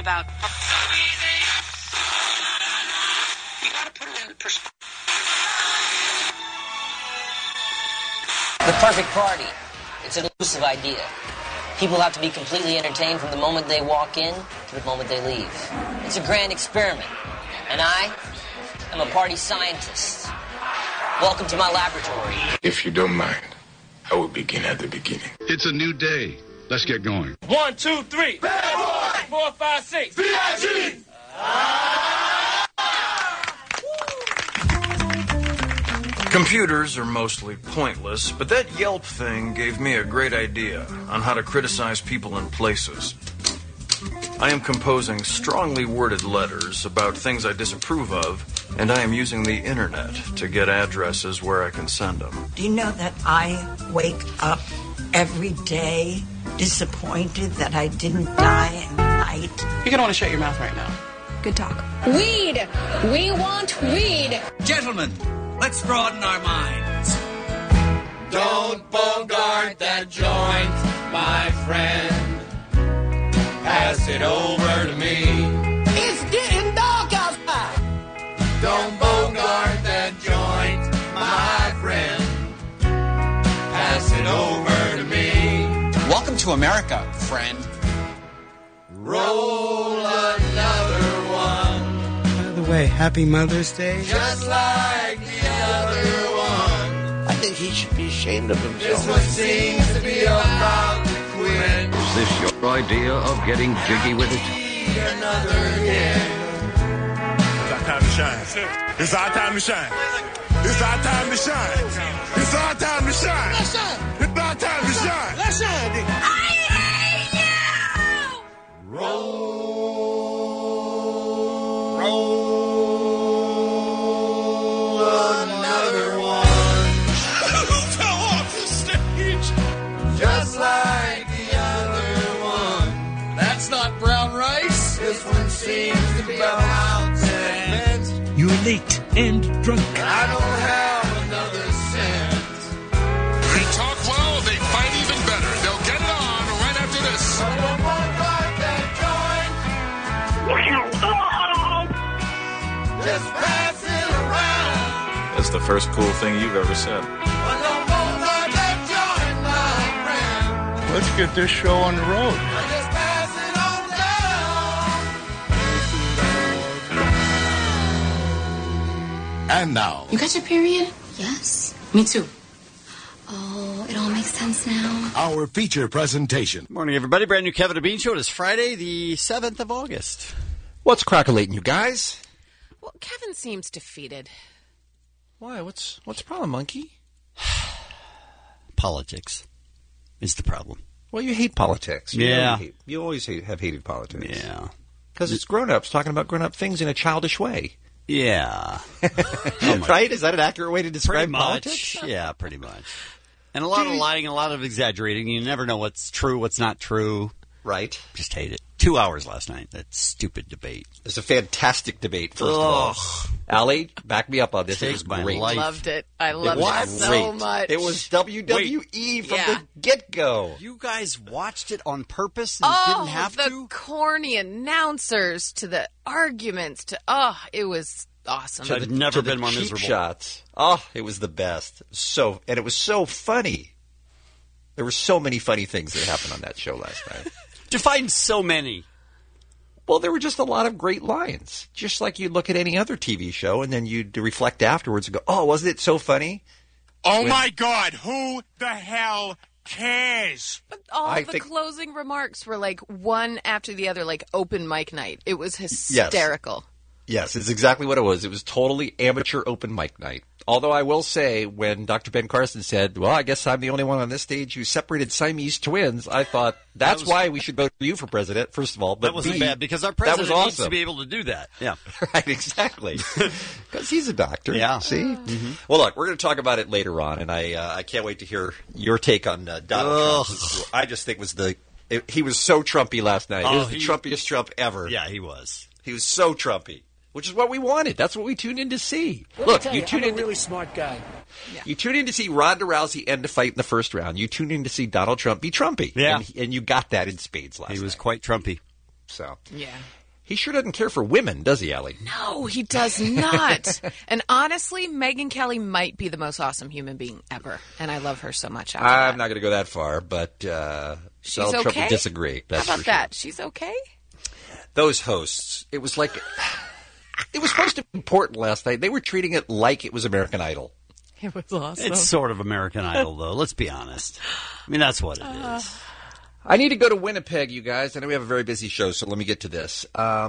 about. You gotta put it in perspective. The perfect party. It's an elusive idea. People have to be completely entertained from the moment they walk in to the moment they leave. It's a grand experiment. And I am a party scientist. Welcome to my laboratory. If you don't mind, I will begin at the beginning. It's a new day. Let's get going. 1, 2, 3. Bad boy! 4, 5, 6. B.I.G. Computers are mostly pointless, but that Yelp thing gave me a great idea on how to criticize people and places. I am composing strongly worded letters about things I disapprove of, and I am using the internet to get addresses where I can send them. Do you know that I wake up every day disappointed that I didn't die at night? You're gonna want to shut your mouth right now. Good talk. Weed! We want weed! Gentlemen, let's broaden our minds. Don't bogart that joint, my friend. Pass it over to me. It's getting dark outside. Don't bogart that joint, my friend. Pass it over to me. Welcome to America, friend. Roll another one. By the way, happy Mother's Day. Just like the other one. I think he should be ashamed of himself. This one seems to be about to quit. Is this your idea of getting jiggy with it? Another hit. It's our time to shine. It's our time to shine. It's our time to shine. It's our time to shine. Let's shine. It's our time to shine. Let's shine, nigga. I hate you! Roll another one. Who fell off the stage? Just like the other one. That's not brown rice. This one seems to be about 10 minutes. You're late and drunk. I don't have another cent. They talk well, they fight even better. They'll get it on right after this. I don't want like that joint. Just pass it around. That's the first cool thing you've ever said. I don't want like that joint, my friend. Let's get this show on the road. Just pass it on down. And now, You got your period? Yes. Me too. Oh, it all makes sense now. our feature presentation. Morning, everybody. Brand new Kevin and Bean Show. It is Friday, the 7th of August. What's crackling, you guys? Well, Kevin seems defeated. Why? What's the problem, Monkey? Politics is the problem. Well, you hate politics. Yeah. You always have hated politics. Yeah. Because it's grown-ups talking about grown-up things in a childish way. Yeah. Right? Is that an accurate way to describe Pretty politics? much. Yeah, pretty much. And a lot of lying, a lot of exaggerating. You never know what's true, what's not true. Right. Just hate it. 2 hours last night. That stupid debate. It's a fantastic debate, first of all. Allie, back me up on this. It was my great. life. Loved it. I loved was it so great. much. It was WWE from Yeah. the get-go. You guys watched it on purpose and didn't have the to? corny announcers to the arguments to it was awesome. I've never been more cheap miserable. shots. Oh, it was the best. And it was so funny. There were so many funny things that happened on that show last night. Define so many. Well, there were just a lot of great lines. Just like you'd look at any other TV show and then you'd reflect afterwards and go, oh, wasn't it so funny? Oh, my God. Who the hell cares? But all the closing remarks were like one after the other, like open mic night. It was hysterical. Yes, it's exactly what it was. It was totally amateur open mic night. Although I will say, when Dr. Ben Carson said, well, I guess I'm the only one on this stage who separated Siamese twins, I thought, that's why we should vote for you for president, first of all. But that wasn't bad, because our president awesome. needs to be able to do that. Yeah. Right, exactly. Because he's a doctor. Yeah. See? Mm-hmm. Well, look, we're going to talk about it later on, and I can't wait to hear your take on Donald Trump. I just think he was so Trumpy last night. It was the Trumpiest Trump ever. Yeah, he was. He was so Trumpy. Which is what we wanted. That's what we tuned in to see. Look, you tune in. I'm a really smart guy. Yeah. You tune in to see Ronda Rousey end a fight in the first round. You tune in to see Donald Trump be Trumpy. Yeah. And you got that in spades last night. He was quite Trumpy. So. Yeah. He sure doesn't care for women, does he, Allie? No, he does not. And honestly, Megyn Kelly might be the most awesome human being ever. And I love her so much. I'm not going to go that far, but she's Donald okay. Trump would disagree. That's How about for sure. that? She's okay? Those hosts, it was like... It was supposed to be important last night. They were treating it like it was American Idol. It was awesome. It's sort of American Idol, though. Let's be honest. I mean, that's what it is. I need to go to Winnipeg, you guys. I know we have a very busy show, so let me get to this.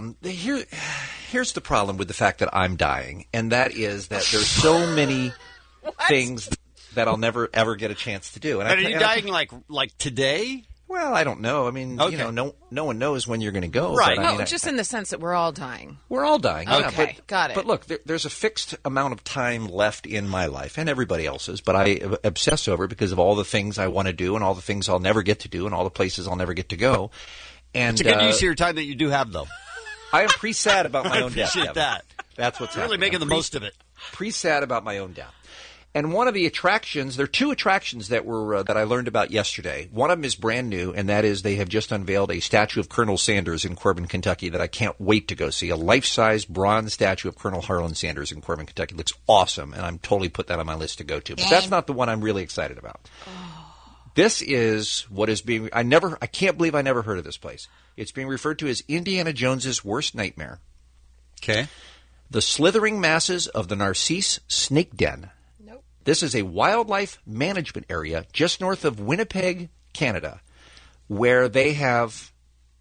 Here's the problem with the fact that I'm dying, and that is that there's so many things that I'll never, ever get a chance to do. And Are you dying like today? Well, I don't know. I mean, okay. No one knows when you're going to go. Right. But, No, just in the sense that we're all dying. We're all dying. Okay, got it. But look, there's a fixed amount of time left in my life, and everybody else's, but I obsess over it because of all the things I want to do and all the things I'll never get to do and all the places I'll never get to go. And it's a good use of your time that you do have, though. I am pretty sad about my own death. I appreciate that. That's what's really happening. making the most of it. Pretty sad about my own death. And one of the attractions, there are two attractions that were that I learned about yesterday. One of them is brand new, and that is they have just unveiled a statue of Colonel Sanders in Corbin, Kentucky that I can't wait to go see. A life-size bronze statue of Colonel Harlan Sanders in Corbin, Kentucky. It looks awesome, and I'm totally put that on my list to go to. But that's not the one I'm really excited about. This is what is being, I can't believe I never heard of this place. It's being referred to as Indiana Jones's worst nightmare. Okay. The slithering masses of the Narcisse Snake Den. This is a wildlife management area just north of Winnipeg, Canada, where they have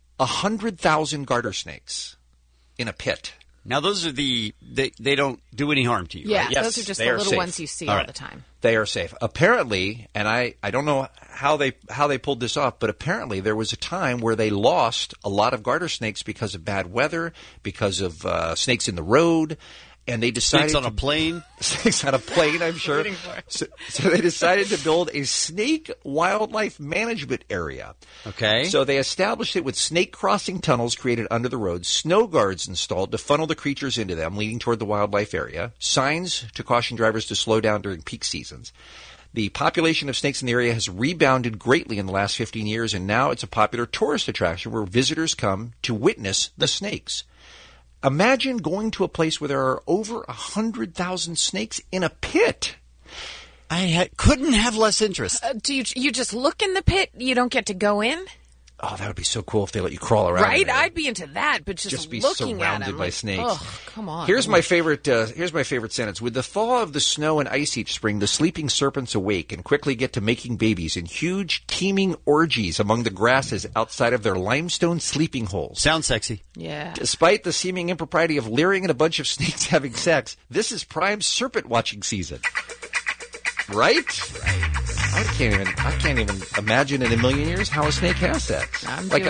100,000 garter snakes in a pit. Now, those are they don't do any harm to you, Yeah, right? Yes, those are just the little ones you see all the time. They are safe. Apparently, and I don't know how they pulled this off, but apparently there was a time where they lost a lot of garter snakes because of bad weather, because of snakes in the road. And they decided snakes on a plane. Snakes on a plane, I'm sure. So they decided to build a snake wildlife management area. Okay. So they established it with snake crossing tunnels created under the road, snow guards installed to funnel the creatures into them, leading toward the wildlife area, signs to caution drivers to slow down during peak seasons. The population of snakes in the area has rebounded greatly in the last 15 years, and now it's a popular tourist attraction where visitors come to witness the snakes. Imagine going to a place where there are over 100,000 snakes in a pit. I couldn't have less interest. Do you just look in the pit? You don't get to go in? Oh, that would be so cool if they let you crawl around. Right? I'd be into that, but just be looking at surrounded them, by snakes. Oh, come on. Here's my favorite sentence. With the thaw of the snow and ice each spring, the sleeping serpents awake and quickly get to making babies in huge, teeming orgies among the grasses outside of their limestone sleeping holes. Sounds sexy. Yeah. Despite the seeming impropriety of leering at a bunch of snakes having sex, this is prime serpent watching season. Right? I can't even imagine in a million years how a snake has sex.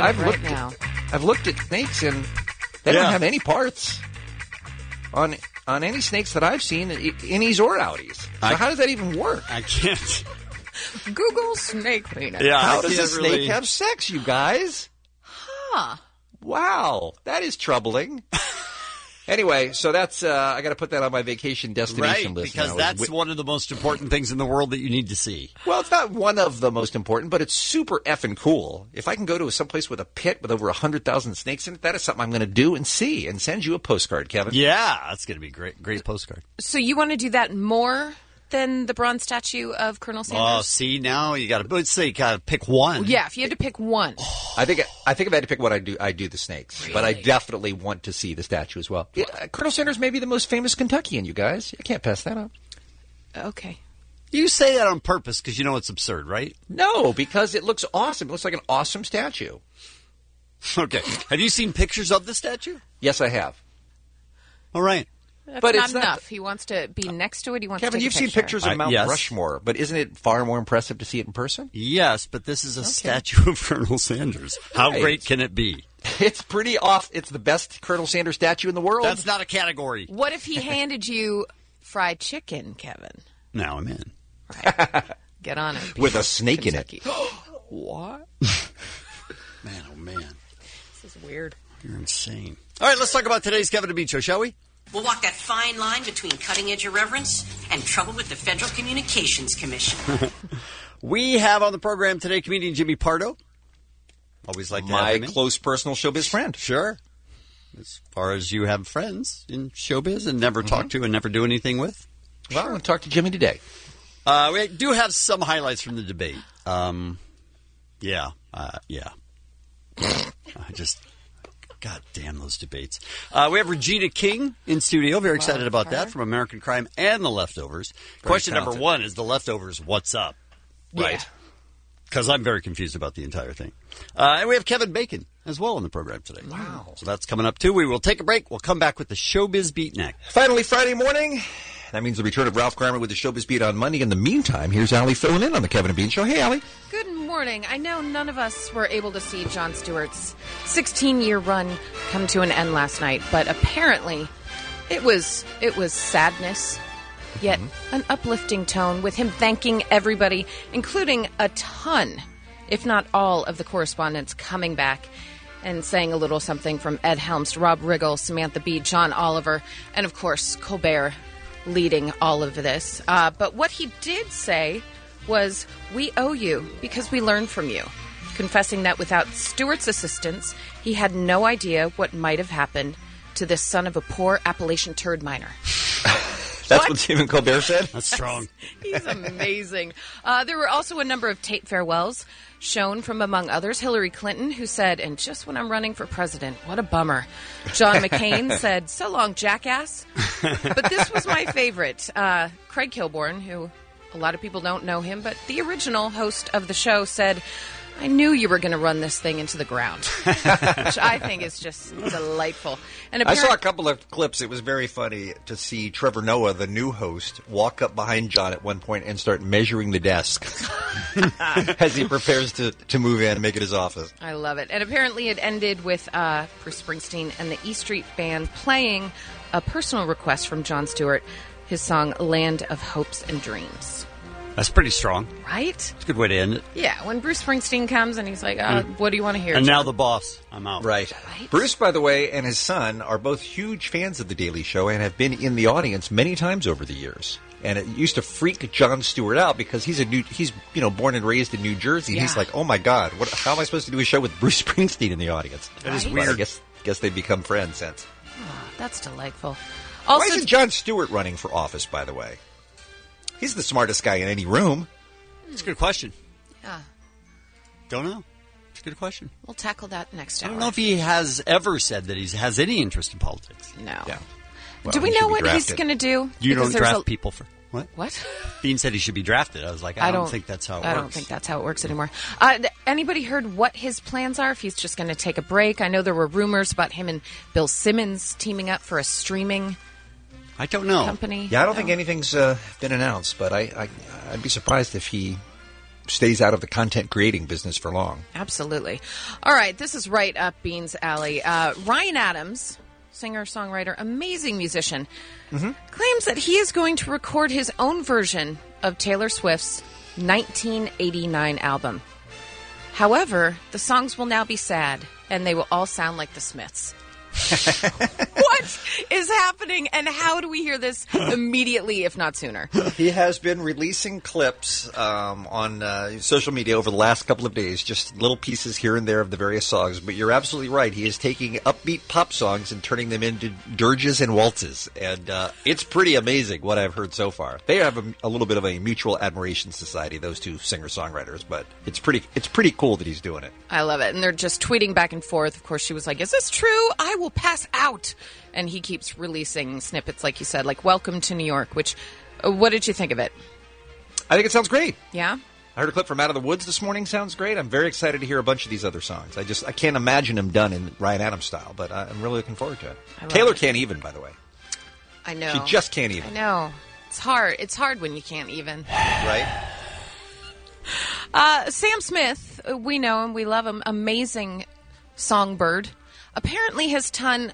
I've looked at snakes and they don't have any parts on any snakes that I've seen, innies or outies. So how does that even work? I can't. Google snake penis. Yeah, how does a snake have sex, you guys? Huh. Wow, that is troubling. Anyway, so that's I got to put that on my vacation destination list because now. That's one of the most important things in the world that you need to see. Well, it's not one of the most important, but it's super effing cool. If I can go to someplace with a pit with over 100,000 snakes in it, that is something I'm going to do and see and send you a postcard, Kevin. Yeah, that's going to be great postcard. So you want to do that more than the bronze statue of Colonel Sanders? Oh, see, now you got to pick one. Yeah, if you had to pick one. I think if I had to pick one, I'd do the snakes. Really? But I definitely want to see the statue as well. Yeah, Colonel Sanders may be the most famous Kentuckian, you guys. I can't pass that up. Okay. You say that on purpose because you know it's absurd, right? No, because it looks awesome. It looks like an awesome statue. Okay. Have you seen pictures of the statue? Yes, I have. All right. That's but not it's enough. He wants to be next to it. He wants Kevin, to take you've a picture. seen pictures of Mount yes. Rushmore, but isn't it far more impressive to see it in person? Yes, but this is a statue of Colonel Sanders. How great can it be? It's pretty off. It's the best Colonel Sanders statue in the world. That's not a category. What if he handed you fried chicken, Kevin? Now I'm in. Right. Get on it. With a snake Kentucky. in it. What? Man, oh man. This is weird. You're insane. All right, let's talk about today's Kevin and Bean Show, shall we? We'll walk that fine line between cutting-edge irreverence and trouble with the Federal Communications Commission. We have on the program today comedian Jimmy Pardo. Always like to have him in. My close personal showbiz friend. Sure. as far as you have friends in showbiz and never talk to and never do anything with. Well, I'm going to talk to Jimmy today. We do have some highlights from the debate. Yeah. God damn those debates. We have Regina King in studio. Very excited about that from American Crime and The Leftovers. Question number one is The Leftovers, what's up? Right. Because I'm very confused about the entire thing. And we have Kevin Bacon as well on the program today. Wow. So that's coming up, too. We will take a break. We'll come back with the Showbiz Beat next. Finally, Friday morning. That means the return of Ralph Garman with the Showbiz Beat on Monday. In the meantime, here's Allie filling in on the Kevin and Bean Show. Hey, Allie. Good morning. I know none of us were able to see Jon Stewart's 16-year run come to an end last night, but apparently it was sadness, yet an uplifting tone with him thanking everybody, including a ton, if not all, of the correspondents coming back and saying a little something from Ed Helms to Rob Riggle, Samantha Bee, John Oliver, and, of course, Colbert leading all of this. But what he did say was, we owe you because we learned from you, confessing that without Stewart's assistance, he had no idea what might have happened to this son of a poor Appalachian turd miner. That's what Stephen Colbert said? That's strong. He's amazing. There were also a number of tape farewells shown from, among others, Hillary Clinton, who said, and just when I'm running for president, what a bummer. John McCain said, so long, jackass. But this was my favorite. Craig Kilborn, who a lot of people don't know him, but the original host of the show said, I knew you were going to run this thing into the ground, which I think is just delightful. And I saw a couple of clips. It was very funny to see Trevor Noah, the new host, walk up behind John at one point and start measuring the desk as he prepares to move in and make it his office. I love it. And apparently it ended with Bruce Springsteen and the E Street Band playing a personal request from Jon Stewart, his song Land of Hopes and Dreams. That's pretty strong. Right? It's a good way to end it. Yeah, when Bruce Springsteen comes and he's like, what do you want to hear? And John? now the boss. I'm out. Right. Bruce, by the way, and his son are both huge fans of The Daily Show and have been in the audience many times over the years. And it used to freak Jon Stewart out because he's born and raised in New Jersey. Yeah. He's like, oh my God, how am I supposed to do a show with Bruce Springsteen in the audience? That is But weird. I guess they've become friends since. Oh, that's delightful. Why Also, isn't Jon Stewart running for office, by the way? He's the smartest guy in any room. It's a good question. Yeah. Don't know. It's a good question. We'll tackle that next I hour. don't know if he has ever said that he has any interest in politics. No. Yeah. Do we know what he's going to do? You Because don't there's draft people for... What? What? Bean said he should be drafted. I was like, I don't think that's how it works. I don't think that's how it works anymore. Anybody heard what his plans are? If he's just going to take a break? I know there were rumors about him and Bill Simmons teaming up for a streaming I don't know. company. Yeah, I don't think anything's been announced, but I'd be surprised if he stays out of the content creating business for long. Absolutely. All right, this is right up Bean's alley. Ryan Adams, singer-songwriter, amazing musician, claims that he is going to record his own version of Taylor Swift's 1989 album. However, the songs will now be sad, and they will all sound like the Smiths. What is happening, and how do we hear this immediately, if not sooner? He has been releasing clips on social media over the last couple of days, just little pieces here and there of the various songs. But you're absolutely right. He is taking upbeat pop songs and turning them into dirges and waltzes. And it's pretty amazing what I've heard so far. They have a little bit of a mutual admiration society, those two singer-songwriters. But it's pretty cool that he's doing it. I love it. And they're just tweeting back and forth. Of course, she was like, is this true? I will pass out. And he keeps releasing snippets, like you said, like Welcome to New York, which, what did you think of it? I think it sounds great. Yeah? I heard a clip from Out of the Woods this morning. Sounds great. I'm very excited to hear a bunch of these other songs. I can't imagine them done in Ryan Adams style, but I'm really looking forward to it. Taylor can't even, by the way. I know. She just can't even. I know. It's hard. It's hard when you can't even. Right? Sam Smith, we know him, we love him, amazing songbird, apparently has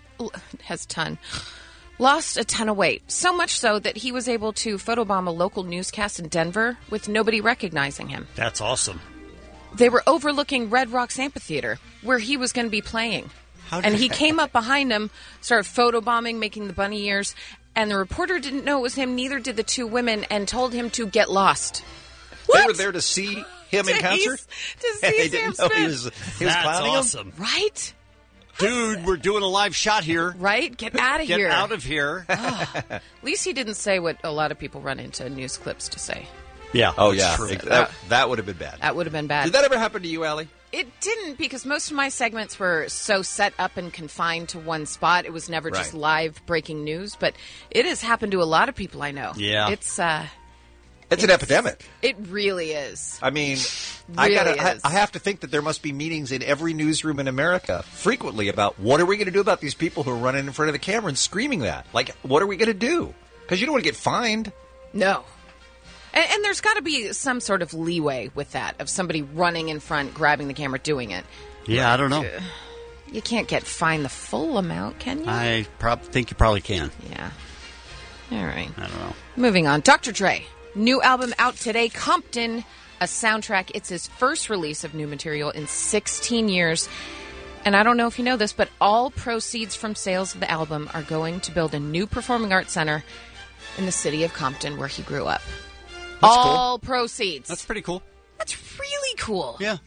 lost a ton of weight. So much so that he was able to photobomb a local newscast in Denver with nobody recognizing him. That's awesome. They were overlooking Red Rocks Amphitheater, where he was going to be playing. And he came up behind him, started photobombing, making the bunny ears, and the reporter didn't know it was him, neither did the two women, and told him to get lost. What? They were there to see him in concert? To see they Sam didn't know Smith. he was That's clowning awesome. Right? Dude, we're doing a live shot here. Right? Get out of here. Get out of here. At least he didn't say what a lot of people run into news clips to say. Yeah. Oh, yeah. That would have been bad. That would have been bad. Did that ever happen to you, Allie? It didn't, because most of my segments were so set up and confined to one spot. It was never just live breaking news, but it has happened to a lot of people I know. Yeah. It's an epidemic. It really is. I mean, Really I have to think that there must be meetings in every newsroom in America frequently about what are we going to do about these people who are running in front of the camera and screaming that? Like, what are we going to do? Because you don't want to get fined. No. And there's got to be some sort of leeway with that, of somebody running in front, grabbing the camera, doing it. Yeah, I don't know. You can't get fined the full amount, can you? I think you probably can. Yeah. All right. I don't know. Moving on. Dr. Dre. New album out today, Compton, a soundtrack. It's his first release of new material in 16 years. And I don't know if you know this, but all proceeds from sales of the album are going to build a new performing arts center in the city of Compton, where he grew up. That's all cool. proceeds. That's pretty cool. That's really cool. Yeah.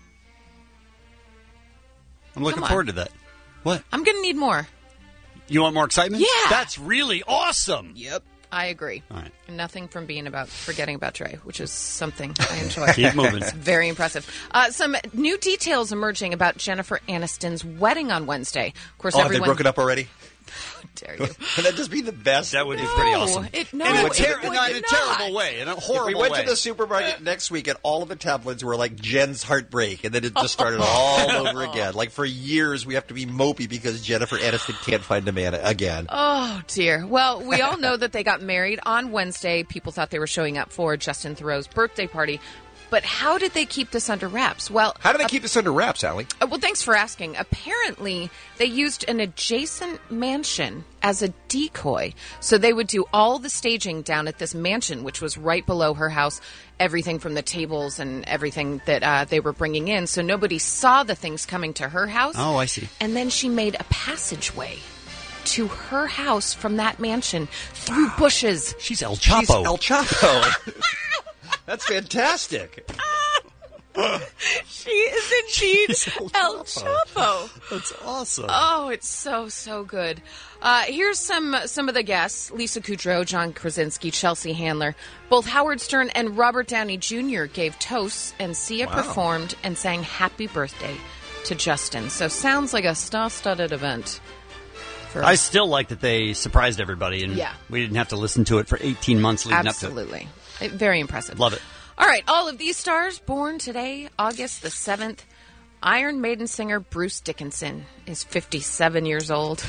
I'm looking Come on. forward to that. What? I'm going to need more. You want more excitement? Yeah. That's really awesome. Yep. I agree. All right. Nothing from forgetting about Dre, which is something I enjoy. Keep moving. It's very impressive. Some new details emerging about Jennifer Aniston's wedding on Wednesday. Of course, Have they broken up already? How dare you? Can that just be the best? That would be pretty awesome. In a terrible way. In a horrible way. If we went to the supermarket next week and all of the tabloids were like Jen's heartbreak, and then it just started all over again. Like for years, we have to be mopey because Jennifer Aniston can't find a man again. Oh, dear. Well, we all know that they got married on Wednesday. People thought they were showing up for Justin Theroux's birthday party. But how did they keep this under wraps? Well, how did they keep this under wraps, Allie? Well, thanks for asking. Apparently, they used an adjacent mansion as a decoy. So they would do all the staging down at this mansion, which was right below her house, everything from the tables and everything that they were bringing in. So nobody saw the things coming to her house. Oh, I see. And then she made a passageway to her house from that mansion through bushes. She's El Chapo. She's El Chapo. That's fantastic. She is indeed El Chapo. That's awesome. Oh, it's so good. Here's some of the guests: Lisa Kudrow, John Krasinski, Chelsea Handler. Both Howard Stern and Robert Downey Jr. gave toasts, and Sia performed and sang "Happy Birthday" to Justin. So sounds like a star-studded event. I still like that they surprised everybody, and we didn't have to listen to it for 18 months leading up to it. Absolutely. Very impressive. Love it. All right, all of these stars born today, August the 7th. Iron Maiden singer Bruce Dickinson is 57 years old.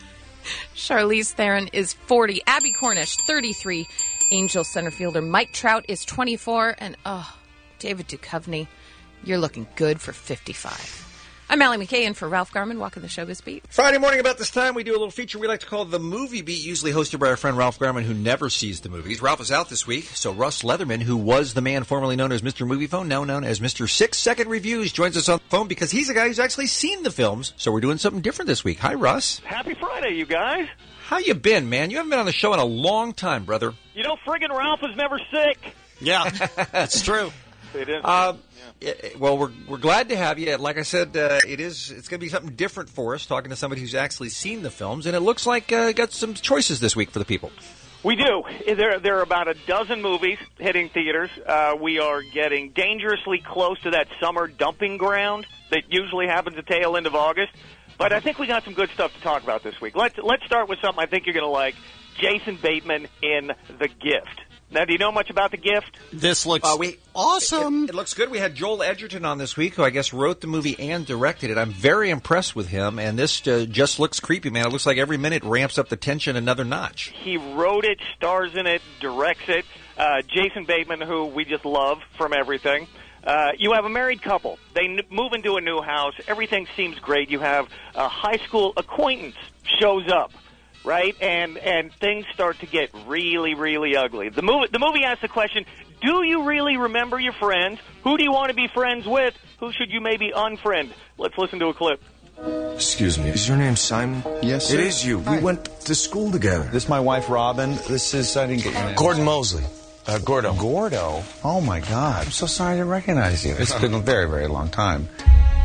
Charlize Theron is 40. Abby Cornish, 33. Angels center fielder Mike Trout is 24. And, David Duchovny, you're looking good for 55. I'm Allie McKay, in for Ralph Garman, walking the Showbiz Beat. Friday morning about this time, we do a little feature we like to call The Movie Beat, usually hosted by our friend Ralph Garman, who never sees the movies. Ralph is out this week, so Russ Leatherman, who was the man formerly known as Mr. Movie Phone, now known as Mr. 6-Second Reviews, joins us on the phone because he's a guy who's actually seen the films, so we're doing something different this week. Hi, Russ. Happy Friday, you guys. How you been, man? You haven't been on the show in a long time, brother. You know, friggin' Ralph is never sick. Yeah, that's true. It is. Well, we're glad to have you. Like I said, it's going to be something different for us, talking to somebody who's actually seen the films, and it looks like got some choices this week for the people. We do. There are about a dozen movies hitting theaters. We are getting dangerously close to that summer dumping ground that usually happens at the tail end of August. But I think we got some good stuff to talk about this week. Let's start with something I think you're going to like. Jason Bateman in The Gift. Now, do you know much about The Gift? This looks awesome. It looks good. We had Joel Edgerton on this week, who I guess wrote the movie and directed it. I'm very impressed with him, and this just looks creepy, man. It looks like every minute ramps up the tension another notch. He wrote it, stars in it, directs it. Jason Bateman, who we just love from everything. You have a married couple. They move into a new house. Everything seems great. You have a high school acquaintance shows up. Right, and things start to get really, really ugly. The movie asks the question: do you really remember your friends? Who do you want to be friends with? Who should you maybe unfriend? Let's listen to a clip. Excuse me, is your name Simon? Yes, it sir. is you. We went to school together. This is my wife, Robin. This is, I didn't get your name. Gordon Mosley. Gordo. Gordo? Oh, my God. I'm so sorry I didn't recognize you. It's been a very, very long time.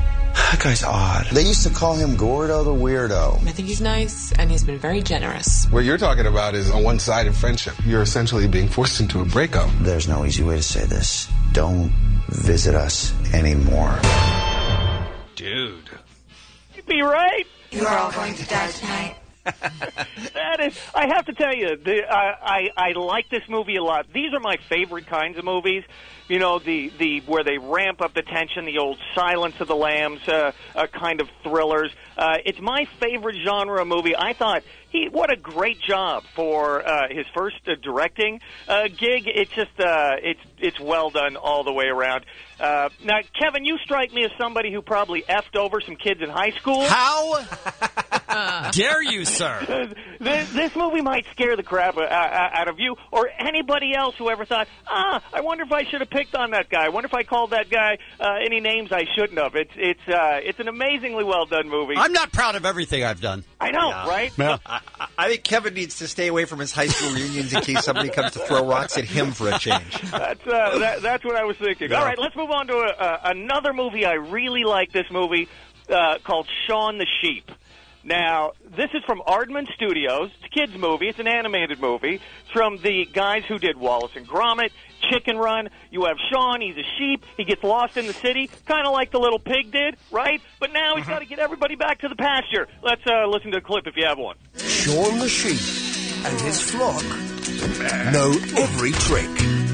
That guy's odd. They used to call him Gordo the Weirdo. I think he's nice, and he's been very generous. What you're talking about is a one-sided friendship. You're essentially being forced into a breakup. There's no easy way to say this. Don't visit us anymore. Dude. You'd be right. You're all going to die tonight. That is, I have to tell you, I like this movie a lot. These are my favorite kinds of movies. You know, the where they ramp up the tension, the old Silence of the Lambs kind of thrillers. It's my favorite genre of movie. I thought what a great job for his first directing gig. It's just it's well done all the way around. Now, Kevin, you strike me as somebody who probably effed over some kids in high school. How dare you, sir? This movie might scare the crap out of you or anybody else who ever thought, I wonder if I should have picked on that guy. I wonder if I called that guy any names I shouldn't have. It's an amazingly well done movie. I'm not proud of everything I've done. I know, right? Yeah. I think Kevin needs to stay away from his high school reunions in case somebody comes to throw rocks at him for a change. That's what I was thinking. Yeah. All right, let's move on to another movie. I really like this movie called Shaun the Sheep. Now, this is from Aardman Studios. It's a kids' movie. It's an animated movie. It's from the guys who did Wallace and Gromit, Chicken Run. You have Shaun. He's a sheep. He gets lost in the city, kind of like the little pig did, right? But now he's got to get everybody back to the pasture. Let's listen to a clip if you have one. Shaun the sheep and his flock know every trick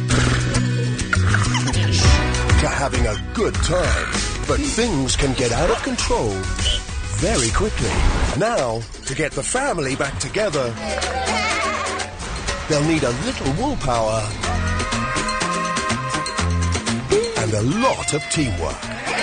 to having a good time. But things can get out of control very quickly. Now, to get the family back together, they'll need a little willpower and a lot of teamwork.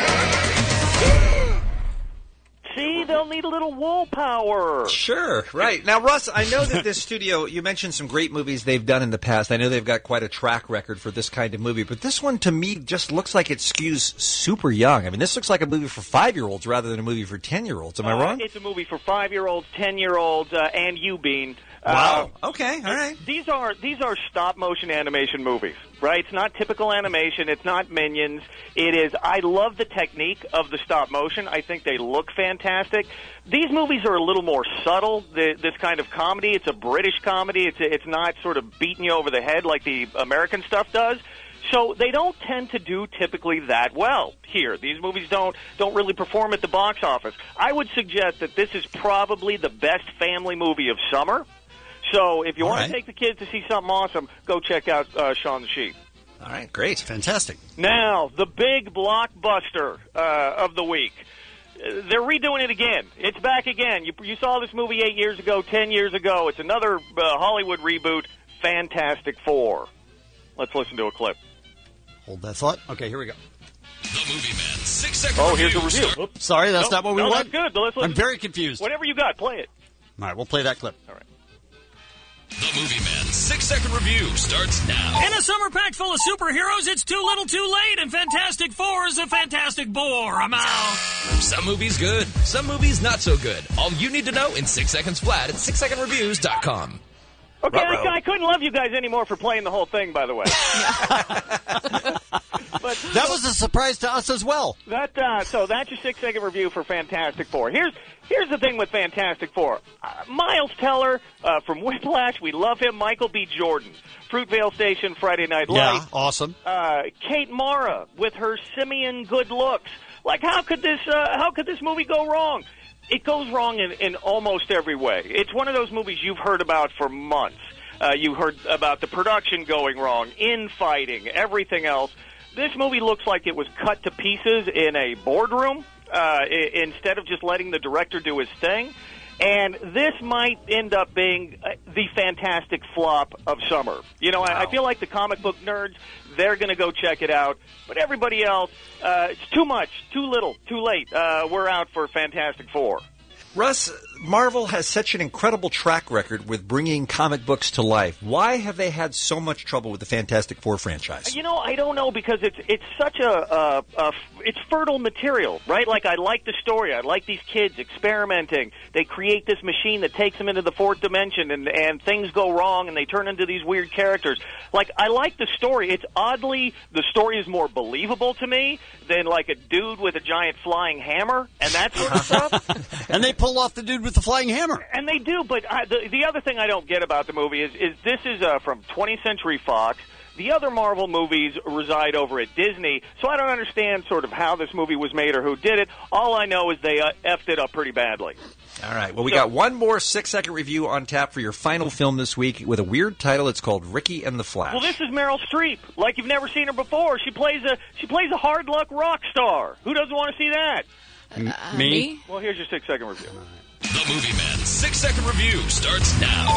See, they'll need a little willpower. Sure, right. Now, Russ, I know that this studio, you mentioned some great movies they've done in the past. I know they've got quite a track record for this kind of movie, but this one to me just looks like it skews super young. I mean, this looks like a movie for 5-year-olds rather than a movie for 10-year-olds. Am I wrong? It's a movie for 5-year-olds, 10-year-olds, and you, Bean. Wow. Okay. All right. These are stop motion animation movies, right? It's not typical animation. It's not Minions. It is. I love the technique of the stop motion. I think they look fantastic. These movies are a little more subtle. This kind of comedy. It's a British comedy. It's not sort of beating you over the head like the American stuff does. So they don't tend to do typically that well here. These movies don't really perform at the box office. I would suggest that this is probably the best family movie of summer. So if you want to take the kids to see something awesome, go check out Shaun the Sheep. All right, great. Fantastic. Now, the big blockbuster of the week. They're redoing it again. It's back again. You saw this movie 8 years ago, 10 years ago. It's another Hollywood reboot, Fantastic Four. Let's listen to a clip. Hold that thought. Okay, here we go. The Movie Man, 6-second here's a review. Oops, sorry, that's not what we want. That's good. I'm very confused. Whatever you got, play it. All right, we'll play that clip. All right. The Movie Man 6-second review starts now. In a summer packed full of superheroes, it's too little too late, and Fantastic Four is a fantastic bore. I'm out. Some movies good, some movies not so good. All you need to know in 6 seconds flat at 6secondreviews.com. Okay, I couldn't love you guys anymore for playing the whole thing, by the way. But that was a surprise to us as well. So that's your 6-second review for Fantastic Four. Here's the thing with Fantastic Four. Miles Teller from Whiplash, we love him. Michael B. Jordan, Fruitvale Station, Friday Night Lights. Yeah, awesome. Kate Mara with her simian good looks. Like, how could this movie go wrong? It goes wrong in almost every way. It's one of those movies you've heard about for months. You heard about the production going wrong, infighting, everything else. This movie looks like it was cut to pieces in a boardroom instead of just letting the director do his thing. And this might end up being the fantastic flop of summer. You know, I feel like the comic book nerds, they're going to go check it out. But everybody else, it's too much, too little, too late. We're out for Fantastic Four. Russ, Marvel has such an incredible track record with bringing comic books to life. Why have they had so much trouble with the Fantastic Four franchise? You know, I don't know, because it's such it's fertile material, right? Like, I like the story. I like these kids experimenting. They create this machine that takes them into the fourth dimension, and things go wrong, and they turn into these weird characters. Like, I like the story. It's oddly, the story is more believable to me than, like, a dude with a giant flying hammer and that sort of stuff. And they pull off the dude with the flying hammer. And they do, but the other thing I don't get about the movie is this is from 20th Century Fox. The other Marvel movies reside over at Disney, so I don't understand sort of how this movie was made or who did it. All I know is they effed it up pretty badly. All right. Well, we got one more 6-second review on tap for your final film this week with a weird title. It's called Ricky and the Flash. Well, this is Meryl Streep, like you've never seen her before. She plays a hard luck rock star. Who doesn't want to see that? Me? Well, here's your 6-second review. The Movie Man 6-second review starts now.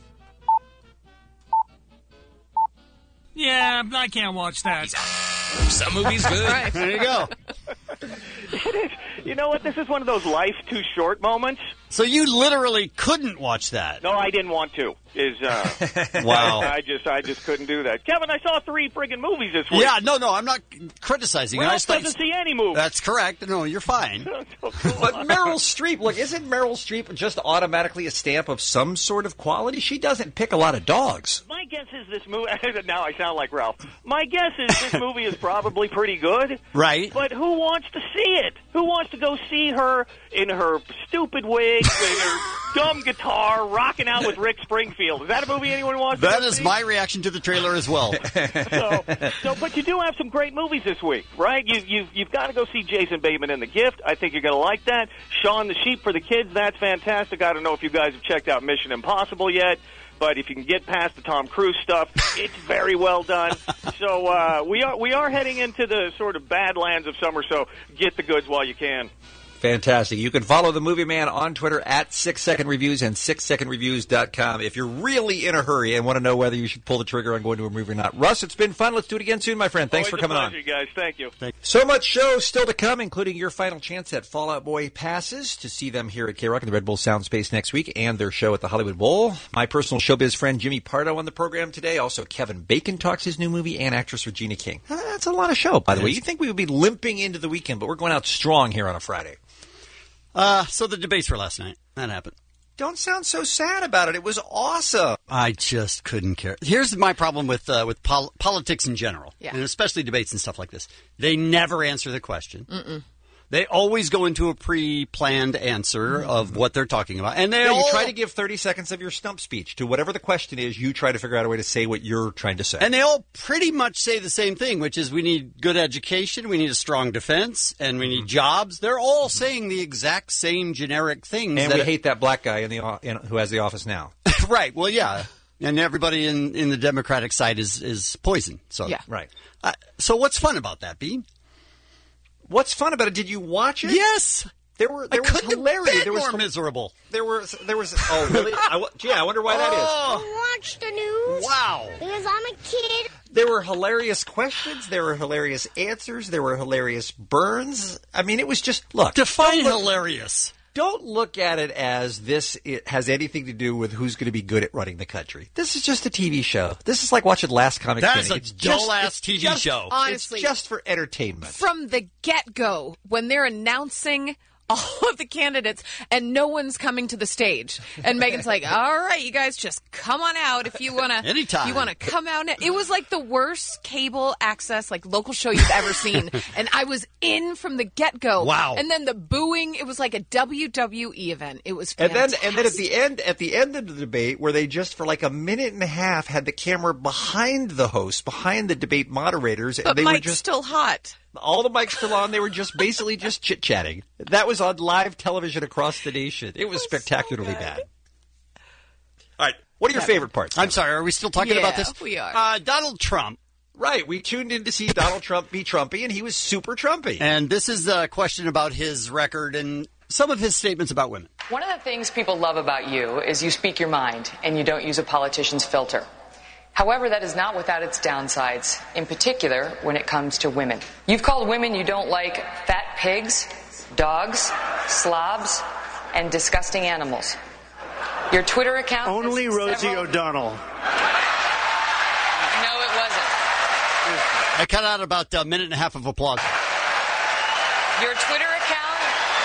Yeah, I can't watch that. Some movies good. Right. There you go. It is. You know what? This is one of those life too short moments. So you literally couldn't watch that? No, I didn't want to. Wow. I just couldn't do that. Kevin, I saw 3 friggin' movies this week. Yeah, no, I'm not criticizing. Ralph doesn't see any movies. That's correct. No, you're fine. But Meryl Streep, look, isn't Meryl Streep just automatically a stamp of some sort of quality? She doesn't pick a lot of dogs. My guess is this movie... Now I sound like Ralph. My guess is this movie is probably pretty good. Right. But who wants to see it? Who wants to go see her in her stupid wig, with her dumb guitar, rocking out with Rick Springfield? Is that a movie anyone wants to That go is see? my reaction to the trailer as well. But you do have some great movies this week, right? You've got to go see Jason Bateman in The Gift. I think you're going to like that. Shaun the Sheep for the kids, that's fantastic. I don't know if you guys have checked out Mission Impossible yet, but if you can get past the Tom Cruise stuff, it's very well done. So we are heading into the sort of badlands of summer, so get the goods while you can. Fantastic. You can follow the Movie Man on Twitter at 6-Second Reviews and 6secondreviews.com if you're really in a hurry and want to know whether you should pull the trigger on going to a movie or not. Russ, it's been fun. Let's do it again soon, my friend. Thanks Always for coming a pleasure, on. guys. Thank you. So much show still to come, including your final chance at Fall Out Boy passes to see them here at K-Rock in the Red Bull Sound Space next week and their show at the Hollywood Bowl. My personal showbiz friend Jimmy Pardo on the program today. Also, Kevin Bacon talks his new movie and actress Regina King. That's a lot of show, by the way. You'd think we would be limping into the weekend, but we're going out strong here on a Friday. So the debates were last night. That happened. Don't sound so sad about it. It was awesome. I just couldn't care. Here's my problem with politics in general, and especially debates and stuff like this. They never answer the question. Mm-mm. They always go into a pre-planned answer of what they're talking about. And you try to give 30 seconds of your stump speech to whatever the question is. You try to figure out a way to say what you're trying to say. And they all pretty much say the same thing, which is we need good education, we need a strong defense, and we need jobs. They're all saying the exact same generic things. And we hate that black guy who has the office now. Right. Well, yeah. And everybody in the Democratic side is poison. So, yeah. Right. So what's fun about that, Bean? What's fun about it? Did you watch it? Yes. There was hilarious. There was miserable. There was. Oh, really? I wonder why that is. I watch the news. Wow. Because I'm a kid. There were hilarious questions. There were hilarious answers. There were hilarious burns. I mean, it was just look. Define hilarious. Don't look at it as it has anything to do with who's going to be good at running the country. This is just a TV show. This is like watching Last Comic That's Standing. a dull-ass TV show. Honestly. It's just for entertainment. From the get-go, when they're announcing all of the candidates and no one's coming to the stage, and Megan's like, all right, you guys just come on out if you want to. Anytime. You want to come out. It was like the worst cable access, like local show you've ever seen. And I was in from the get-go. Wow. And then the booing, it was like a WWE event. It was fantastic. And then at the end of the debate, where they just for like a minute and a half had the camera behind the host, behind the debate moderators, but and they Mike's were just still hot. All the mics still on. They were just basically just chit-chatting. That was on live television across the nation. It was spectacularly bad. All right. What are your favorite parts? I'm sorry. Are we still talking about this? We are. Donald Trump. Right. We tuned in to see Donald Trump be Trumpy, and he was super Trumpy. And this is a question about his record and some of his statements about women. One of the things people love about you is you speak your mind and you don't use a politician's filter. However, that is not without its downsides, in particular when it comes to women. You've called women you don't like fat pigs, dogs, slobs, and disgusting animals. Your Twitter account... Only Rosie O'Donnell. No, it wasn't. I cut out about a minute and a half of applause. Your Twitter account...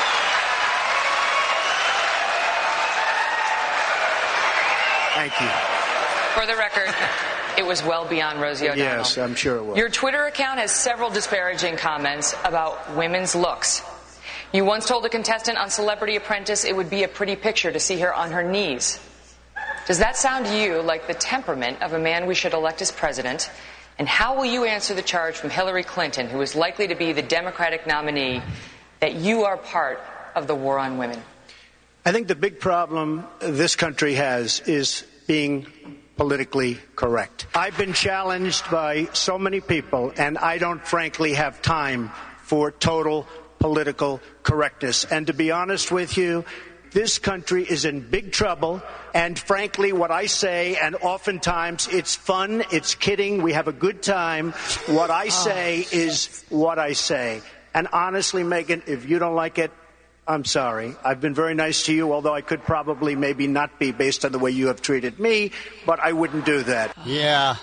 Thank you. For the record, it was well beyond Rosie O'Donnell. Yes, I'm sure it was. Your Twitter account has several disparaging comments about women's looks. You once told a contestant on Celebrity Apprentice it would be a pretty picture to see her on her knees. Does that sound to you like the temperament of a man we should elect as president? And how will you answer the charge from Hillary Clinton, who is likely to be the Democratic nominee, that you are part of the war on women? I think the big problem this country has is being politically correct. I've been challenged by so many people, and I don't frankly have time for total political correctness. And to be honest with you, this country is in big trouble. And frankly, what I say, and oftentimes it's fun, it's kidding, we have a good time. What I say is what I say. And honestly, Megan, if you don't like it, I'm sorry. I've been very nice to you, although I could probably maybe not be based on the way you have treated me, but I wouldn't do that. Yeah.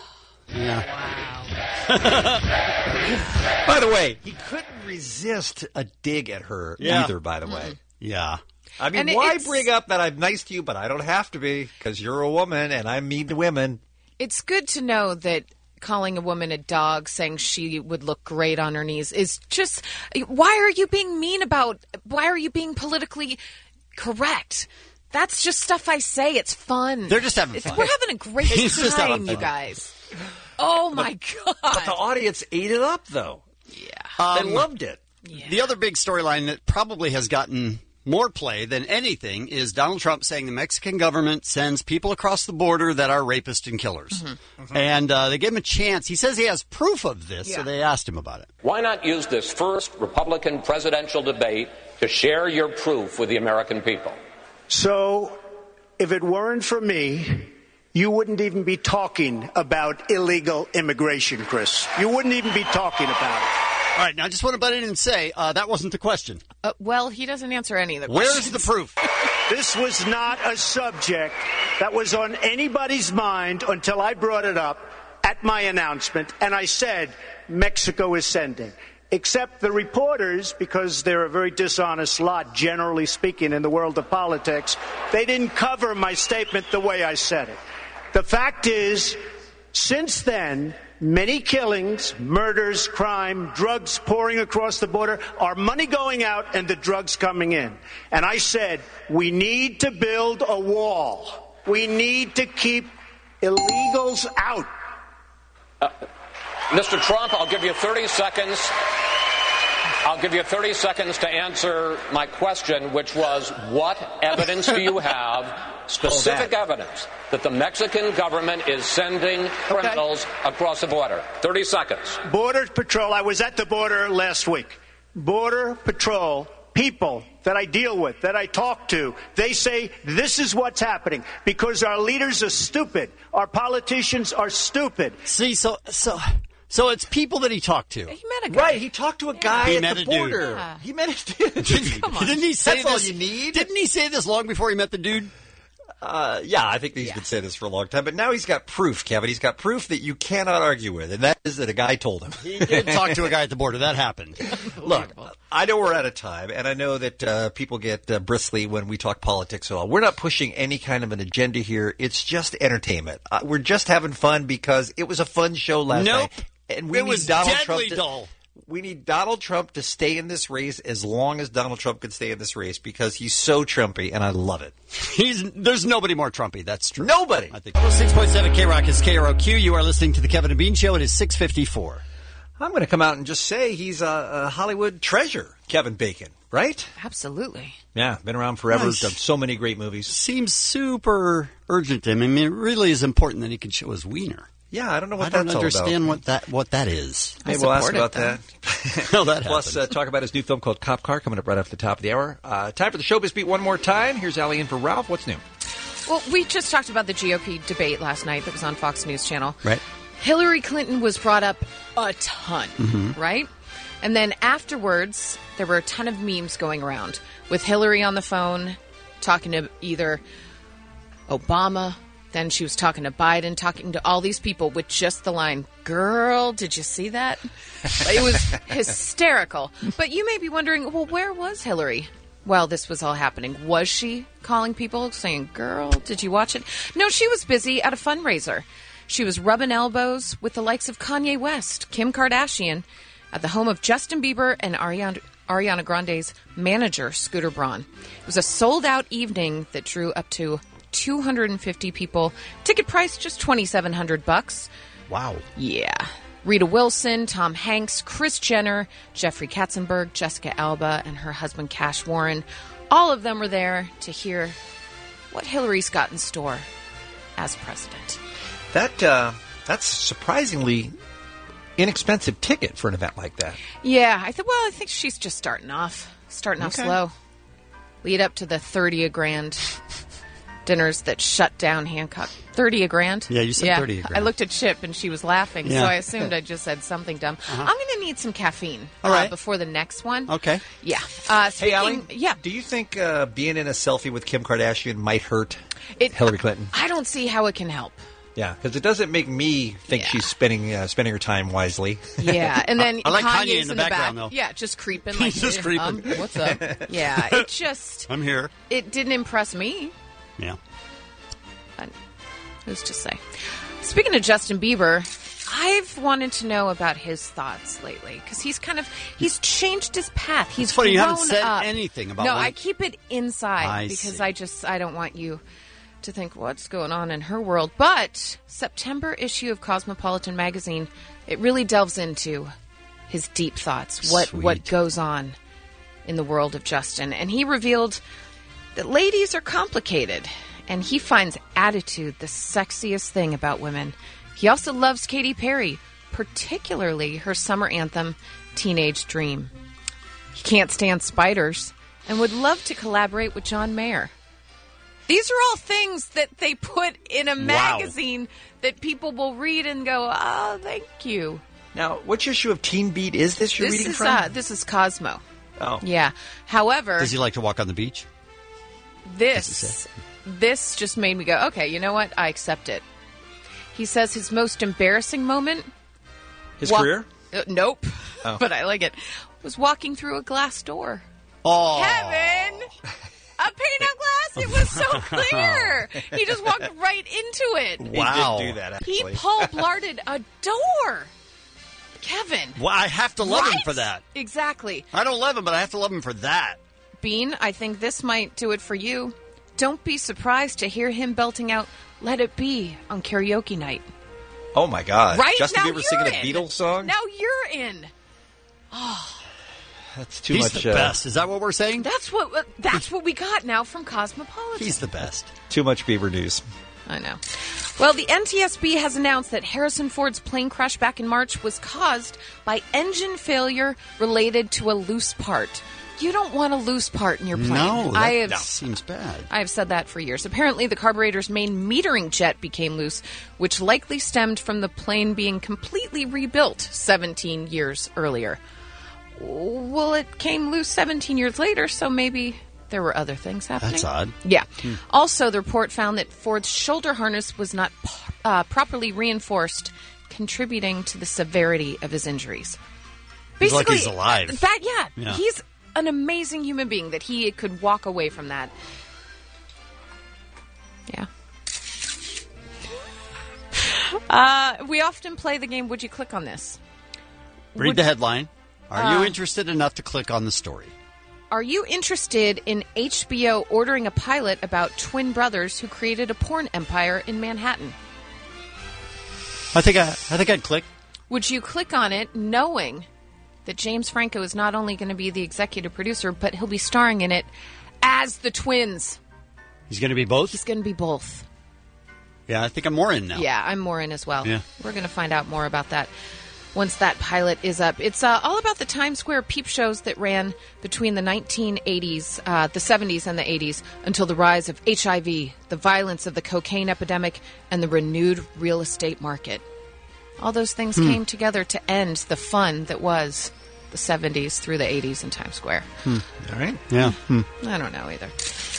By the way, he couldn't resist a dig at her either, by the way. Yeah. I mean, why bring up that I'm nice to you, but I don't have to be, because you're a woman and I'm mean to women? It's good to know that calling a woman a dog, saying she would look great on her knees, is just... Why are you being why are you being politically correct? That's just stuff I say. It's fun. They're just having fun. We're having a great time, you guys. Oh, my God. But the audience ate it up, though. Yeah. They loved it. Yeah. The other big storyline that probably has gotten more play than anything is Donald Trump saying the Mexican government sends people across the border that are rapists and killers. Mm-hmm. Mm-hmm. And they gave him a chance. He says he has proof of this, so they asked him about it. Why not use this first Republican presidential debate to share your proof with the American people? So, if it weren't for me, you wouldn't even be talking about illegal immigration, Chris. You wouldn't even be talking about it. All right, now I just want to butt in and say that wasn't the question. Well, he doesn't answer any of the questions. Where's the proof? This was not a subject that was on anybody's mind until I brought it up at my announcement, and I said Mexico is sending. Except the reporters, because they're a very dishonest lot, generally speaking, in the world of politics, they didn't cover my statement the way I said it. The fact is, since then, many killings, murders, crime, drugs pouring across the border, our money going out and the drugs coming in. And I said, we need to build a wall. We need to keep illegals out. Mr. Trump, I'll give you 30 seconds. I'll give you 30 seconds to answer my question, which was, what evidence do you have, specific evidence, that the Mexican government is sending criminals across the border? 30 seconds. Border Patrol, I was at the border last week. Border Patrol, people that I deal with, that I talk to, they say this is what's happening because our leaders are stupid. Our politicians are stupid. See, so it's people that he talked to. He met a guy. Right, he talked to a guy at the border. Yeah. He met a dude. Didn't he say That's this? all you need? Didn't he say this long before he met the dude? Yeah, I think he's been saying this for a long time. But now he's got proof, Kevin. He's got proof that you cannot argue with, and that is that a guy told him. He did talk to a guy at the border. That happened. Look, I know we're out of time, and I know that people get bristly when we talk politics at all. We're not pushing any kind of an agenda here. It's just entertainment. We're just having fun because it was a fun show last night. And we need Donald Trump dull. We need Donald Trump to stay in this race as long as Donald Trump can stay in this race because he's so Trumpy, and I love it. There's nobody more Trumpy. That's true. Nobody. I think 6.7 K-Rock is KROQ. You are listening to the Kevin and Bean Show. It is 6:54. I'm going to come out and just say he's a Hollywood treasure, Kevin Bacon, right? Absolutely. Yeah, been around forever, Nice. done so many great movies. Seems super urgent to him. I mean, it really is important that he can show his wiener. Yeah, I don't know what I don't that's all understand about. what that is. Maybe we'll ask about that. Well, that Plus, talk about his new film called Cop Car coming up right after the top of the hour. Time for the Showbiz Beat one more time. Here's Allie in for Ralph. What's new? Well, we just talked about the GOP debate last night that was on Fox News Channel. Right. Hillary Clinton was brought up a ton, right? And then afterwards, there were a ton of memes going around with Hillary on the phone talking to either Obama, then she was talking to Biden, talking to all these people with just the line, "Girl, did you see that?" It was hysterical. But you may be wondering, well, where was Hillary? Well, this was all happening. Was she calling people, saying, "Girl, did you watch it?" No, she was busy at a fundraiser. She was rubbing elbows with the likes of Kanye West, Kim Kardashian, at the home of Justin Bieber and Ariana Grande's manager, Scooter Braun. It was a sold-out evening that drew up to 250 people. Ticket price just $2,700. Wow. Yeah. Rita Wilson, Tom Hanks, Kris Jenner, Jeffrey Katzenberg, Jessica Alba, and her husband Cash Warren. All of them were there to hear what Hillary's got in store as president. That's surprisingly inexpensive ticket for an event like that. Yeah, I think she's just starting off slow. Lead up to the 30 a grand dinners that shut down Hancock. 30 a grand? Yeah, you said 30 a grand. I looked at Chip and she was laughing, so I assumed I just said something dumb. I'm going to need some caffeine before the next one. Okay. Yeah. Hey, Allie, yeah. do you think being in a selfie with Kim Kardashian might hurt Hillary Clinton? I don't see how it can help. Yeah, because it doesn't make me think she's spending her time wisely. Yeah, and then I like Kanye's Kanye in the background, though. Yeah, just creeping. He's just creeping. What's up? Yeah, it just... I'm here. It didn't impress me. Yeah. But who's to say? Speaking of Justin Bieber, I've wanted to know about his thoughts lately because he's changed his path. He's It's funny, you haven't grown said up. anything about No, what- I keep it inside I because see. I don't want you to think what's going on in her world. But September issue of Cosmopolitan magazine, it really delves into his deep thoughts, what goes on in the world of Justin. And he revealed that ladies are complicated, and he finds attitude the sexiest thing about women. He also loves Katy Perry, particularly her summer anthem, Teenage Dream. He can't stand spiders and would love to collaborate with John Mayer. These are all things that they put in a magazine that people will read and go, "Oh, thank you." Now, which issue of Teen Beat is this you're reading from? This is Cosmo. Oh. Yeah. However... Does he like to walk on the beach? This just made me go, okay, you know what? I accept it. He says his most embarrassing moment... His career? Nope. Oh. But I like it. Was walking through a glass door. Oh. Kevin! A paint-out glass? It was so clear. He just walked right into it. Wow. He did do that, actually. He Paul Blarted a door. Kevin. Well, I have to love him for that. Exactly. I don't love him, but I have to love him for that. Bean, I think this might do it for you. Don't be surprised to hear him belting out "Let It Be" on karaoke night. Oh, my God. Right? Justin Now Bieber singing a you're in. Beatles song? Now you're in. Oh, That's too He's much. the best. Is that what we're saying? that's what we got now from Cosmopolitan. He's the best. Too much Bieber news. I know. Well, the NTSB has announced that Harrison Ford's plane crash back in March was caused by engine failure related to a loose part. You don't want a loose part in your plane. No, that seems bad. I have said that for years. Apparently, the carburetor's main metering jet became loose, which likely stemmed from the plane being completely rebuilt 17 years earlier. Well, it came loose 17 years later, so maybe there were other things happening. That's odd. Yeah. Also, the report found that Ford's shoulder harness was not properly reinforced, contributing to the severity of his injuries. He's like he's alive. Yeah. He's an amazing human being that he could walk away from that. Yeah. We often play the game, Would You Click on This? Read the headline. Are you interested enough to click on the story? Are you interested in HBO ordering a pilot about twin brothers who created a porn empire in Manhattan? I think I'd click. Would you click on it knowing that James Franco is not only going to be the executive producer, but he'll be starring in it as the twins? He's going to be both? He's going to be both. Yeah, I think I'm more in now. Yeah, I'm more in as well. Yeah. We're going to find out more about that once that pilot is up. It's all about the Times Square peep shows that ran between the 1980s, the 70s and the 80s, until the rise of HIV, the violence of the cocaine epidemic, and the renewed real estate market. All those things came together to end the fun that was the 70s through the 80s in Times Square. All right. Yeah. I don't know either.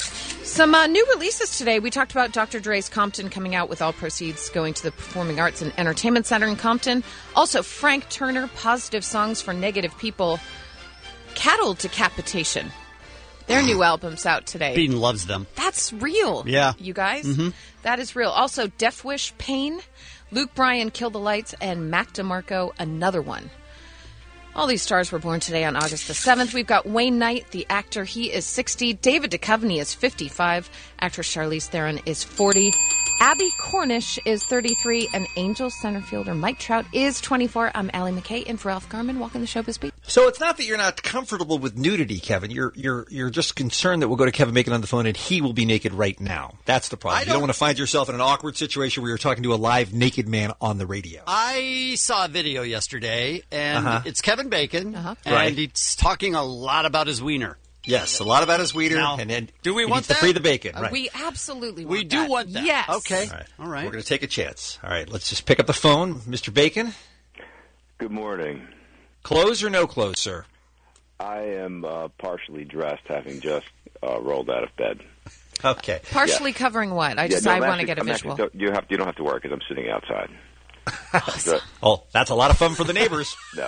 Some new releases today. We talked about Dr. Dre's Compton coming out with all proceeds going to the Performing Arts and Entertainment Center in Compton. Also, Frank Turner, Positive Songs for Negative People. Cattle Decapitation. Their new album's out today. Bean loves them. That's real. Yeah. You guys? Mm-hmm. That is real. Also, Death Wish, Pain. Luke Bryan, Kill the Lights. And Mac DeMarco, Another One. All these stars were born today on August the 7th. We've got Wayne Knight, the actor. He is 60. David Duchovny is 55. Actress Charlize Theron is 40. Abby Cornish is 33. And Angels center fielder Mike Trout is 24. I'm Allie McKay in for Ralph Garman, walking the showbiz beat. So it's not that you're not comfortable with nudity, Kevin. You're just concerned that we'll go to Kevin Bacon on the phone and he will be naked right now. That's the problem. You don't want to find yourself in an awkward situation where you're talking to a live naked man on the radio. I saw a video yesterday, and it's Kevin Bacon, and he's talking a lot about his wiener. Yes, a lot about his wiener. Now, and then do we he want needs that? to free the bacon. Right. We absolutely want We do want that. Yes. Okay. All right. We're going to take a chance. All right, let's just pick up the phone. Mr. Bacon? Good morning. Clothes or no clothes, sir? I am partially dressed, having just rolled out of bed. Okay. Partially covering what? I want to get a visual. You don't have to worry because I'm sitting outside. Oh, that's a lot of fun for the neighbors. No.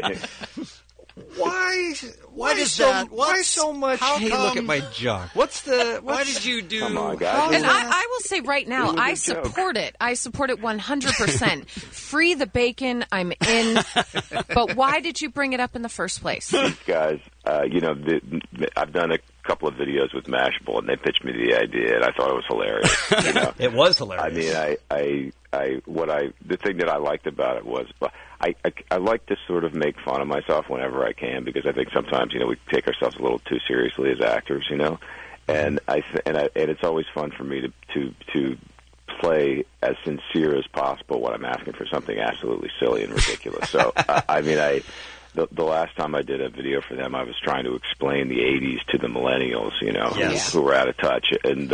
Why is that? Why so much? Hey, look at my junk. Why did you do? Come on, guys. And I will say right now, I support it. I support it 100%. Free the bacon. I'm in. But why did you bring it up in the first place? Guys, I've done a couple of videos with Mashable, and they pitched me the idea, and I thought it was hilarious. You know? It was hilarious. I mean, the thing that I liked about it was I like to sort of make fun of myself whenever I can, because I think sometimes, we take ourselves a little too seriously as actors, and it's always fun for me to play as sincere as possible when I'm asking for something absolutely silly and ridiculous. So the last time I did a video for them, I was trying to explain the '80s to the millennials, who were out of touch, and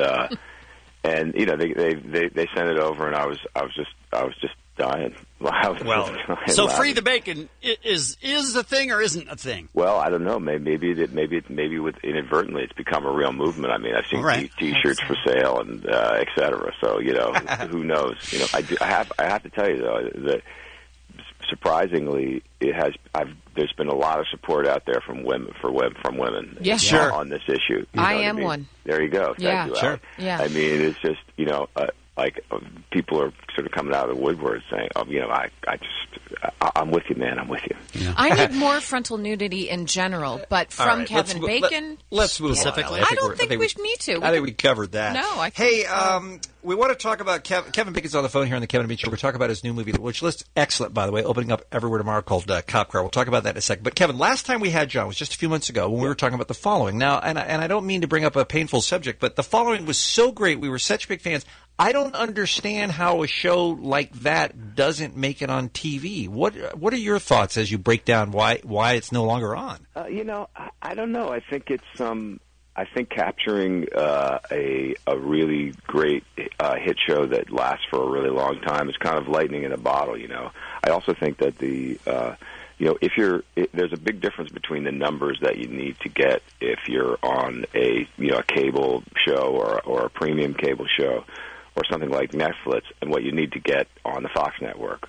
they sent it over, and I was just dying. So free the bacon is a thing or isn't a thing? Well, I don't know. Maybe with inadvertently it's become a real movement. I mean, I've seen T-shirts for sale and et cetera. So who knows? I have to tell you though that surprisingly, there's been a lot of support out there from women Yes, sure. on this issue. I am one. There you go. Yeah, Thank you, sure. Alex. Yeah. I mean, it's just people are sort of coming out of the woodwork saying, I'm with you, man. I'm with you. Yeah. I need more frontal nudity in general, but from Kevin Bacon. Let's move specifically. On. I don't think we need to. I think we covered that. No, Hey, we want to talk about Kevin Bacon's on the phone here on the Kevin and Bean Show. We're talking about his new movie, which looks excellent, by the way, opening up everywhere tomorrow, called Cop Car. We'll talk about that in a second. But Kevin, last time we had John was just a few months ago when we were talking about The Following. Now, and I don't mean to bring up a painful subject, but The Following was so great. We were such big fans. I don't understand how a show like that doesn't make it on TV. What are your thoughts as you break down why it's no longer on? I don't know. I think it's I think capturing a really great hit show that lasts for a really long time is kind of lightning in a bottle. I also think that there's a big difference between the numbers that you need to get if you're on a cable show or a premium cable show, or something like Netflix, and what you need to get on the Fox network.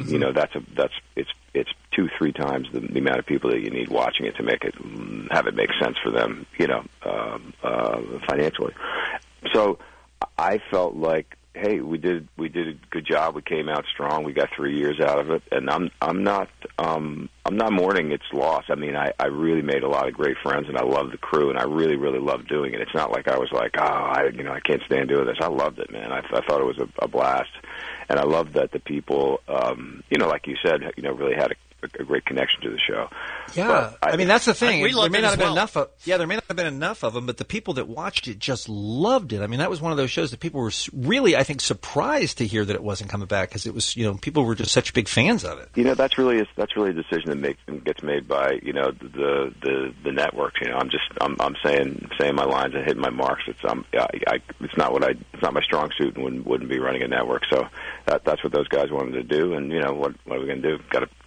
It's 2-3 times the amount of people that you need watching it to have it make sense for them, financially. So I felt like, hey, we did a good job. We came out strong. We got 3 years out of it, and I'm not mourning its loss. I mean, I really made a lot of great friends, and I love the crew, and I really, really loved doing it. It's not like I was like, I can't stand doing this. I loved it, man. I thought it was a blast, and I loved that the people, like you said, really had a great connection to the show. Yeah, I mean that's the thing. There may not have been enough of them, but the people that watched it just loved it. I mean, that was one of those shows that people were really, I think, surprised to hear that it wasn't coming back, because it was, people were just such big fans of it. That's really a decision that gets made by the networks. I'm saying my lines and hitting my marks. It's not my strong suit, and wouldn't be running a network. So that's what those guys wanted to do, and what are we going to do? Got to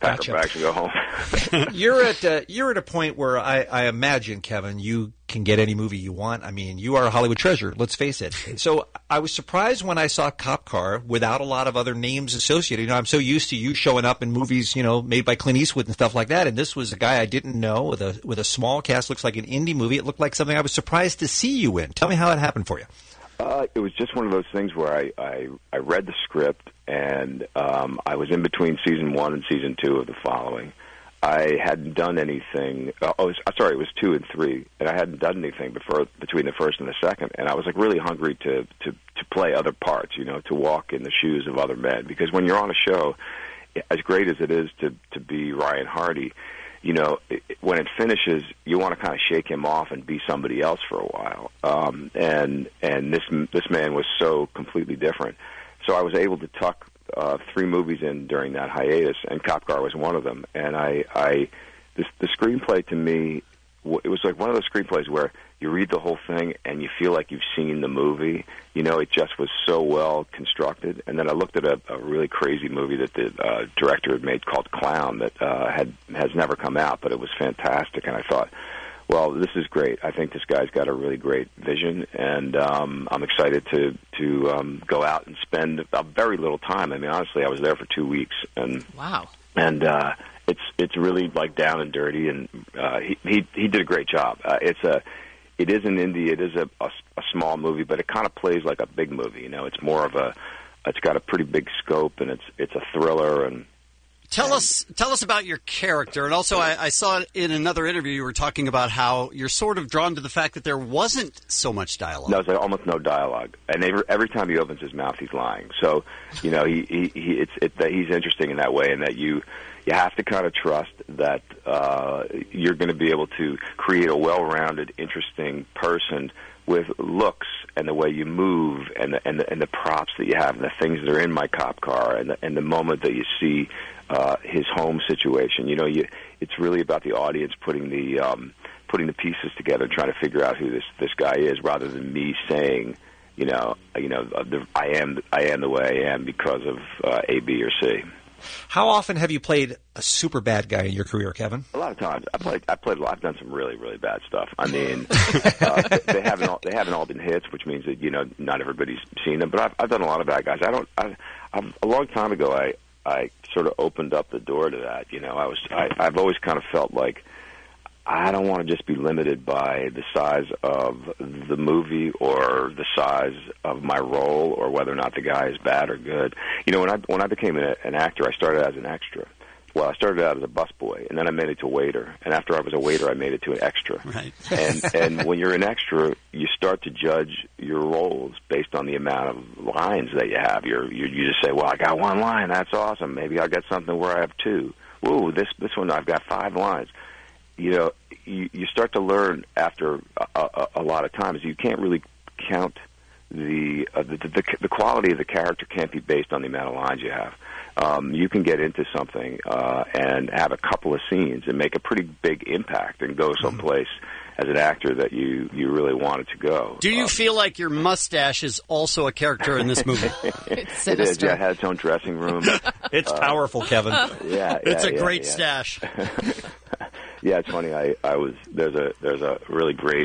pack our bags and go home. You're at a point where I imagine, Kevin, you can get any movie you want. I mean, you are a Hollywood treasure, let's face it. So I was surprised when I saw Cop Car without a lot of other names associated. You know, I'm so used to you showing up in movies, you know, made by Clint Eastwood and stuff like that. And this was a guy I didn't know with a small cast. Looks like an indie movie. It looked like something I was surprised to see you in. Tell me how it happened for you. It was just one of those things where I read the script, and I was in between season 1 and season 2 of The Following. I hadn't done anything. It was 2 and 3, and I hadn't done anything between the first and the second. And I was like really hungry to play other parts, you know, to walk in the shoes of other men. Because when you're on a show, as great as it is to be Ryan Hardy, you know, when it finishes, you want to kind of shake him off and be somebody else for a while. And this man was so completely different. So I was able to tuck 3 movies in during that hiatus, and Cop Car was one of them. And the screenplay to me, it was like one of those screenplays where you read the whole thing and you feel like you've seen the movie. You know, it just was so well constructed. And then I looked at a really crazy movie that the director had made called Clown that has never come out, but it was fantastic. And I thought, well, this is great. I think this guy's got a really great vision, and I'm excited to go out and spend a very little time. I mean, honestly, I was there for 2 weeks, and wow, and it's really like down and dirty, and he did a great job. It is an indie, it is a small movie, but it kind of plays like a big movie. You know, it's more of it's got a pretty big scope, and it's a thriller. And tell us about your character, and also I saw in another interview you were talking about how you're sort of drawn to the fact that there wasn't so much dialogue. No, there's like almost no dialogue, and every time he opens his mouth, he's lying. So, you know, he's interesting in that way, in that you have to kind of trust that you're going to be able to create a well-rounded, interesting person with looks and the way you move and the props that you have and the things that are in my cop car and the moment that you see his home situation. You know, it's really about the audience putting the pieces together, trying to figure out who this guy is, rather than me saying, I am the way I am because of A, B, or C. How often have you played a super bad guy in your career, Kevin? A lot of times. I played a lot. I've done some really, really bad stuff. I mean, they haven't all been hits, which means that, you know, not everybody's seen them. But I've done a lot of bad guys. A long time ago, I sort of opened up the door to that. You know, I've always kind of felt like I don't want to just be limited by the size of the movie or the size of my role or whether or not the guy is bad or good. You know, when I became an actor, I started as an extra. Well, I started out as a busboy, and then I made it to waiter. And after I was a waiter, I made it to an extra. Right. And when you're an extra, you start to judge your roles based on the amount of lines that you have. You just say, well, I got 1 line. That's awesome. Maybe I'll get something where I have 2. Whoa, this one I've got 5 lines. You know, you start to learn after a lot of times. You can't really count the quality of the character can't be based on the amount of lines you have. You can get into something and have a couple of scenes and make a pretty big impact and go someplace as an actor that you really wanted to go. Do you feel like your mustache is also a character in this movie? It's it is. Yeah, it has its own dressing room. It's powerful, Kevin. It's a great stash. Yeah, it's funny. There's a really great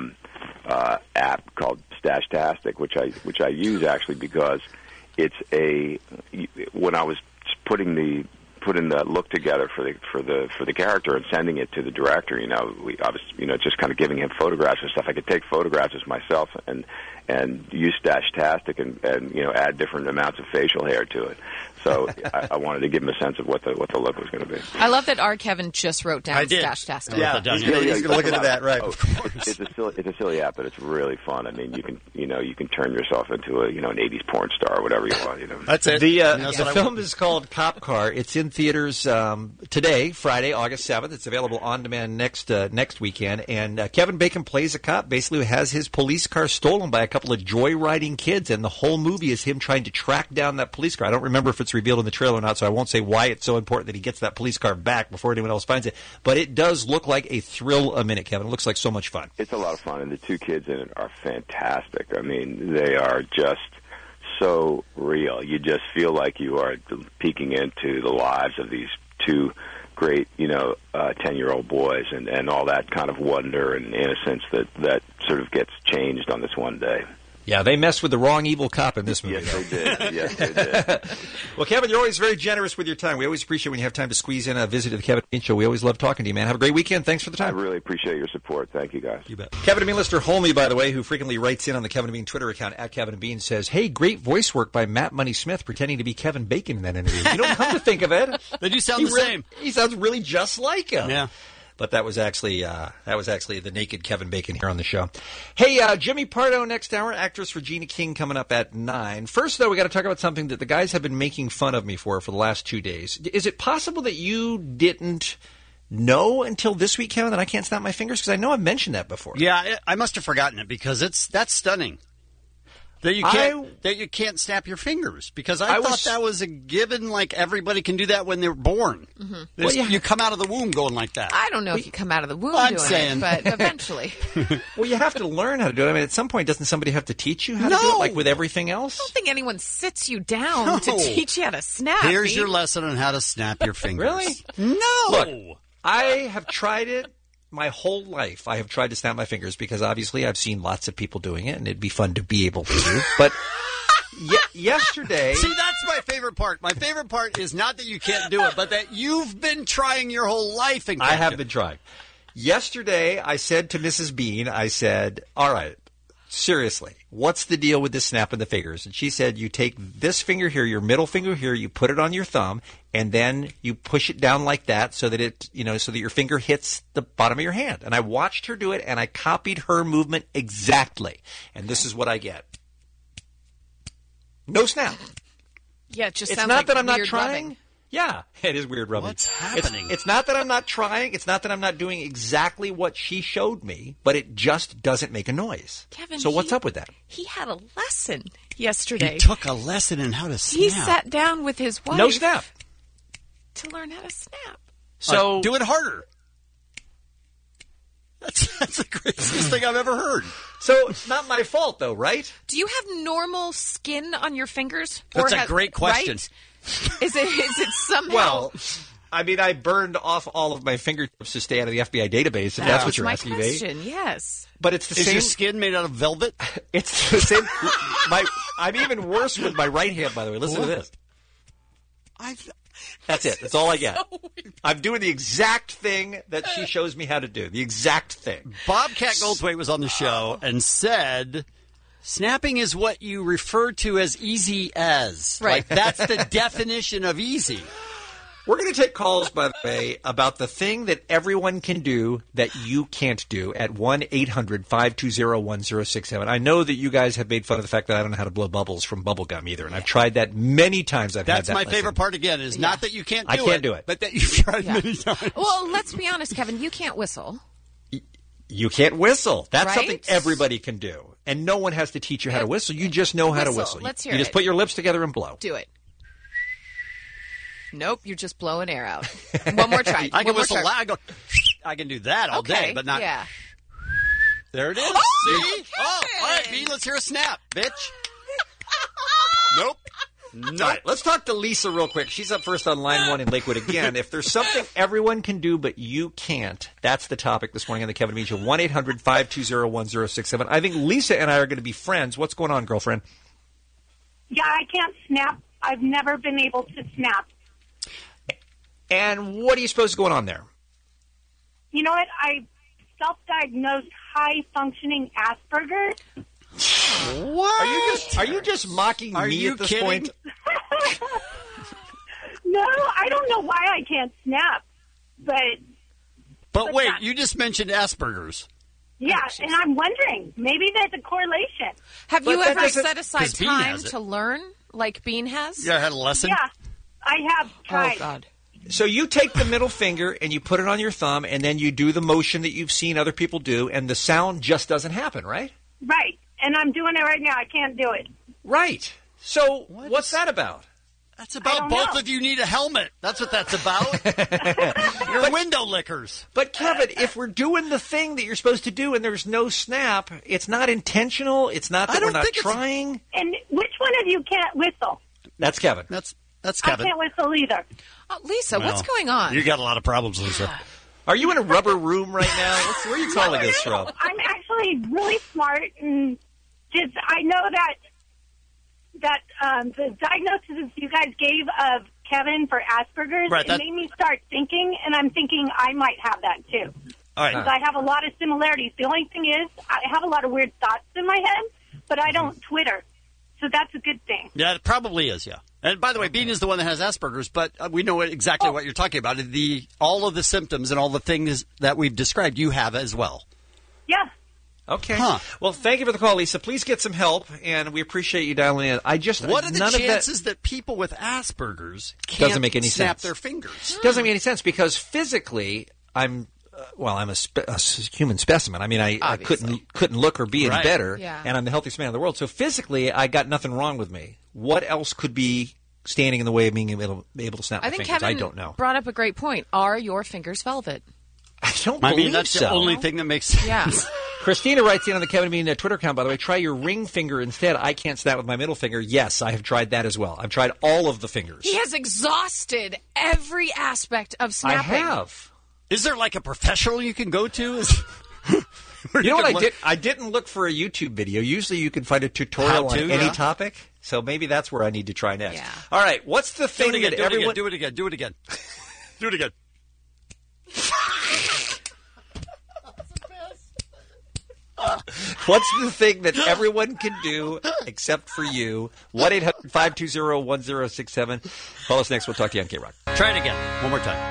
app called Stashtastic, which I use actually because it's when I was putting the look together for the character and sending it to the director. You know, I was just kind of giving him photographs and stuff. I could take photographs of myself and use Stashtastic and add different amounts of facial hair to it. So I wanted to give him a sense of what the look was going to be. I love that R. Kevin just wrote down Stashtastic. Yeah, he's going to look into that, right? It's a silly app, but it's really fun. I mean, you can turn yourself into an 80s porn star or whatever you want. You know. That's it. The film is called Cop Car. It's in theaters today, Friday, August 7th. It's available on demand next weekend. And Kevin Bacon plays a cop, basically who has his police car stolen by a couple of joyriding kids, and the whole movie is him trying to track down that police car. I don't remember if it's revealed in the trailer or not, so I won't say why it's so important that he gets that police car back before anyone else finds it. But it does look like a thrill a minute, Kevin. It looks like so much fun. It's a lot of fun, and the 2 kids in it are fantastic. I mean, they are just so real. You just feel like you are peeking into the lives of these two great, 10-year-old boys, and all that kind of wonder and innocence that sort of gets changed on this one day. Yeah, they messed with the wrong evil cop in this movie. Yes, they did. Yes, they did. Well, Kevin, you're always very generous with your time. We always appreciate when you have time to squeeze in a visit to the Kevin Bean Show. We always love talking to you, man. Have a great weekend. Thanks for the time. I really appreciate your support. Thank you, guys. You bet. Kevin Bean listener Holmy, by the way, who frequently writes in on the Kevin Bean Twitter account at Kevin Bean, says, "Hey, great voice work by Matt Money Smith pretending to be Kevin Bacon in that interview." You don't come to think of it. They do sound the same. He sounds really just like him. Yeah. But that was actually the naked Kevin Bacon here on the show. Hey, Jimmy Pardo next hour, actress Regina King coming up at 9. First, though, we got to talk about something that the guys have been making fun of me for the last 2 days. Is it possible that you didn't know until this week, Kevin, that I can't snap my fingers? Because I know I've mentioned that before. Yeah, I must have forgotten it because that's stunning. That you can't snap your fingers, because I thought that was a given, like everybody can do that when they're born. Mm-hmm. Well, you come out of the womb going like that. I don't know if you come out of the womb I'm doing saying. it, but eventually. Well, you have to learn how to do it. I mean, at some point, doesn't somebody have to teach you how to do it, like with everything else? I don't think anyone sits you down to teach you how to snap. Here's your lesson on how to snap your fingers. Really? No. Look, I have tried it. My whole life, I have tried to snap my fingers because obviously I've seen lots of people doing it, and it'd be fun to be able to do. But yesterday... See, that's my favorite part. My favorite part is not that you can't do it, but that you've been trying your whole life. And I have been trying. Yesterday, I said to Mrs. Bean, I said, all right, seriously, what's the deal with this snapping the fingers? And she said, you take this finger here, your middle finger here, you put it on your thumb, and then you push it down like that so that so that your finger hits the bottom of your hand. And I watched her do it, and I copied her movement exactly. And this is what I get. No snap. Yeah, it just it's sounds not like that I'm not weird trying. rubbing. Yeah, it is weird rubbing. What's happening? It's not that I'm not trying. It's not that I'm not doing exactly what she showed me, but it just doesn't make a noise. Kevin, so what's up with that? He had a lesson yesterday. He took a lesson in how to snap. He sat down with his wife. No snap. To learn how to snap. So do it harder. That's the craziest thing I've ever heard. So it's not my fault, though, right? Do you have normal skin on your fingers? That's a great question. Right? Is it somehow? Well, I mean, I burned off all of my fingertips to stay out of the FBI database, if that's what you're my asking question, me. Yes. But it's the same. Is your skin made out of velvet? It's the same. I'm even worse with my right hand, by the way. Listen to this. That's it. That's all I get. I'm doing the exact thing that she shows me how to do. The exact thing. Bobcat Goldthwait was on the show and said, snapping is what you refer to as easy as. Right. Like, that's the definition of easy. We're going to take calls, by the way, about the thing that everyone can do that you can't do at 1-800-520-1067. I know that you guys have made fun of the fact that I don't know how to blow bubbles from bubble gum either, and I've tried that many times. That's my favorite part, again, is not that you can't do it. I can't do it. But that you've tried many times. Well, let's be honest, Kevin. You can't whistle. You can't whistle. That's Right? something everybody can do. And no one has to teach you how to whistle. You just know how to whistle. Let's hear You just it. put your lips together and blow. Do it. Nope, you're just blowing air out. One more try. I can One more whistle try. loud. I can do that all day, but not. Yeah. There it is. Oh, See? Oh, all right, B, let's hear a snap, bitch. Nope. All right, let's talk to Lisa real quick. She's up first on line 1 in Lakewood again. If there's something everyone can do but you can't, that's the topic this morning on the Kevin Bean Show. 1-800-520-1067. I think Lisa and I are going to be friends. What's going on, girlfriend? Yeah, I can't snap. I've never been able to snap. And what are you supposed to go on there? You know what? I self-diagnosed high-functioning Asperger's. What? Are you just mocking Are me you at this kidding? point? No, I don't know why I can't snap, but Wait, you just mentioned Asperger's. yeah, and I'm wondering, maybe there's a correlation. Have But you that ever doesn't- set aside 'cause Bean time has it. to learn like Bean has? You ever had a lesson? Yeah, I have tried. Oh, God. So you take the middle finger and you put it on your thumb, and then you do the motion that you've seen other people do, and the sound just doesn't happen, right? Right, and I'm doing it right now. I can't do it. Right. So what's that about? That's I about don't both know. of you need a helmet. That's what that's about. You're window lickers. But Kevin, if we're doing the thing that you're supposed to do and there's no snap, it's not intentional. It's not that we're not trying. And which one of you can't whistle? That's Kevin. That's That's Kevin. I can't whistle either. Oh, Lisa, Well, what's going on? You got a lot of problems, Lisa. Are you in a rubber room right now? Where are you calling us from? I'm actually really smart, and just I know that the diagnosis you guys gave of Kevin for Asperger's, Right, it made me start thinking, and I'm thinking I might have that too. All right. Because I have a lot of similarities. The only thing is, I have a lot of weird thoughts in my head, but I don't Twitter. So that's a good thing. Yeah, it probably is, yeah. And by the way, Bean is the one that has Asperger's, but we know exactly what you're talking about. All of the symptoms and all the things that we've described, you have as well. Yeah. Okay. Well, thank you for the call, Lisa. Please get some help, and we appreciate you dialing in. What are the chances that people with Asperger's can't doesn't make any snap sense. their fingers? Doesn't make any sense because physically, I'm a human specimen. I mean, I couldn't look or be any better, and I'm the healthiest man in the world. So physically, I got nothing wrong with me. What else could be standing in the way of being able to snap my I think fingers? Kevin I don't know. brought up a great point. Are your fingers velvet? I don't I believe mean, that's so. the only thing that makes sense. Yeah. Christina writes in on the Kevin and Bean Twitter account, by the way, try your ring finger instead. I can't snap with my middle finger. Yes, I have tried that as well. I've tried all of the fingers. He has exhausted every aspect of snapping. I have. Is there like a professional you can go to? You know what I didn't look for a YouTube video. Usually you can find a tutorial on any topic. So maybe that's where I need to try next. Yeah. All right, what's the thing that everyone... Do it again. Do it again. What's the thing that everyone can do except for you? 1-800-520-1067. Call us next. We'll talk to you on K-Rock. Try it again. One more time.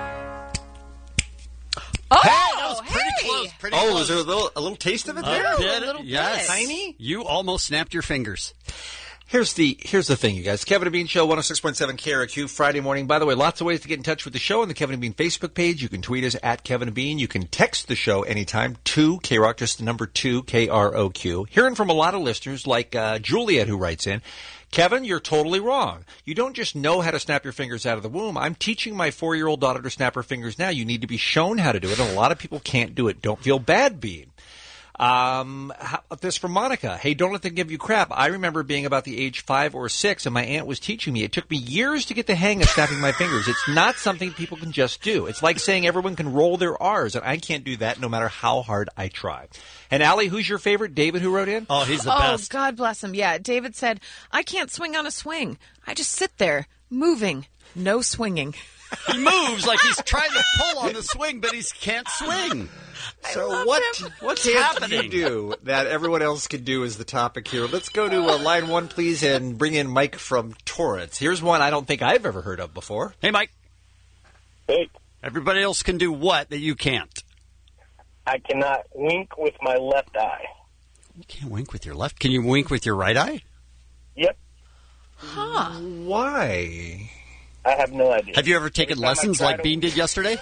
Oh, hey, that was pretty close. Pretty close. Was there a little taste of it there? A bit, yes. bit. Tiny? You almost snapped your fingers. Here's the thing, you guys. Kevin and Bean Show, 106.7 KRQ, Friday morning. By the way, lots of ways to get in touch with the show on the Kevin and Bean Facebook page. You can tweet us at Kevin and Bean. You can text the show anytime to KROQ, just the number 2, KROQ. Hearing from a lot of listeners like Juliet, who writes in, Kevin, you're totally wrong. You don't just know how to snap your fingers out of the womb. I'm teaching my 4-year-old daughter to snap her fingers now. You need to be shown how to do it, and a lot of people can't do it. Don't feel bad, Bean. This from Monica. Hey, don't let them give you crap. I remember being about the age 5 or 6, and my aunt was teaching me. It took me years to get the hang of snapping my fingers. It's not something people can just do. It's like saying everyone can roll their R's, and I can't do that no matter how hard I try. And Allie, who's your favorite? David, who wrote in? Oh, he's the best. Oh, God bless him. Yeah, David said, I can't swing on a swing. I just sit there, moving, no swinging. He moves like he's trying to pull on the swing, but he can't swing. So what's happening? You do that everyone else can do is the topic here. Let's go to line 1, please, and bring in Mike from Torrance. Here's one I don't think I've ever heard of before. Hey, Mike. Hey. Everybody else can do what that you can't? I cannot wink with my left eye. You can't wink with your left. Can you wink with your right eye? Yep. Huh. Why? I have no idea. Have you ever taken lessons like Bean did yesterday?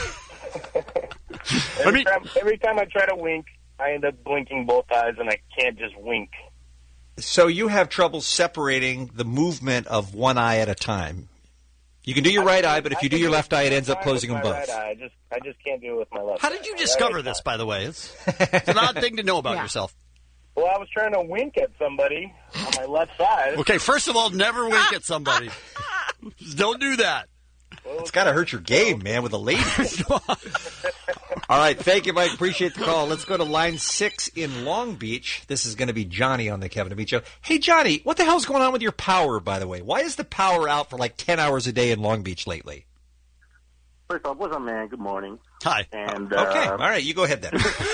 Every time I try to wink, I end up blinking both eyes, and I can't just wink. So you have trouble separating the movement of one eye at a time. You can do your right eye, but if you do your left eye, it ends up closing them both. Right eye. I just can't do it with my left. How did you discover this, by the way? It's an odd thing to know about yourself. Well, I was trying to wink at somebody on my left side. Okay, first of all, never wink at somebody. Don't do that. It's got to hurt your game, man, with the ladies. All right, thank you, Mike. Appreciate the call. Let's go to line 6 in Long Beach. This is going to be Johnny on the Kevin and Bean Show. Hey, Johnny, what the hell's going on with your power, by the way? Why is the power out for like 10 hours a day in Long Beach lately? First off, what's up, man? Good morning. Hi. And okay, all right, you go ahead then.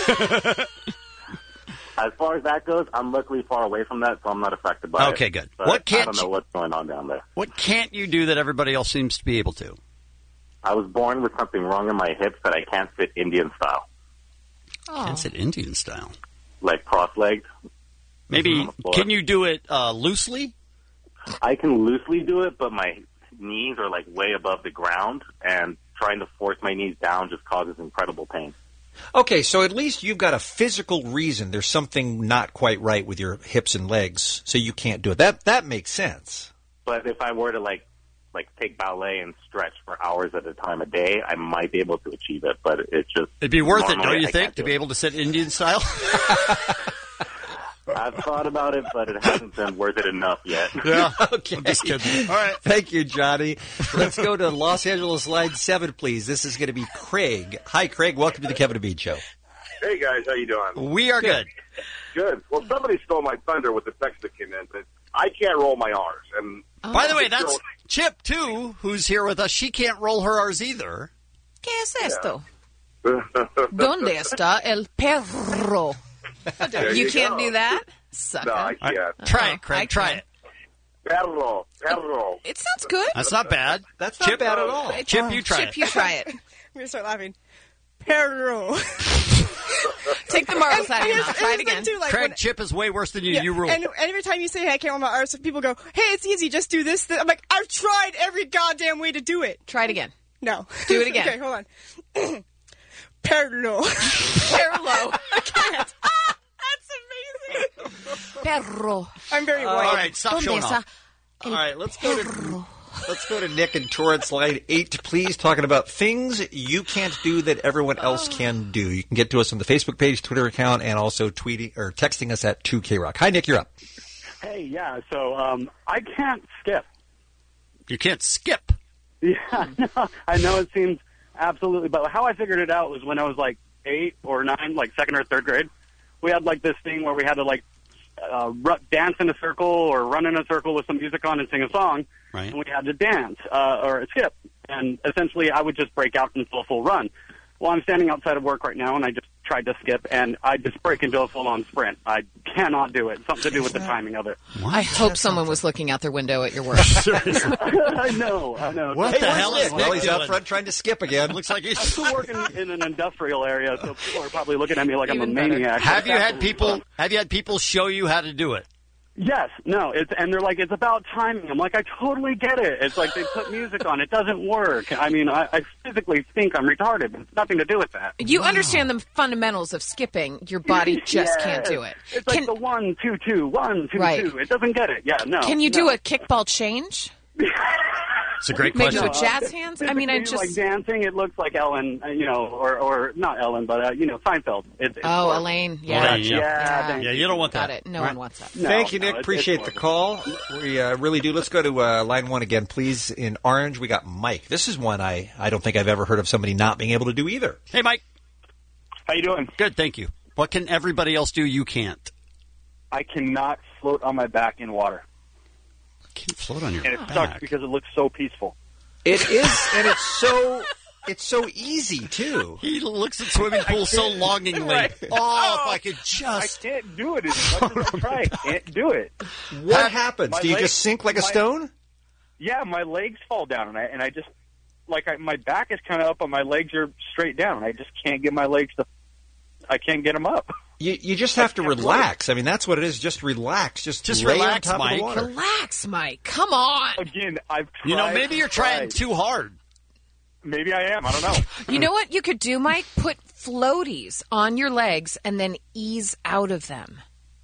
As far as that goes, I'm luckily far away from that, so I'm not affected by it. Okay, good. But I don't know what's going on down there. What can't you do that everybody else seems to be able to? I was born with something wrong in my hips that I can't sit Indian style. Oh. Can't sit Indian style? Like cross-legged. Maybe, can you do it loosely? I can loosely do it, but my knees are like way above the ground, and trying to force my knees down just causes incredible pain. Okay, so at least you've got a physical reason. There's something not quite right with your hips and legs, so you can't do it. That makes sense. But if I were to like take ballet and stretch for hours at a time a day, I might be able to achieve it. But it's just it'd be worth it, don't you think, to be able to sit Indian style? I've thought about it, but it hasn't been worth it enough yet. Yeah. Okay. I'm just kidding. All right. Thank you, Johnny. Let's go to Los Angeles line 7, please. This is going to be Craig. Hi, Craig. Welcome to the Kevin and Bean Show. Hey, guys. How you doing? We are good. Good. Well, somebody stole my thunder with the text that came in. But I can't roll my R's. And By the way, that's Chip, too, who's here with us. She can't roll her R's either. ¿Qué es esto? ¿Dónde está el perro? You can't do that? Sucker. No, I can't. Try it, Craig. Try it. Perro. It sounds good. That's not bad. That's not bad at all. Chip, you try it. Chip, you try it. I'm going to start laughing. Perro. Take the marbles out of your mouth. Try it again. Too, like, Craig, Chip is way worse than you. You rule. And every time you say, hey, I can't roll my R's, people go, hey, it's easy, just do this. I'm like, I've tried every goddamn way to do it. Try it again. No. Do it again. Okay, hold on. Perro. Perro. I can't. That's amazing. Perro. I'm very white. All right, stop showing off. All right, let's go to Nick in Torrance line 8, please, talking about things you can't do that everyone else can do. You can get to us on the Facebook page, Twitter account, and also tweeting or texting us at 2KRock. Hi, Nick, you're up. Hey, yeah, so I can't skip. You can't skip? Yeah, no, I know it seems absolutely, but how I figured it out was when I was like 8 or 9, like 2nd or 3rd grade. We had like this thing where we had to like dance in a circle or run in a circle with some music on and sing a song. Right. And we had to dance or skip. And essentially I would just break out into a full run. Well, I'm standing outside of work right now, and I just tried to skip, and I just break into a full-on sprint. I cannot do it. Something to do with the timing of it. I hope someone was looking out their window at your work. I know. What the hell is Nick Well, he's doing? out front trying to skip again. Looks like he's I'm still working in an industrial area, so people are probably looking at me like I'm a maniac. Have you had people show you how to do it? Yes, no, and they're like, it's about timing. I'm like, I totally get it. It's like they put music on. It doesn't work. I mean, I physically think I'm retarded, but it's nothing to do with that. You understand the fundamentals of skipping. Your body just can't do it. It's like the 1, 2, 2, 1, 2, Right. 2. It doesn't get it. Yeah, no. Can you do a kickball change? It's a great Maybe question. with jazz hands? I mean, I just... like dancing, it looks like Ellen, or not Ellen, but, Seinfeld. It's Elaine. Yeah. Yeah, you don't want Got that. it. No one wants that. No, Thank you, Nick. Appreciate the call. We really do. Let's go to line 1 again, please. In Orange, we got Mike. This is one I don't think I've ever heard of somebody not being able to do either. Hey, Mike. How you doing? Good, thank you. What can everybody else do you can't? I cannot float on my back in water. Can't float on your And it back. sucks because it looks so peaceful. It is, and it's so easy, too. He looks at swimming pools so longingly. Right. Oh, if I could just... I can't do it as much as I try. I can't do it. What happens? Do you just sink like a stone? Yeah, my legs fall down, and I just, my back is kind of up, and my legs are straight down. I just can't get my legs to, I can't get them up. You just have to relax. I mean, that's what it is. Just relax. Just lay relax, on top Mike. of the water. Relax, Mike. Come on. Again, I've tried. Maybe you're trying too hard. Maybe I am. I don't know. You know what you could do, Mike? Put floaties on your legs and then ease out of them.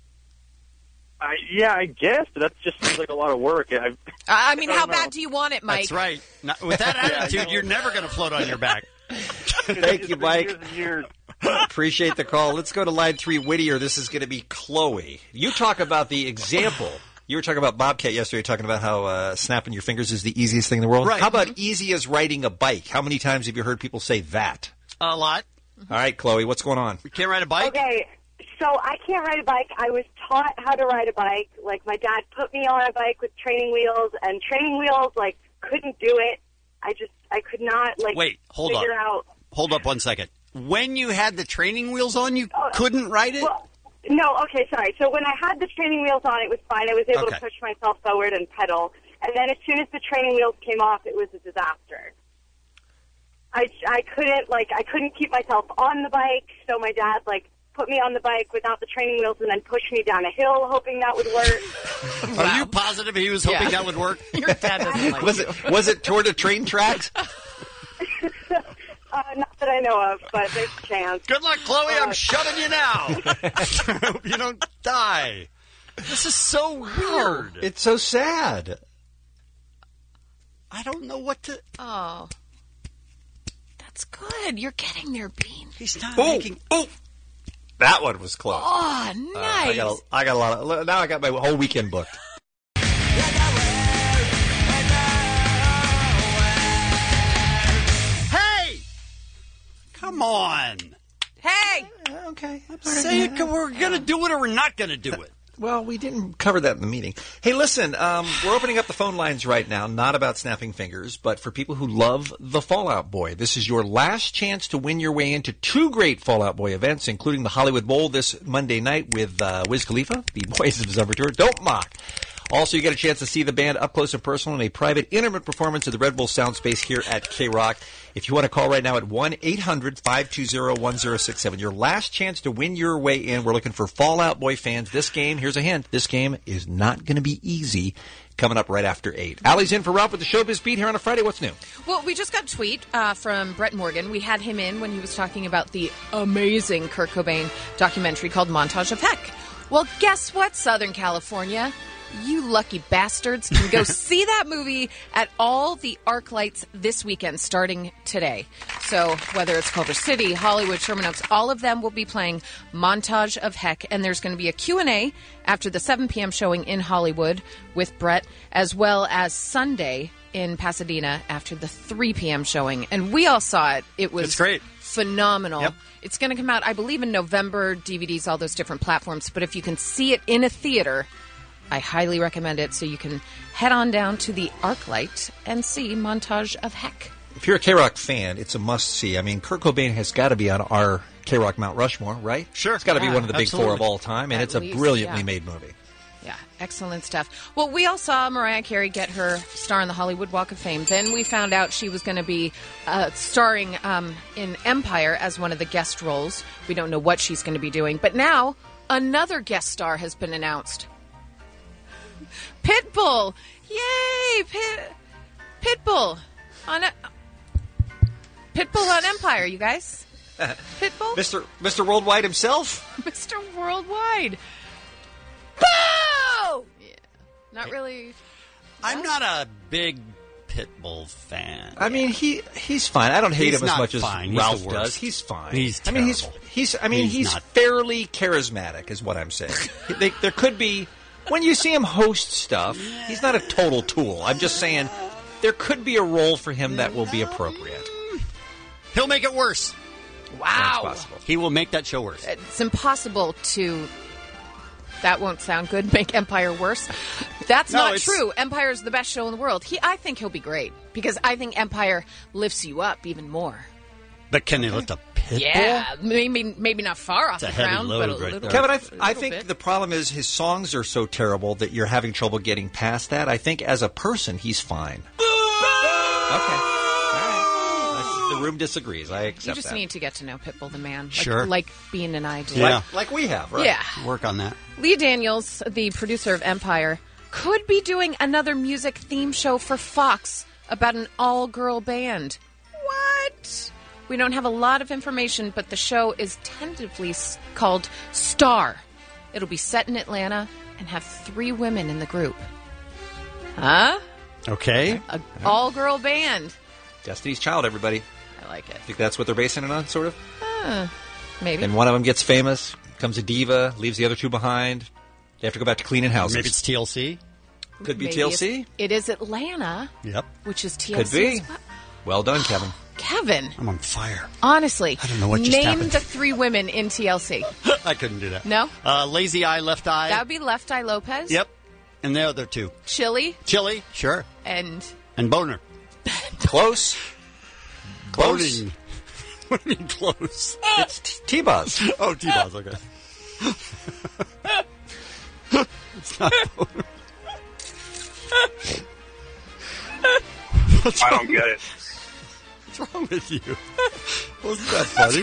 Yeah, I guess, but that just seems like a lot of work. I mean, how bad do you want it, Mike? That's right. With that attitude, you're never going to float on your back. Thank you, Mike. Years. Appreciate the call. Let's go to line 3, Whittier. This is going to be Chloe. You talk about the example. You were talking about Bobcat yesterday, talking about how snapping your fingers is the easiest thing in the world. Right. How about easy as riding a bike? How many times have you heard people say that? A lot. All right, Chloe, what's going on? You can't ride a bike? Okay, so I can't ride a bike. I was taught how to ride a bike. Like, my dad put me on a bike with training wheels, and training wheels, couldn't do it. I could not, Wait, hold figure on. out. Hold up 1 second. When you had the training wheels on, you couldn't ride it? Well, no, okay, sorry. So when I had the training wheels on, it was fine. I was able to push myself forward and pedal. And then as soon as the training wheels came off, it was a disaster. I couldn't keep myself on the bike, so my dad, put me on the bike without the training wheels and then pushed me down a hill, hoping that would work. Are you positive he was hoping that would work? Your dad doesn't like Was it toward the train tracks? Not that I know of, but there's a chance. Good luck, Chloe. I'm shoving you now. I hope you don't die. This is so weird. It's so sad. I don't know what to... Oh. That's good. You're getting there, Bean. He's not Oh, making... Oh! That one was close. Oh, nice. I got a lot of. Now I got my whole weekend booked. Hey! Come on. Hey! Okay. Say it. We're going to do it or we're not going to do it. Well, we didn't cover that in the meeting. Hey, listen, we're opening up the phone lines right now, not about snapping fingers, but for people who love the Fall Out Boy. This is your last chance to win your way into 2 great Fall Out Boy events, including the Hollywood Bowl this Monday night with Wiz Khalifa, the Boys of Summer Tour. Don't mock. Also, you get a chance to see the band up close and personal in a private, intimate performance at the Red Bull Sound Space here at K-Rock. If you want to call right now at 1-800-520-1067, your last chance to win your way in. We're looking for Fall Out Boy fans. This game, here's a hint, this game is not going to be easy. Coming up right after 8. Allie's in for Ralph with the Showbiz Beat here on a Friday. What's new? Well, we just got a tweet from Brett Morgan. We had him in when he was talking about the amazing Kurt Cobain documentary called Montage of Heck. Well, guess what, Southern California? You lucky bastards can go see that movie at all the ArcLights this weekend, starting today. So whether it's Culver City, Hollywood, Sherman Oaks, all of them will be playing Montage of Heck. And there's going to be a Q&A after the 7 p.m. showing in Hollywood with Brett, as well as Sunday in Pasadena after the 3 p.m. showing. And we all saw it. It was great. Phenomenal. Yep. It's going to come out, I believe, in November, DVDs, all those different platforms. But if you can see it in a theater, I highly recommend it, so you can head on down to the ArcLight and see Montage of Heck. If you're a K-Rock fan, it's a must-see. I mean, Kurt Cobain has got to be on our K-Rock Mount Rushmore, right? Sure. It's got to be one of the big absolutely. 4 of all time, and At it's a least, brilliantly yeah. made movie. Yeah, excellent stuff. Well, we all saw Mariah Carey get her star on the Hollywood Walk of Fame. Then we found out she was going to be starring in Empire as one of the guest roles. We don't know what she's going to be doing. But now, another guest star has been announced. Pitbull! Yay! Pitbull on Pitbull on Empire, you guys. Pitbull? Mr. Worldwide himself? Mr. Worldwide. Boo! Yeah. Not really. I'm not a big Pitbull fan. I mean, he's fine. I don't hate He's him as not much as fine. He's Ralph the worst. does. He's fine. He's I mean, terrible. he's not- fairly charismatic, is what I'm saying. There could be, when you see him host stuff, he's not a total tool. I'm just saying there could be a role for him that will be appropriate. He'll make it worse. Wow. That's possible. He will make that show worse. It's impossible to. That won't sound good. Make Empire worse. That's No, not it's- true. Empire is the best show in the world. I think he'll be great because I think Empire lifts you up even more. But can they lift a Pitbull? Yeah, maybe not far off It's a the heavy ground, load but a right little. there. Kevin, a I little think bit. the problem is his songs are so terrible that you're having trouble getting past that. I think as a person, he's fine. Okay. The room disagrees. I accept You just that. need to get to know Pitbull the man. Like, Sure. Like Bean and I do. Yeah. Like we have, right? Yeah. Work on that. Leah Daniels, the producer of Empire, could be doing another music theme show for Fox about an all-girl band. What? We don't have a lot of information, but the show is tentatively called Star. It'll be set in Atlanta and have 3 women in the group. Huh? Okay. An all-girl band. Destiny's Child, everybody. I like it. Think that's what they're basing it on, sort of? Maybe. And one of them gets famous, becomes a diva, leaves the other 2 behind. They have to go back to cleaning houses. Maybe it's TLC. Could be Maybe TLC. It is Atlanta, Yep. which is TLC. Could be. as well. Well done, Kevin. Kevin, I'm on fire. honestly, I don't know what just name happened. the 3 women in TLC. I couldn't do that. No? Lazy Eye, Left Eye. That would be Left Eye Lopez. Yep. And the other 2. Chili Chili. Sure. and And Boner. Close. Close. Boning. What do you mean close? It's T-Buzz. Oh, T-Buzz, okay. It's not Boner. I don't get it. What's wrong with you? Wasn't that funny?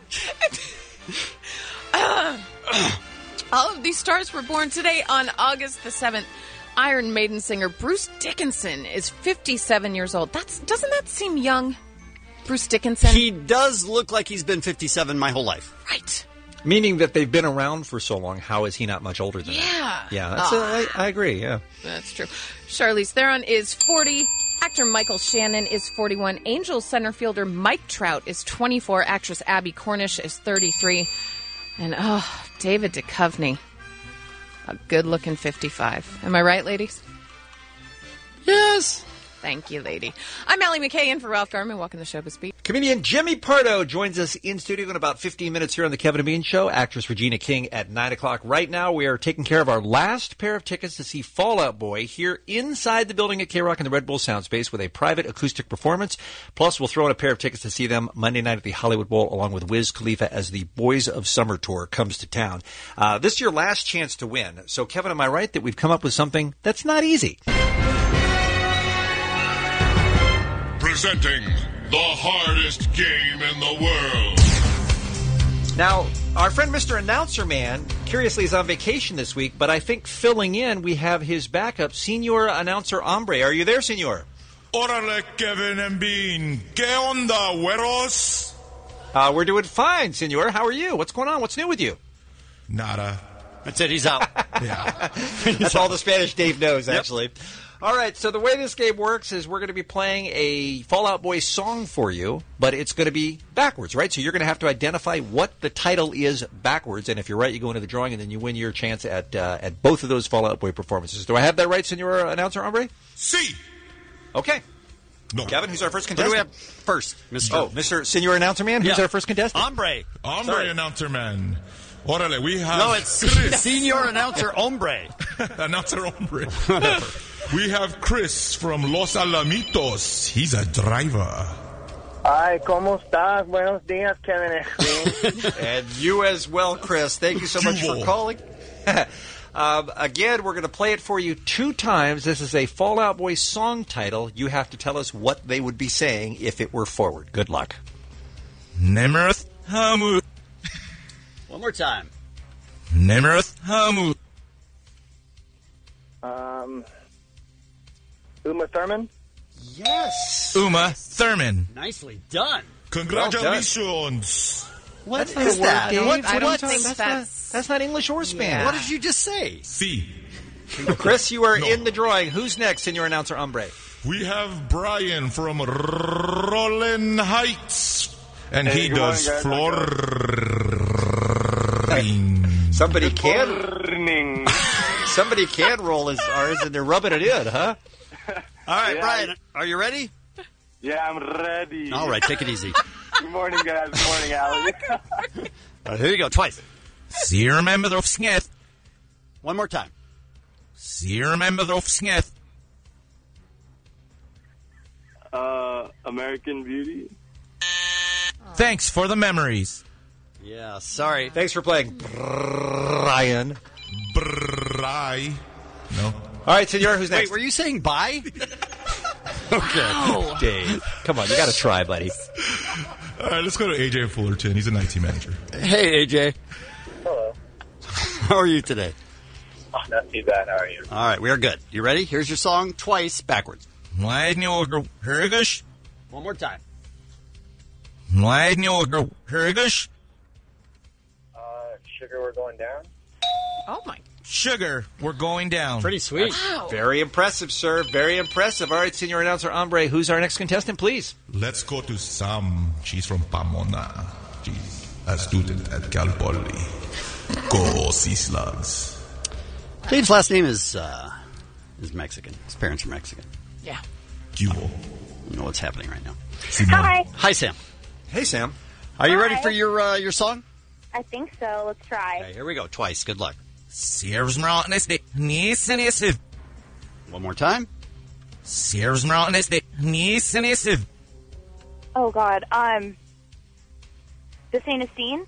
all of these stars were born today on August the 7th. Iron Maiden singer Bruce Dickinson is 57 years old. Doesn't that seem young? Bruce Dickinson? He does look like he's been 57 my whole life. Right. Meaning that they've been around for so long, how is he not much older than that? Yeah. Yeah, that's I agree, yeah. That's true. Charlize Theron is 40. Actor Michael Shannon is 41. Angels center fielder Mike Trout is 24. Actress Abby Cornish is 33. And, David Duchovny. A good-looking 55. Am I right, ladies? Yes. Thank you, lady. I'm Allie McKay in for Ralph Garman. Welcome to Showbiz Beat. Comedian Jimmy Pardo joins us in studio in about 15 minutes here on the Kevin and Bean Show. Actress Regina King at 9 o'clock. Right now, we are taking care of our last pair of tickets to see Fall Out Boy here inside the building at K-Rock in the Red Bull Soundspace with a private acoustic performance. Plus, we'll throw in a pair of tickets to see them Monday night at the Hollywood Bowl along with Wiz Khalifa as the Boys of Summer Tour comes to town. This is your last chance to win. So, Kevin, am I right that we've come up with something that's not easy? Presenting the hardest game in the world. Now, our friend Mr. Announcer Man, curiously, is on vacation this week, but I think filling in, we have his backup, Senor Announcer Hombre. Are you there, Senor? Órale, Kevin and Bean. ¿Qué onda, güeros? We're doing fine, Senor. How are you? What's going on? What's new with you? Nada. That's it. He's out. Yeah. That's all the Spanish Dave knows, actually. All right, so the way this game works is we're going to be playing a Fall Out Boy song for you, but it's going to be backwards, right? So you're going to have to identify what the title is backwards, and if you're right, you go into the drawing, and then you win your chance at both of those Fall Out Boy performances. Do I have that right, Senor Announcer Hombre? Si. Okay. No. Kevin, who's our first What do contestant? we have first, Mr. Oh, Mr. Senor Announcer Man, who's Yeah. our first contestant? Hombre. Hombre Announcer Man. Órale, we have No, it's Chris. Senior Announcer Hombre. Announcer Hombre. We have Chris from Los Alamitos. He's a driver. Ay, ¿cómo estás? Buenos días, Kevin and Bean. And you as well, Chris. Thank you so much for calling. Again, we're going to play it for you 2 times. This is a Fall Out Boy song title. You have to tell us what they would be saying if it were forward. Good luck. Nemerth Hamut. One more time. Nemerth Hamut. Uma Thurman? Yes. Uma Thurman. Nicely done. Congratulations. What That's not is a word, that? Dave. What- I don't what- think That's not English or Spanish. What did you just say? Si. Chris, you are No. in the drawing. Who's next, Senor Announcer Hombre? We have Brian from Rollin Heights. And Hey, he good does morning, flooring. Somebody can roll his R's and they're rubbing it in, huh? All right, Yeah. Brian, are you ready? Yeah, I'm ready. All right, take it easy. Good morning, guys. Good morning, Allie. Here you go, twice. Seer member of Smith. One more time. Seer member of Smith. American Beauty. Thanks for the memories. Yeah, sorry. Thanks for playing, Brian. Bry. No. All right, Senor, who's next? Wait, were you saying bye? Okay. Dave, come on, you got to try, buddy. All right, let's go to AJ Fullerton. He's an IT manager. Hey, AJ. Hello. How are you today? Oh, not too bad. How are you? All right, we are good. You ready? Here's your song twice backwards. One more time. Sugar, we're going down. Oh, my. Sugar, we're going down. Pretty sweet. Wow. Very impressive, sir. Very impressive. All right, Senor Announcer Hombre, who's our next contestant, please? Let's go to Sam. She's from Pomona. She's a student at Cal Poly. Go Sea Slugs. Dave's last name is Mexican. His parents are Mexican. Yeah. Cubo. I don't know what's happening right now. Hi. Hi, Sam. Hey, Sam. Are you Hi. ready for your song? I think so. Let's try. Okay, here we go. Twice. Good luck. Sears One more time. Oh, God. This ain't a scene?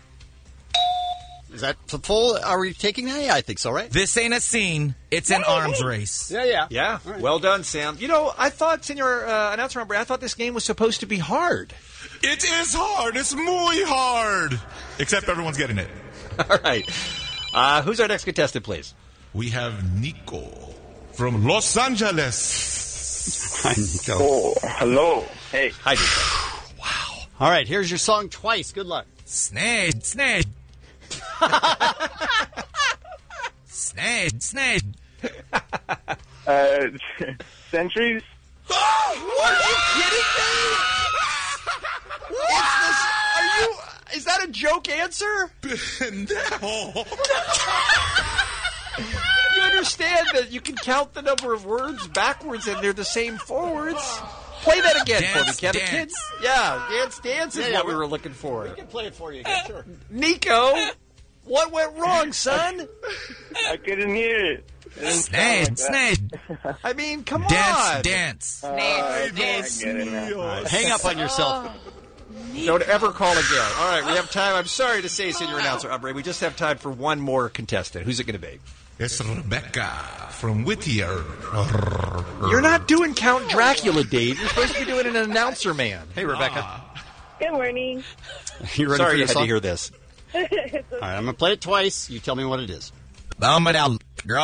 Is that the full? Are we taking that? Yeah, I think so, right? This ain't a scene. It's an arms race. Yeah. Yeah, All right. well done, Sam. You know, I thought, Senor Announcer Hombre, I thought this game was supposed to be hard. It is hard. It's muy hard. Except everyone's getting it. All right. Who's our next contestant, please? We have Nico from Los Angeles. Hi, Nico. Oh, hello. Hey. Hi, Nico. Wow. All right, here's your song twice. Good luck. Snake. Snake. Centuries? Are you kidding me? Is that a a joke answer? You understand that you can count the number of words backwards and they're the same forwards? Play that again for me, Kevin. Dance. Kids, dance is what we were looking for. We can play it for you again, sure. Nico, what went wrong, son? I couldn't hear it. Snake. I mean, come Dance. on. Hang up on yourself. Don't ever call again. All right, we have time. I'm sorry to say, Senior Announcer Umbre, we just have time for one more contestant. Who's it going to be? It's Rebecca from Whittier. You're not doing Count Dracula, Dave. You're supposed to be doing an announcer man. Hey, Rebecca. Good morning. You ready Sorry for you your had song? to hear this. All right, I'm going to play it twice. You tell me what it is. One more time.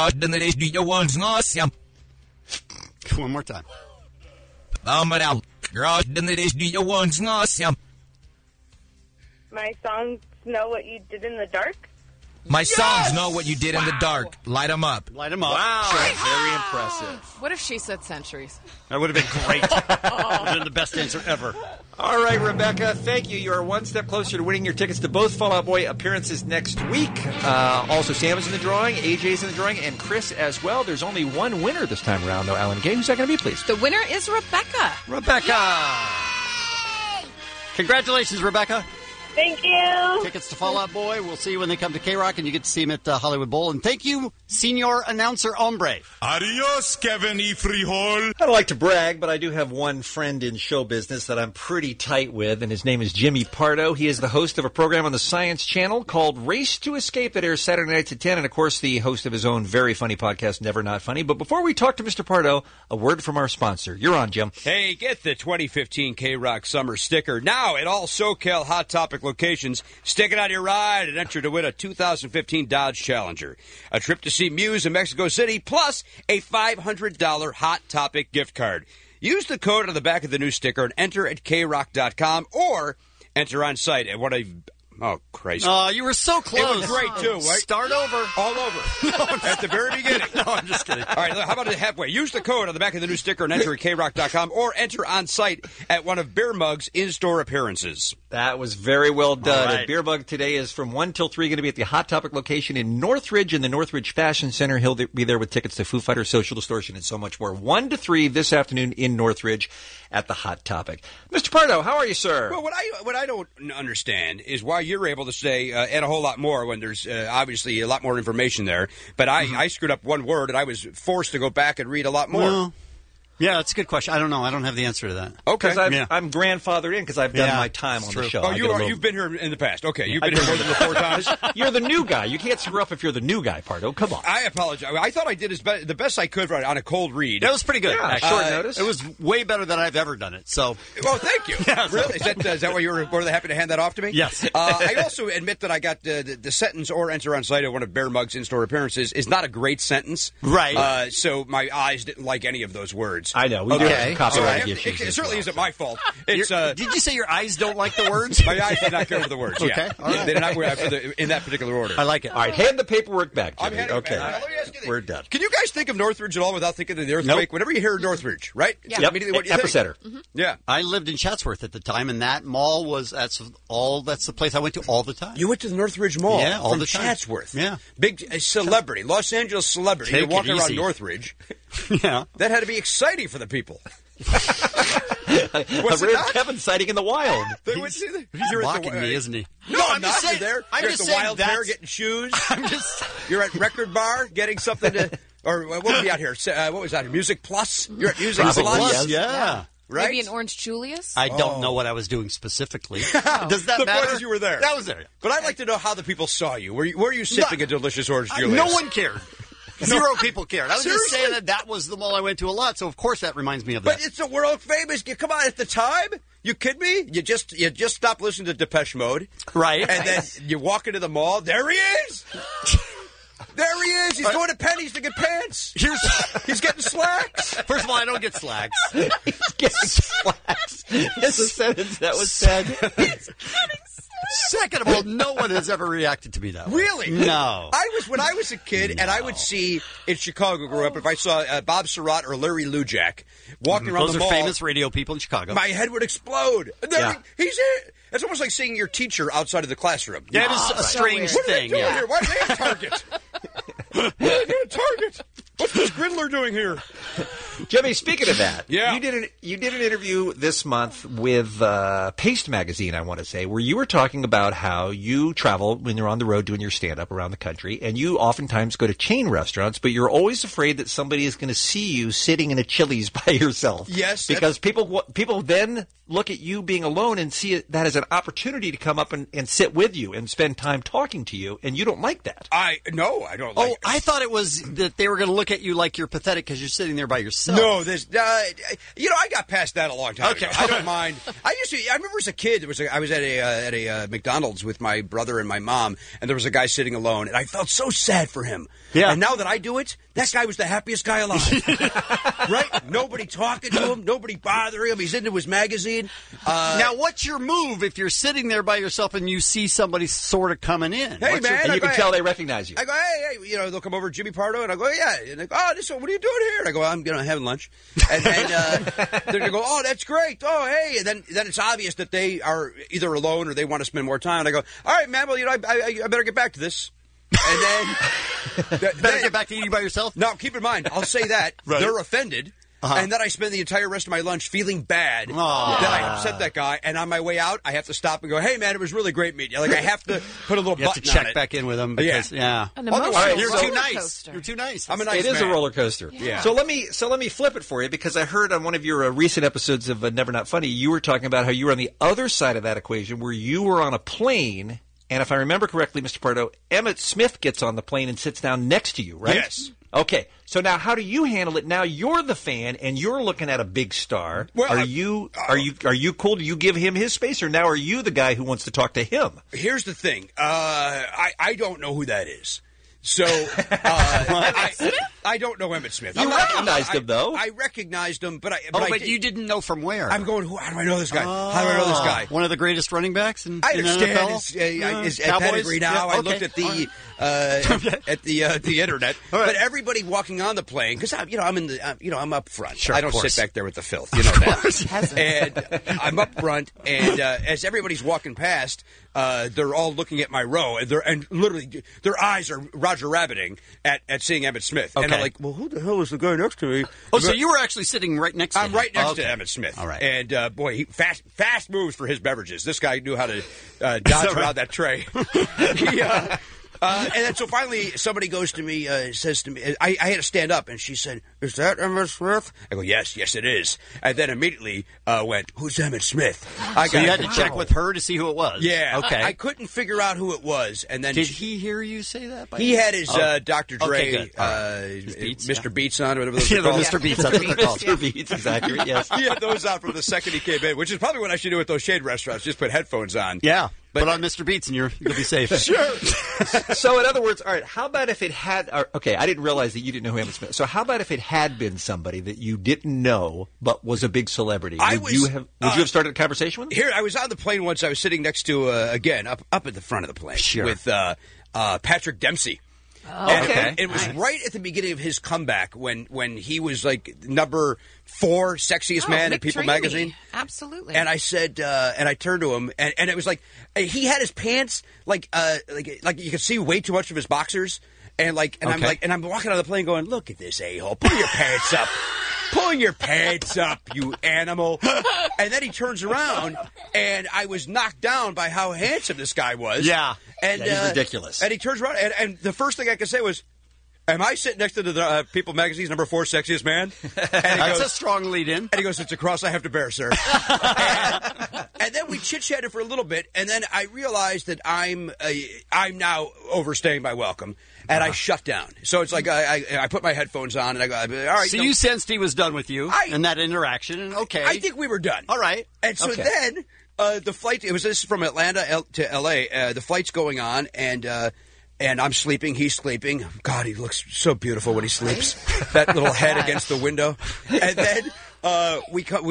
My songs know what you did in the dark. My songs know what you did in the dark. Light them up. Light them up. Wow, Sure. very impressive. What if she said centuries? That would have been great. That would have been the best answer ever. All right, Rebecca, thank you. You are one step closer to winning your tickets to both Fall Out Boy appearances next week. Also, Sam is in the drawing, AJ's in the drawing, and Chris as well. There's only one winner this time around, though, Alan Kay. Who's that going to be, please? The winner is Rebecca. Rebecca! Congratulations, Rebecca. Thank you. Tickets to Fall Out Boy. We'll see you when they come to K-Rock, and you get to see him at Hollywood Bowl. And thank you, Senior Announcer Hombre. Adios, Kevin E. Freehold. I don't like to brag, but I do have one friend in show business that I'm pretty tight with, and his name is Jimmy Pardo. He is the host of a program on the Science Channel called Race to Escape that airs Saturday nights at 10, and, of course, the host of his own very funny podcast, Never Not Funny. But before we talk to Mr. Pardo, a word from our sponsor. You're on, Jim. Hey, get the 2015 K-Rock Summer Sticker now at all SoCal Hot Topic locations. Stick it on your ride and enter to win a 2015 Dodge Challenger, a trip to see Muse in Mexico City, plus a $500 Hot Topic gift card. Use the code on the back of the new sticker and enter at krock.com or enter on site at one of... Oh, Christ. Oh, you were so close. It was great, too, right? Start over. All over. At the very beginning. No, I'm just kidding. All right, how about it halfway? Use the code on the back of the new sticker and enter at krock.com or enter on site at one of Beer Mug's in-store appearances. That was very well done. All right. And Beer Bug today is from 1 till 3, going to be at the Hot Topic location in Northridge in the Northridge Fashion Center. He'll be there with tickets to Foo Fighters, Social Distortion, and so much more. 1 to 3 this afternoon in Northridge at the Hot Topic. Mr. Pardo, how are you, sir? Well, what I don't understand is why you're able to say add a whole lot more when there's obviously a lot more information there. But I screwed up one word, and I was forced to go back and read a lot more. Well, yeah, that's a good question. I don't know. I don't have the answer to that. Okay. Because I'm grandfathered in because I've done my time on the show. Oh, you've been here in the past. Okay, you've been here more than the 4 times. You're the new guy. You can't screw up if you're the new guy, Pardo. Come on. I apologize. I thought I did the best I could on a cold read. That was pretty good. Yeah, short notice. It was way better than I've ever done it. So, well, thank you. Yeah, really? Is that why you were more than happy to hand that off to me? Yes. I also admit that I got the sentence or enter on site at one of Bear Mug's in-store appearances is not a great sentence. Right. So my eyes didn't like any of those words. I know. We do have copyright issues. It certainly isn't my fault. It's, did you say your eyes don't like the words? My eyes did not care for the words. Okay. Yeah. All right. They did not in that particular order. I like it. All right, hand the paperwork back, Jimmy. I'm handing it Okay. back. Let me ask you this. We're done. Can you guys think of Northridge at all without thinking of the earthquake? Nope. Whenever you hear Northridge, right? Yeah. Yep. Immediately what do you Epicenter. think? Mm-hmm. Yeah. I lived in Chatsworth at the time, and that mall that's the place I went to all the time. You went to the Northridge Mall Yeah, all from the time. Chatsworth. Yeah. Big celebrity, Los Angeles celebrity. Take You're walking it around easy. Northridge. Yeah. That had to be exciting for the people. A rare Kevin sighting in the wild. He's mocking me, isn't he? No, I'm not. You're there. I'm You're just at the saying Wild that's- Bear getting shoes. I'm just. You're at Record Bar getting something to... Or what would be out here? What was out here? Music Plus? You're at Music Probably, Plus? yes. Yeah. Right? Maybe an Orange Julius? I don't know what I was doing specifically. Does that The matter? point is you were there. That was there. But I'd like to know how the people saw you. Were you sipping a delicious Orange Julius? No one cared. Zero people cared. I was just Seriously? saying that was the mall I went to a lot, so of course that reminds me of But that. it's a world famous. Come on, at the time, you kidding me? You just stopped listening to Depeche Mode, Right. And then you walk into the mall. There he is. There he is. He's going to Penny's to get pants. He's getting slacks. First of all, I don't get slacks. He's getting slacks. It's a sentence that was said. Second of all, no one has ever reacted to me that way. Really? No. When I was a kid, and I would see in Chicago growing up, if I saw Bob Surratt or Larry Lujak walking around Those the are mall, famous radio people in Chicago. my head would explode. And then Yeah. he's here. It's almost like seeing your teacher outside of the classroom. That is a strange What are they thing. doing Yeah. here? Why are they at Target? Why are they at Target? What's this Gridler doing here? Jimmy, speaking of that, Yeah. you did an interview this month with Paste Magazine, I want to say, where you were talking about how you travel when you're on the road doing your stand-up around the country, and you oftentimes go to chain restaurants, but you're always afraid that somebody is going to see you sitting in a Chili's by yourself. Yes, because people then look at you being alone and see that as an opportunity to come up and sit with you and spend time talking to you, and you don't like that. I don't like it. I thought it was that they were going to look at you like you're pathetic because you're sitting there by yourself. No, I got past that a long time ago. I don't mind. I remember as a kid, I was at a McDonald's with my brother and my mom, and there was a guy sitting alone, and I felt so sad for him. Yeah. And now that I do it, that guy was the happiest guy alive. Right? Nobody talking to him, nobody bothering him. He's into his magazine. Now, what's your move if you're sitting there by yourself and you see somebody sort of coming in? Hey, man. And you can tell they recognize you. I go, hey, they'll come over, Jimmy Pardo, and I go, yeah. And they go, what are you doing here? And I go, I'm having lunch. And they're going to go, oh, that's great. Oh, hey. And then it's obvious that they are either alone or they want to spend more time. And I go, all right, man, well, I better get back to this. And then... Better get back to eating by yourself? Now, keep in mind, I'll say that. Right. They're offended. And then I spend the entire rest of my lunch feeling bad that I upset that guy. And on my way out, I have to stop and go, hey, man, it was really great meeting you. Like, I have to put a little You have to button on check it. back in with them. Because, yeah. An emotional You're roller too nice. coaster. You're too nice. I'm a nice It is man. a roller coaster. Yeah. So let me flip it for you, because I heard on one of your recent episodes of Never Not Funny, you were talking about how you were on the other side of that equation, where you were on a plane, and if I remember correctly, Mr. Pardo, Emmett Smith gets on the plane and sits down next to you, right? Yes. Okay. So now, how do you handle it? Now you're the fan, and you're looking at a big star. Well, are you cool? Do you give him his space, or now are you the guy who wants to talk to him? Here's the thing. I don't know who that is. So I don't know Emmett Smith. You recognized him, though. I recognized him, but you didn't know from where? I'm going, how do I know this guy? How do I know this guy? One of the greatest running backs in I understand NFL? his Cowboys? pedigree now. Yeah, I okay. looked at the internet, but everybody walking on the plane, because I'm up front. Sure, I don't of course. sit back there with the filth. You know that. And I'm up front, and as everybody's walking past, they're all looking at my row, and literally their eyes are Roger Rabbiting at seeing Emmett Smith. And Okay. I'm like, well, who the hell is the guy next to me? Oh, so you were actually sitting right next to him? I'm right next Okay. to Emmett Smith. All right. And, boy, he fast moves for his beverages. This guy knew how to dodge around that tray. And then so finally somebody goes to me, says to me, I had to stand up, and she said, is that Emmett Smith? I go, yes, it is. And then immediately went, who's Emmett Smith? So you had to check with her to see who it was? Yeah. Okay. I couldn't figure out who it was. And then Did he hear you say that? he had his Dr. Dre, Okay, good. All right. Beats, Mr. Beats on, whatever those Yeah, are the called. Mr. Beats. That's what they're called. Mr. Beats is accurate, yes. He had those out from the second he came in, which is probably what I should do at those shade restaurants. Just put headphones on. Yeah. But- Put on Mr. Beats and you'll be safe. Sure. So, in other words, all right, how about if it had... Okay, I didn't realize that you didn't know who Emmett Smith... So how about if it had been somebody that you didn't know but was a big celebrity? Would you have started a conversation with him? Here, I was on the plane once. I was sitting next to, again, up at the front of the plane Sure. with Patrick Dempsey. And it was right at the beginning of his comeback when he was like number 4 sexiest man in People magazine. Absolutely. And I said, and I turned to him, and it was like he had his pants like you could see way too much of his boxers, and I'm walking on the plane going, look at this a-hole, pull your pants up. Pulling your pants up, you animal. And then he turns around, and I was knocked down by how handsome this guy was. Yeah. And he's ridiculous. And he turns around, and the first thing I could say was, am I sitting next to the People magazine's number 4 sexiest man? And That's a strong lead in. And he goes, it's a cross I have to bear, sir. and then we chit-chatted for a little bit, and then I realized that I'm now overstaying my welcome, and I shut down. So it's like I put my headphones on, and I go, all right. So you sensed he was done with you in that interaction, and okay. I think we were done. All right. And so then the flight, this is from Atlanta to L.A., the flight's going on, and I'm sleeping, he's sleeping. God, he looks so beautiful when he sleeps. That little head against the window. And then we come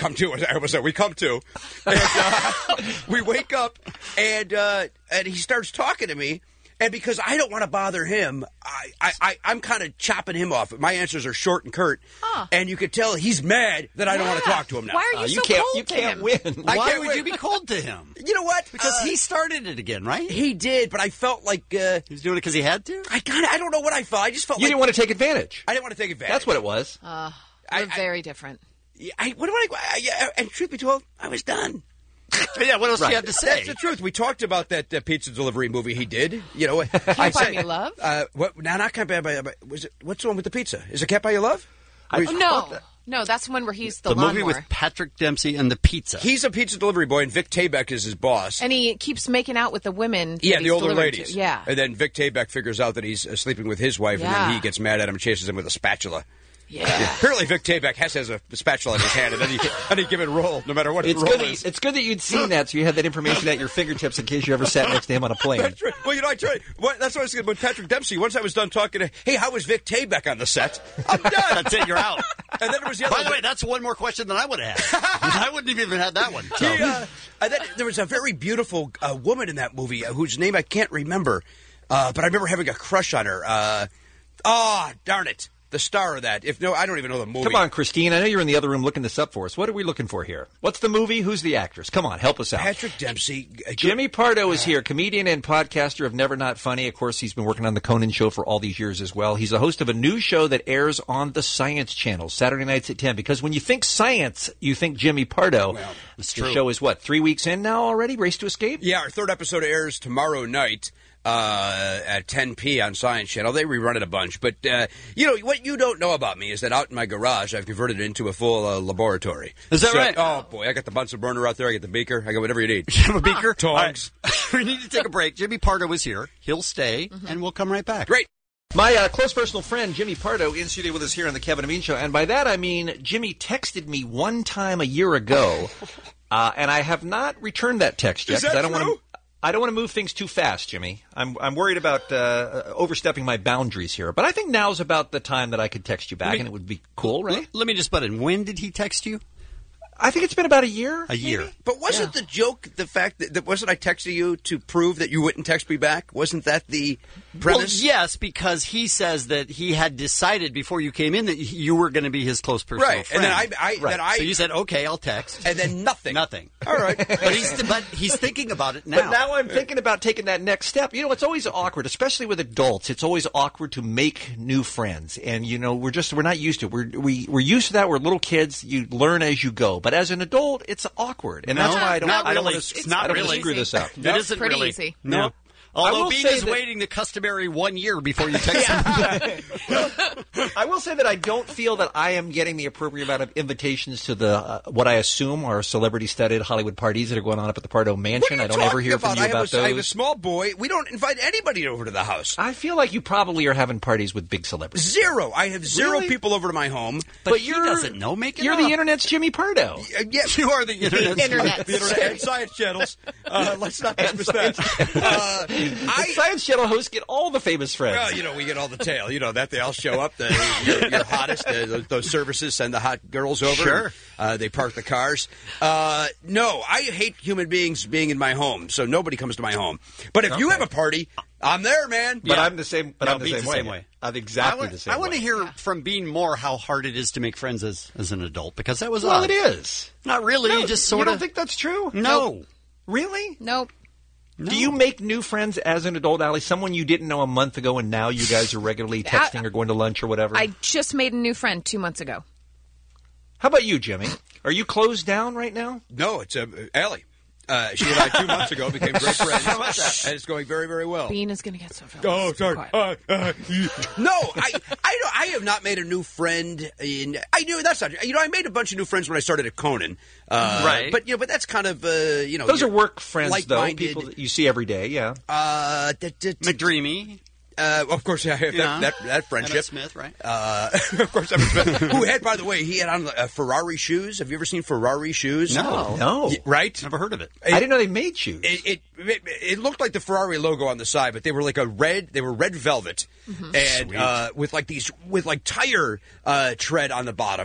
to. And, we wake up, and he starts talking to me. And because I don't want to bother him, I'm kind of chopping him off. My answers are short and curt. And you could tell he's mad that I don't want to talk to him now. Why are you so cold You to can't him? win. I Why can't would win. you be cold to him? You know what? Because he started it again, right? He did, but I felt like... he was doing it because he had to? I don't know what I felt. I just felt You like... didn't want to take advantage. I didn't want to take advantage. That's what it was. We're very different. And truth be told, I was done. Yeah, what else do you have to say? That's the truth. We talked about that pizza delivery movie he did. You know, Can't Buy Me Love? Not Can't Buy Me Love. What's the one with the pizza? Is it Can't Buy You Love? No, that's the one where he's the movie lawnmower. with Patrick Dempsey and the pizza. He's a pizza delivery boy, and Vic Taybeck is his boss. And he keeps making out with the women. Yeah, that the he's older delivering ladies. to. Yeah. And then Vic Taybeck figures out that he's sleeping with his wife, and then Yeah. he gets mad at him and chases him with a spatula. Yeah. Apparently, Vic Taybeck has a spatula in his hand, and then he give it a roll, no matter what his roll is. It's good that you'd seen that, so you had that information at your fingertips in case you ever sat next to him on a plane. That's right. Well, I tried. That's what I was saying with Patrick Dempsey. Once I was done talking to, hey, how was Vic Taybeck on the set? I'm done. That's it. You're out. And then there was the other. By the way, that's one more question than I would have had. I wouldn't have even had that one. So. And then there was a very beautiful woman in that movie whose name I can't remember, but I remember having a crush on her. Darn it. The star of that. I don't even know the movie. Come on, Christine. I know you're in the other room looking this up for us. What are we looking for here? What's the movie? Who's the actress? Come on, help us out. Patrick Dempsey. Jimmy Pardo is here, comedian and podcaster of Never Not Funny. Of course, he's been working on the Conan Show for all these years as well. He's the host of a new show that airs on the Science Channel, Saturday nights at 10. Because when you think science, you think Jimmy Pardo. Well, that's the true. show is, 3 weeks in now already? Race to Escape? Yeah, our third episode airs tomorrow night. At 10 p on Science Channel. They rerun it a bunch. But, what you don't know about me is that out in my garage, I've converted it into a full laboratory. Is that right? Oh, boy. I got the Bunsen burner out there. I got the beaker. I got whatever you need. You have a beaker? Tongs. Right. We need to take a break. Jimmy Pardo is here. He'll stay, and we'll come right back. Great. My close personal friend, Jimmy Pardo, in studio with us here on the Kevin and Bean Show. And by that, I mean Jimmy texted me one time a year ago, and I have not returned that text yet. Is that I don't true? want to. I don't want to move things too fast, Jimmy. I'm worried about overstepping my boundaries here. But I think now's about the time that I could text you back, and it would be cool, right? Let me just butt in. When did he text you? I think it's been about a year. A year. Maybe? But wasn't the joke the fact that wasn't I texting you to prove that you wouldn't text me back? Wasn't that the premise? Well, yes, because he says that he had decided before you came in that you were going to be his close personal Right. friend. And then So you said, okay, I'll text. And then nothing. Nothing. All right. But he's thinking about it now. But now I'm thinking about taking that next step. You know, it's always awkward, especially with adults. It's always awkward to make new friends, and we're not used to it. We're used to that. We're little kids. You learn as you go. But as an adult, it's awkward, and that's why I don't want to screw this up. It isn't pretty really easy. No. I Although will Bean say is that- waiting the customary 1 year before you text him. I will say that I don't feel that I am getting the appropriate amount of invitations to the what I assume are celebrity-studded Hollywood parties that are going on up at the Pardo Mansion. I don't ever hear from you about those. I have a small boy. We don't invite anybody over to the house. I feel like you probably are having parties with big celebrities. Zero. I have zero Really? people over to my home. But he doesn't know. Make it You're up. the internet's Jimmy Pardo. Yeah, You are the internet. the internet and science channels. Let's not dismiss that. The Science Channel hosts get all the famous friends. Well, we get all the tail. You know that they all show up. Your hottest. Those services send the hot girls over. Sure. They park the cars. No, I hate human beings being in my home, so nobody comes to my home. But if you have a party, I'm there, man. But I'm the same. But No, I'm the Bean's same way. I'm exactly the same. I want way. to hear from Bean more how hard it is to make friends as an adult, because that was Well, odd. it is. Not really. No, you just sort you of. don't think that's true? No. Really? Nope. Do you make new friends as an adult, Allie? Someone you didn't know a month ago, and now you guys are regularly texting or going to lunch or whatever? I just made a new friend 2 months ago. How about you, Jimmy? Are you closed down right now? No, it's Allie. She and I 2 months ago became great friends, and it's going very, very well. Bean is going to get so fast. Oh, sorry. No, I have not made a new friend in. I knew that's not. I made a bunch of new friends when I started at Conan. Right. But but that's kind of Those are work friends, though. like-minded. People that you see every day. Yeah. McDreamy. Of course, I have that friendship. Emmett Smith, right? Of course, Emmett Smith. Who had, by the way, he had on Ferrari shoes. Have you ever seen Ferrari shoes? No. Right? Never heard of it. I didn't know they made shoes. It looked like the Ferrari logo on the side, but they were like they were red velvet, and with tire tread on the bottom.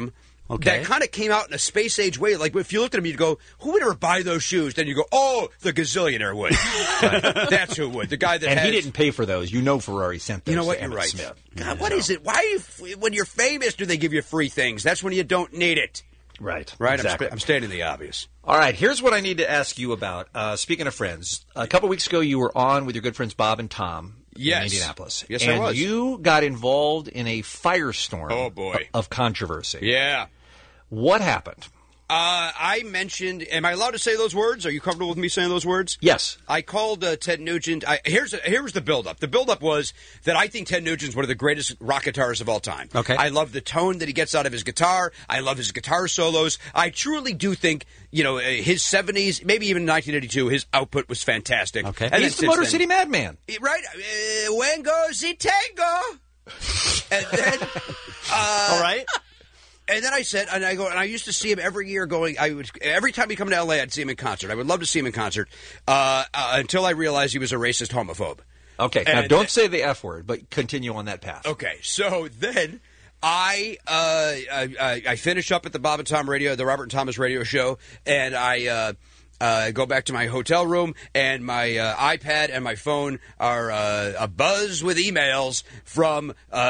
that kind of came out in a space age way. Like, if you looked at him, you'd go, who would ever buy those shoes? Then you go, oh, the gazillionaire would. That's who would. The guy that he didn't pay for those. You know Ferrari sent those. You know what? to You're Emmett right. Smith. God, what is it? Why, when you're famous, do they give you free things? That's when you don't need it. Right. Right? Exactly. I'm stating the obvious. All right, here's what I need to ask you about. Speaking of friends, a couple weeks ago you were on with your good friends Bob and Tom in Indianapolis. Yes, and I was. You got involved in a firestorm of controversy. Yeah. What happened? I mentioned, am I allowed to say those words? Are you comfortable with me saying those words? Yes. I called Ted Nugent. Here's the buildup. The buildup was that I think Ted Nugent's one of the greatest rock guitarists of all time. Okay. I love the tone that he gets out of his guitar. I love his guitar solos. I truly do think, his 70s, maybe even 1982, his output was fantastic. Okay. And he's the Motor City Madman. Right? When goes the tango? And then... all right. And then I said, and I used to see him every year every time he'd come to L.A., I'd see him in concert. I would love to see him in concert until I realized he was a racist homophobe. Okay, now don't say the F word, but continue on that path. Okay, so then I finish up at the Bob and Tom radio, the Robert and Thomas radio show, and I go back to my hotel room, and my iPad and my phone are abuzz with emails from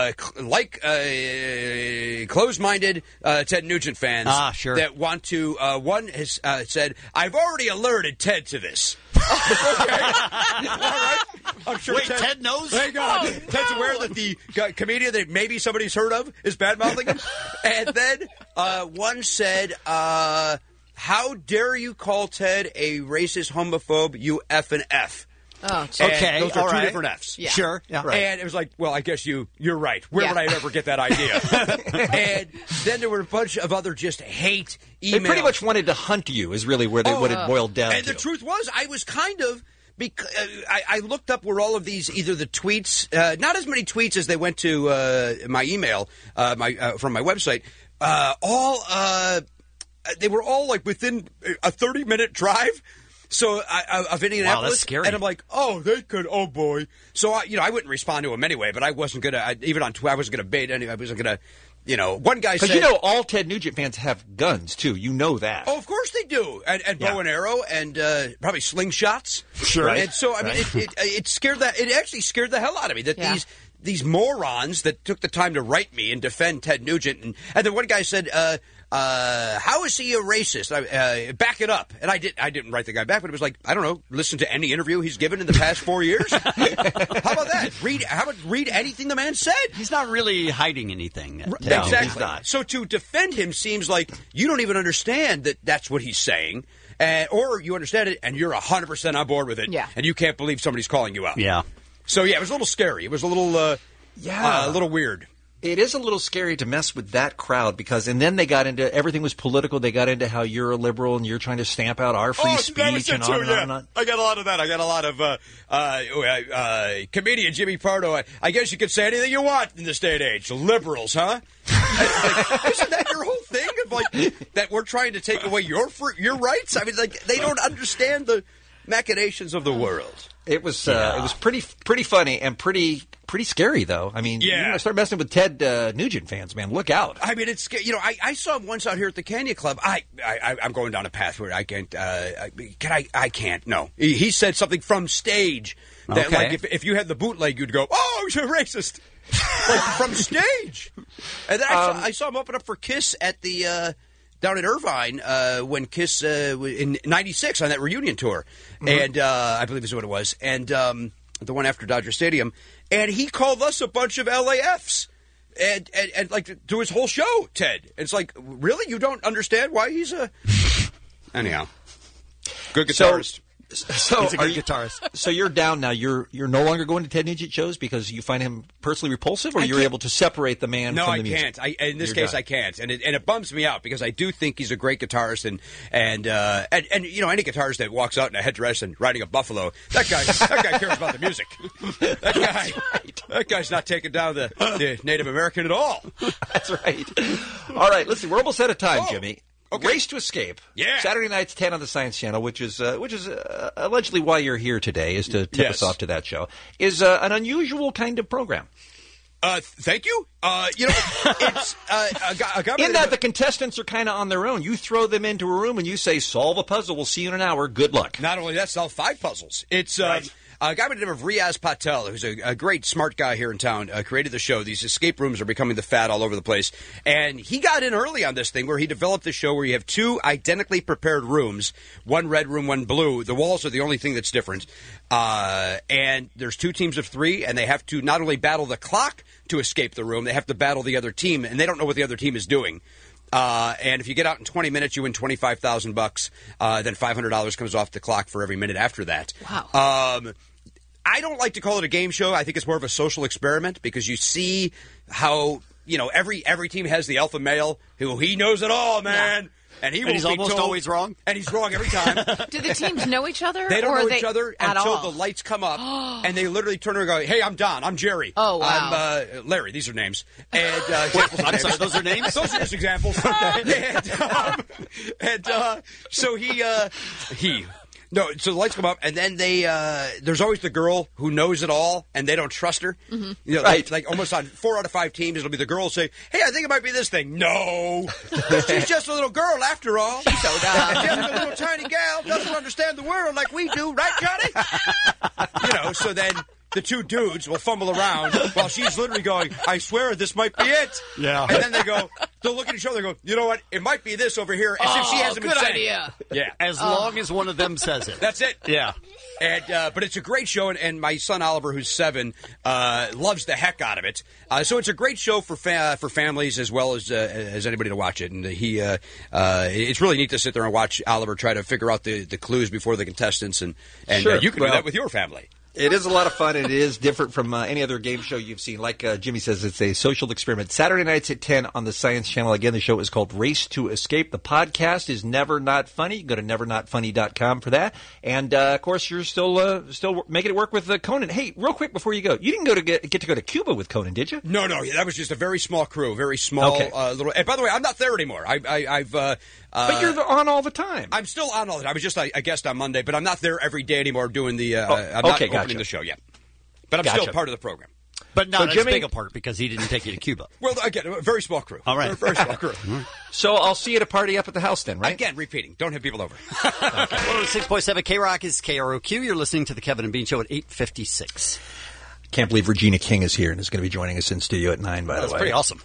closed-minded Ted Nugent fans that want to. One has said, "I've already alerted Ted to this." Okay. All right. I'm sure Ted knows? Hang on. Ted's aware that the comedian that maybe somebody's heard of is bad-mouthing him. And then one said, how dare you call Ted a racist homophobe, you F and F? Oh, okay. Those are two different Fs. Yeah. Sure. Yeah. Right. And it was like, well, I guess you're right. Where would I ever get that idea? And then there were a bunch of other just hate emails. They pretty much wanted to hunt you is really what it boiled down to. And the truth was, I was kind of... Because I looked up where all of these, either the tweets, not as many tweets as they went to my email from my website, they were all like within a 30-minute drive. So of Indianapolis, wow, that's scary. And I'm like, oh, they could, oh boy. So I wouldn't respond to him anyway. But I wasn't gonna, even on Twitter, I wasn't gonna bait any. I wasn't gonna, one guy said, because all Ted Nugent fans have guns too. You know that. Oh, of course they do, and bow and arrow, and probably slingshots. Sure. Right? And so I mean, it scared that. It actually scared the hell out of me that these morons that took the time to write me and defend Ted Nugent, and then one guy said, how is he a racist? Back it up. And I didn't write the guy back, but it was like, I don't know, listen to any interview he's given in the past 4 years. How about that? Read anything the man said. He's not really hiding anything. No, exactly. He's not. So to defend him seems like you don't even understand that that's what he's saying. Or you understand it and you're 100% on board with it. Yeah. And you can't believe somebody's calling you out. Yeah. So yeah, it was a little scary. It was a little, a little weird. It is a little scary to mess with that crowd and then they got into everything was political. They got into how you're a liberal and you're trying to stamp out our free speech and on and on and on. I got a lot of that. I got a lot of comedian Jimmy Pardo. I guess you could say anything you want in this day and age. Liberals, huh? Isn't that your whole thing of that we're trying to take away your rights? I mean, they don't understand the machinations of the world. It was pretty funny and pretty scary though. I mean, you're gonna start messing with Ted Nugent fans, man. Look out! I mean, it's I saw him once out here at the Canyon Club. I'm going down a path where I can't. I can't. No, he said something from stage that if you had the bootleg, you'd go, "Oh, you're racist," from stage. And then I saw him open up for Kiss at the. Down in Irvine when Kiss in '96 on that reunion tour, and I believe is what it was, and the one after Dodger Stadium, and he called us a bunch of LAFs, and do his whole show, Ted. And it's like, really, you don't understand why he's a anyhow good guitarist. So he's a good guitarist. So you're down now. You're no longer going to Ted Nugent shows because you find him personally repulsive, or you're able to separate the man from the music? No, I can't. In this case, I can't, and it bums me out because I do think he's a great guitarist, and any guitarist that walks out in a headdress and riding a buffalo, that guy cares about the music. That guy's not taking down the Native American at all. That's right. All right, listen, we're almost out of time, Jimmy. Okay. Race to Escape. Yeah. Saturday nights, 10 on the Science Channel, which is allegedly why you're here today, is to tip us off to that show, is an unusual kind of program. Thank you. It's a guy. In that the contestants are kind of on their own. You throw them into a room and you say, "Solve a puzzle. We'll see you in an hour. Good luck." Not only that, solve 5 puzzles. It's right. A guy by the name of Riaz Patel, who's a great, smart guy here in town, created the show. These escape rooms are becoming the fad all over the place. And he got in early on this thing where he developed the show where you have 2 identically prepared rooms, one red room, one blue. The walls are the only thing that's different. And there's 2 teams of 3, and they have to not only battle the clock to escape the room, they have to battle the other team, and they don't know what the other team is doing. And if you get out in 20 minutes, you win $25,000. Then $500 comes off the clock for every minute after that. Wow. I don't like to call it a game show. I think it's more of a social experiment because you see how, every team has the alpha male who he knows it all, man. Yeah. And he's almost always wrong. And he's wrong every time. Do the teams know each other? They don't or know each other until the lights come up. And they literally turn around and go, "Hey, I'm Don. I'm Jerry. Oh, wow. I'm Larry." These are names. And I'm sorry, those are names? Those are just examples. So so the lights come up, and then there's always the girl who knows it all, and they don't trust her. Mm-hmm. Right. Like almost on 4 out of 5 teams, it'll be the girl say, "Hey, I think it might be this thing." No. She's just a little girl after all. She's so dumb. Just a little tiny gal, doesn't understand the world like we do, right, Johnny? So then the 2 dudes will fumble around while she's literally going, "I swear this might be it." Yeah. And then they'll look at each other and go, "You know what? It might be this over here," as if she hasn't been saying. Good idea. Yeah. As long as one of them says it. That's it. Yeah. And but it's a great show, and my son Oliver, who's 7, loves the heck out of it. So it's a great show for families as well as anybody to watch it. And it's really neat to sit there and watch Oliver try to figure out the clues before the contestants, and Sure. You can do that with your family. It is a lot of fun, and it is different from any other game show you've seen. Like Jimmy says, it's a social experiment. Saturday nights at 10 on the Science Channel. Again, the show is called Race to Escape. The podcast is Never Not Funny. Go to nevernotfunny.com for that. And, of course, you're still making it work with Conan. Hey, real quick before you go, you didn't get to go to Cuba with Conan, did you? No, that was just a very small crew, very small little. And by the way, I'm not there anymore. I've but you're on all the time. I'm still on all the time. I was just a guest on Monday, but I'm not there every day anymore doing the. I'm not opening the show yet, but I'm still part of the program. But not as big a part because he didn't take you to Cuba. Well, again, a very small crew. All right, very small crew. So I'll see you at a party up at the house then, right? Again, repeating. Don't have people over. 106.7 K-Rock is KROQ. You're listening to the Kevin and Bean Show at 8:56. Can't believe Regina King is here and is going to be joining us in studio at 9. By the way, that's pretty awesome.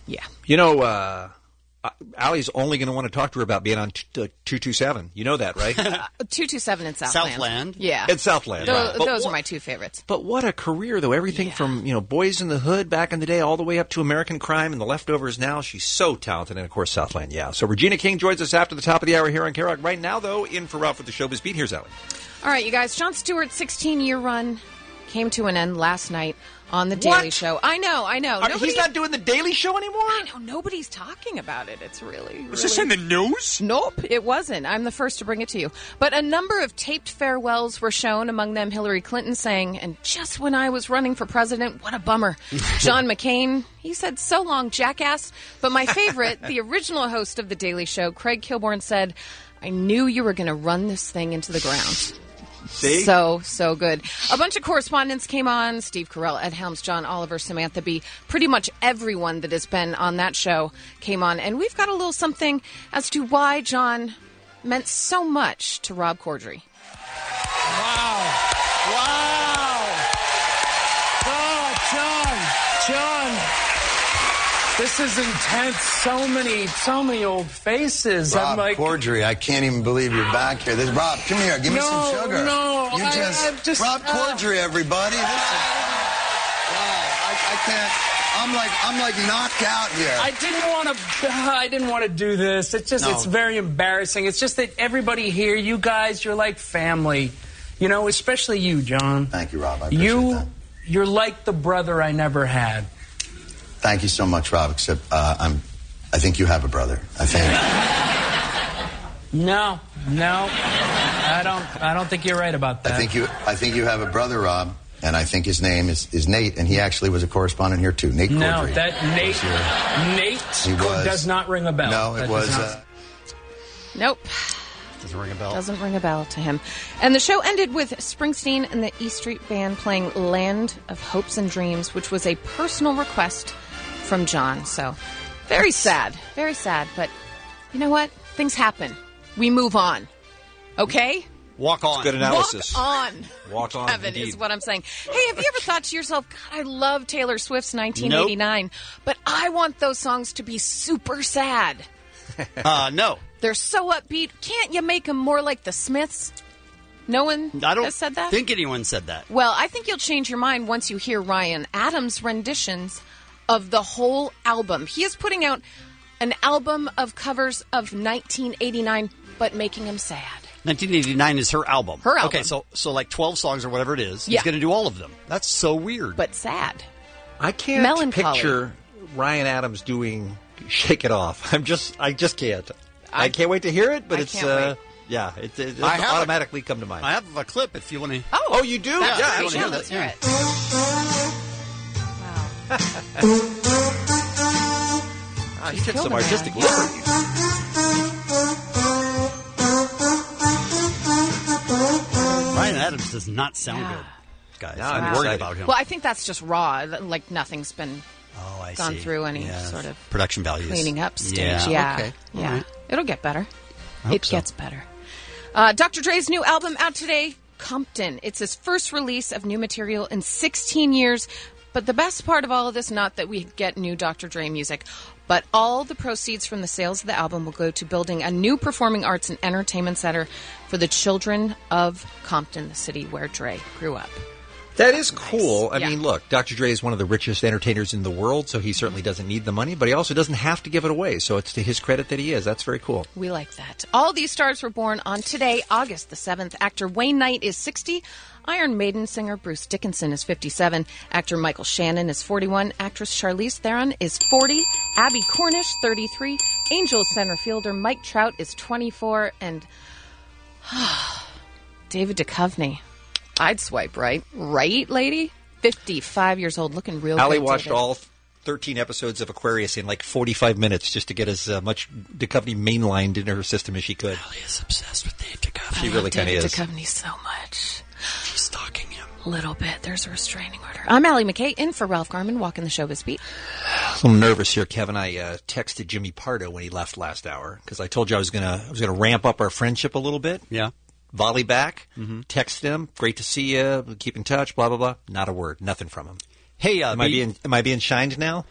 Yeah. Allie's only going to want to talk to her about being on 227. You know that, right? 227 in Southland. Southland. Yeah. It's Southland. Those are my 2 favorites. But what a career, though. Everything from, Boys in the Hood back in the day all the way up to American Crime and The Leftovers now. She's so talented. And, of course, Southland, yeah. So Regina King joins us after the top of the hour here on K-Rock. Right now, though, in for Ralph with the Showbiz Beat. Here's Allie. All right, you guys. Jon Stewart's 16-year run came to an end last night on The Daily Show. I know. He's not doing The Daily Show anymore? I know. Nobody's talking about it. It's really... Was this in the news? Nope, it wasn't. I'm the first to bring it to you. But a number of taped farewells were shown, among them Hillary Clinton saying, "And just when I was running for president, what a bummer." John McCain, he said, "So long, jackass." But my favorite, the original host of The Daily Show, Craig Kilborn, said, "I knew you were going to run this thing into the ground." See? So good. A bunch of correspondents came on. Steve Carell, Ed Helms, John Oliver, Samantha Bee. Pretty much everyone that has been on that show came on. And we've got a little something as to why John meant so much to Rob Corddry. Wow. Oh, John. This is intense. So many old faces. Rob I'm like, Corddry, I can't even believe you're back here. Rob, come here. Give me some sugar. No, you just Rob Corddry, everybody. Wow, I can't. I'm like knocked out here. I didn't want to do this. It's very embarrassing. It's just that everybody here, you guys, you're like family. Especially you, John. Thank you, Rob. I appreciate that. You're like the brother I never had. Thank you so much, Rob. Except I think you have a brother. I think. No, I don't think you're right about that. I think you have a brother, Rob, and I think his name is Nate, and he actually was a correspondent here too. Nate Corddry. No, that Nate does not ring a bell. No, it was. Nope. Doesn't ring a bell. Doesn't ring a bell to him. And the show ended with Springsteen and the E Street Band playing Land of Hopes and Dreams, which was a personal request from John. So very sad. Very sad. But you know what? Things happen. We move on. Okay? Walk on. Good analysis. Walk on. Walk on, Kevin, indeed. is what I'm saying. Hey, have you ever thought to yourself, God, I love Taylor Swift's 1989, but I want those songs to be super sad. No. They're so upbeat. Can't you make them more like the Smiths? No one has said that? I don't think anyone said that. Well, I think you'll change your mind once you hear Ryan Adams' renditions of the whole album. He is putting out an album of covers of 1989, but making them sad. 1989 is her album. Her album. Okay, so like 12 songs or whatever it is. Yeah. He's going to do all of them. That's so weird. But sad. I can't Melancholy. picture Ryan Adams doing "Shake It Off." I just can't. I can't wait to hear it, but I it's can't wait. yeah, it I have automatically come to mind. I have a clip if you want to. Oh, you do? Yeah, Yeah, I want to hear let's that. hear it. Ah, he took killed some him, artistic man. liberties. Ryan Adams does not sound good, guys. No, I'm I'm worried excited. about him. Well, I think that's just raw. Like nothing's been I gone see. through any Yeah, sort of production values. cleaning up stage. Yeah. Yeah. Okay. All Yeah. right. It'll get better. I hope It so. gets better. Dr. Dre's new album out today, Compton. It's his first release of new material in 16 years. But the best part of all of this, not that we get new Dr. Dre music, but all the proceeds from the sales of the album will go to building a new performing arts and entertainment center for the children of Compton, the city where Dre grew up. That is cool. I Yeah. mean, look, Dr. Dre is one of the richest entertainers in the world, so he certainly doesn't need the money, but he also doesn't have to give it away. So it's to his credit that he is. That's very cool. We like that. All these stars were born on today, August the 7th. Actor Wayne Knight is 60. Iron Maiden singer Bruce Dickinson is 57. Actor Michael Shannon is 41. Actress Charlize Theron is 40. Abby Cornish, 33. Angels center fielder Mike Trout is 24. And David Duchovny. I'd swipe right. Right, lady? 55 years old, looking real Allie good. watched David. all 13 episodes of Aquarius in like 45 minutes just to get as much Duchovny mainlined into her system as she could. Allie is obsessed with Dave Duchovny. She really kind of David is. Duchovny so much. She's stalking him. A little bit. There's a restraining order. I'm Allie McKay, in for Ralph Garman, walking the showbiz beat. A little nervous here, Kevin. I texted Jimmy Pardo when he left last hour because I told you I was gonna ramp up our friendship a little bit. Yeah. Volley back, text him. Great to see you. Keep in touch. Blah blah blah. Not a word. Nothing from him. Hey, Am I being shined now?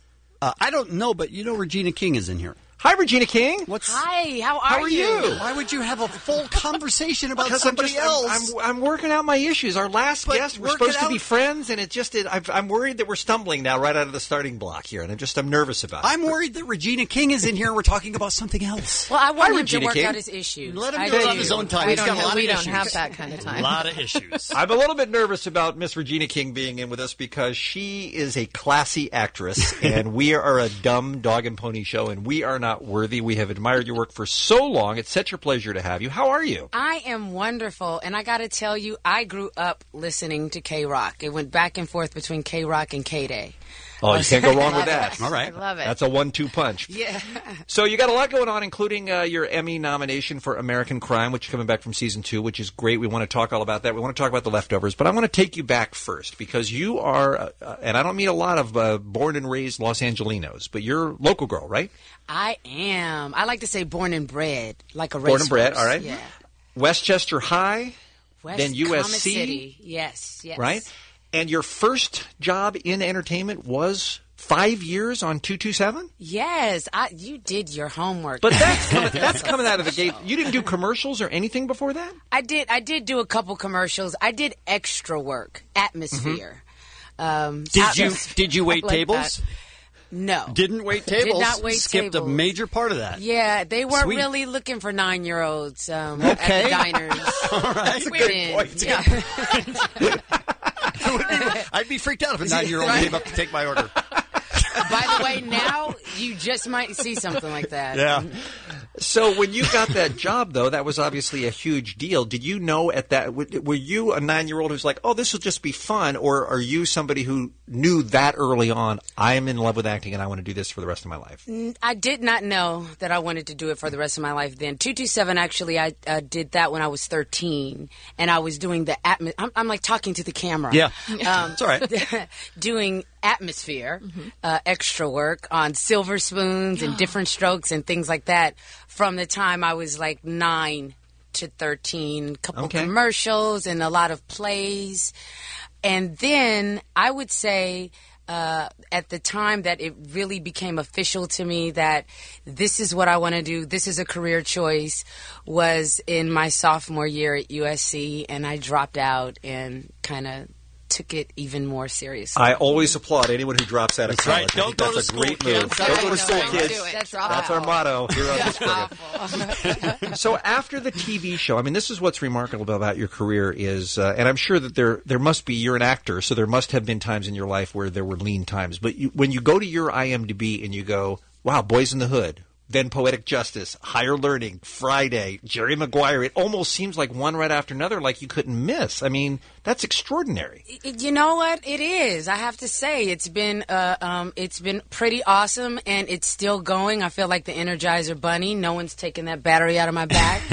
I don't know, but you know Regina King is in here. Hi, Regina King. Hi, how are you? Why would you have a full conversation about Because somebody else? I'm working out my issues. Our last guest, we're work supposed it to be out. friends, and I'm worried that we're stumbling now right out of the starting block here, and I'm nervous about it. I'm worried that Regina King is in here and we're talking about something else. Well, I want him Regina to work King. out his issues. Let him I do it do. on his own time. We He's got a lot we of don't issues. have that kind of A time. lot of issues. I'm a little bit nervous about Miss Regina King being in with us because she is a classy actress, and we are a dumb dog and pony show, and we are not worthy. We have admired your work for so long. It's such a pleasure to have you. How are you? I am wonderful, and I got to tell you, I grew up listening to K-Rock. It went back and forth between K-Rock and K-Day. Oh, you can't go wrong with that. All right. I love it. That's a 1-2 punch. Yeah. So you got a lot going on, including your Emmy nomination for American Crime, which is coming back from season 2, which is great. We want to talk all about that. We want to talk about The Leftovers, but I want to take you back first because you are, and I don't mean a lot of born and raised Los Angelinos, but you're a local girl, right? I am. I like to say born and bred, like a racehorse. Born and bred, all right. Yeah. Westchester High, West then USC, Comet City. Yes. right? And your first job in entertainment was 5 years on 227? Yes. You did your homework. But that's coming out of the gate. You didn't do commercials or anything before that? I did do a couple commercials. I did extra work, atmosphere. Did you wait like tables? that. No. Didn't wait tables. Did not wait Skipped tables. a major part of that. Yeah, they weren't Sweet. really looking for 9-year-olds at Okay. the diners. All right. That's a good point. Yeah. I'd be freaked out if a 9-year-old Right. came up to take my order. By the way, now You just might see something like that. Yeah. So when you got that job, though, that was obviously a huge deal. Did you know at that? Were you a 9-year-old who's like, "Oh, this will just be fun," or are you somebody who knew that early on? I am in love with acting, and I want to do this for the rest of my life. I did not know that I wanted to do it for the rest of my life. Then 227, actually, I did that when I was 13, and I was doing the I'm like talking to the camera. Yeah, it's all right. Doing atmosphere, extra work on silver spoons and different strokes and things like that from the time I was like 9 to 13. A couple commercials and a lot of plays. And then I would say at the time that it really became official to me that this is what I want to do, this is a career choice, was in my sophomore year at USC, and I dropped out and kind of took it even more seriously. I always applaud anyone who drops out of college. Right. Don't go to school, That's a great move. Don't go to school, kids. That's our motto here on this program. So after the TV show, I mean, this is what's remarkable about your career is, and I'm sure that there must be, you're an actor, so there must have been times in your life where there were lean times. But when you go to your IMDb and you go, wow, Boys in the Hood, then Poetic Justice, Higher Learning, Friday, Jerry Maguire. It almost seems like one right after another, like you couldn't miss. I mean, that's extraordinary. You know what? It is. I have to say, it's been pretty awesome, and it's still going. I feel like the Energizer Bunny. No one's taking that battery out of my back.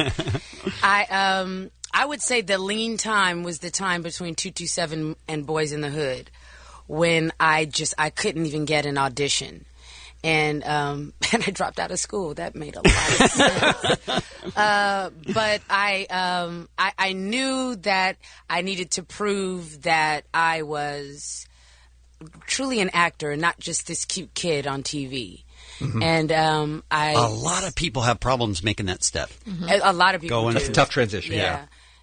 I would say the lean time was the time between 227 and Boys in the Hood, when I couldn't even get an audition. And I dropped out of school. That made a lot of sense. But I knew that I needed to prove that I was truly an actor and not just this cute kid on TV. Mm-hmm. And a lot of people have problems making that step. Mm-hmm. A lot of people do. That's a tough transition. Yeah.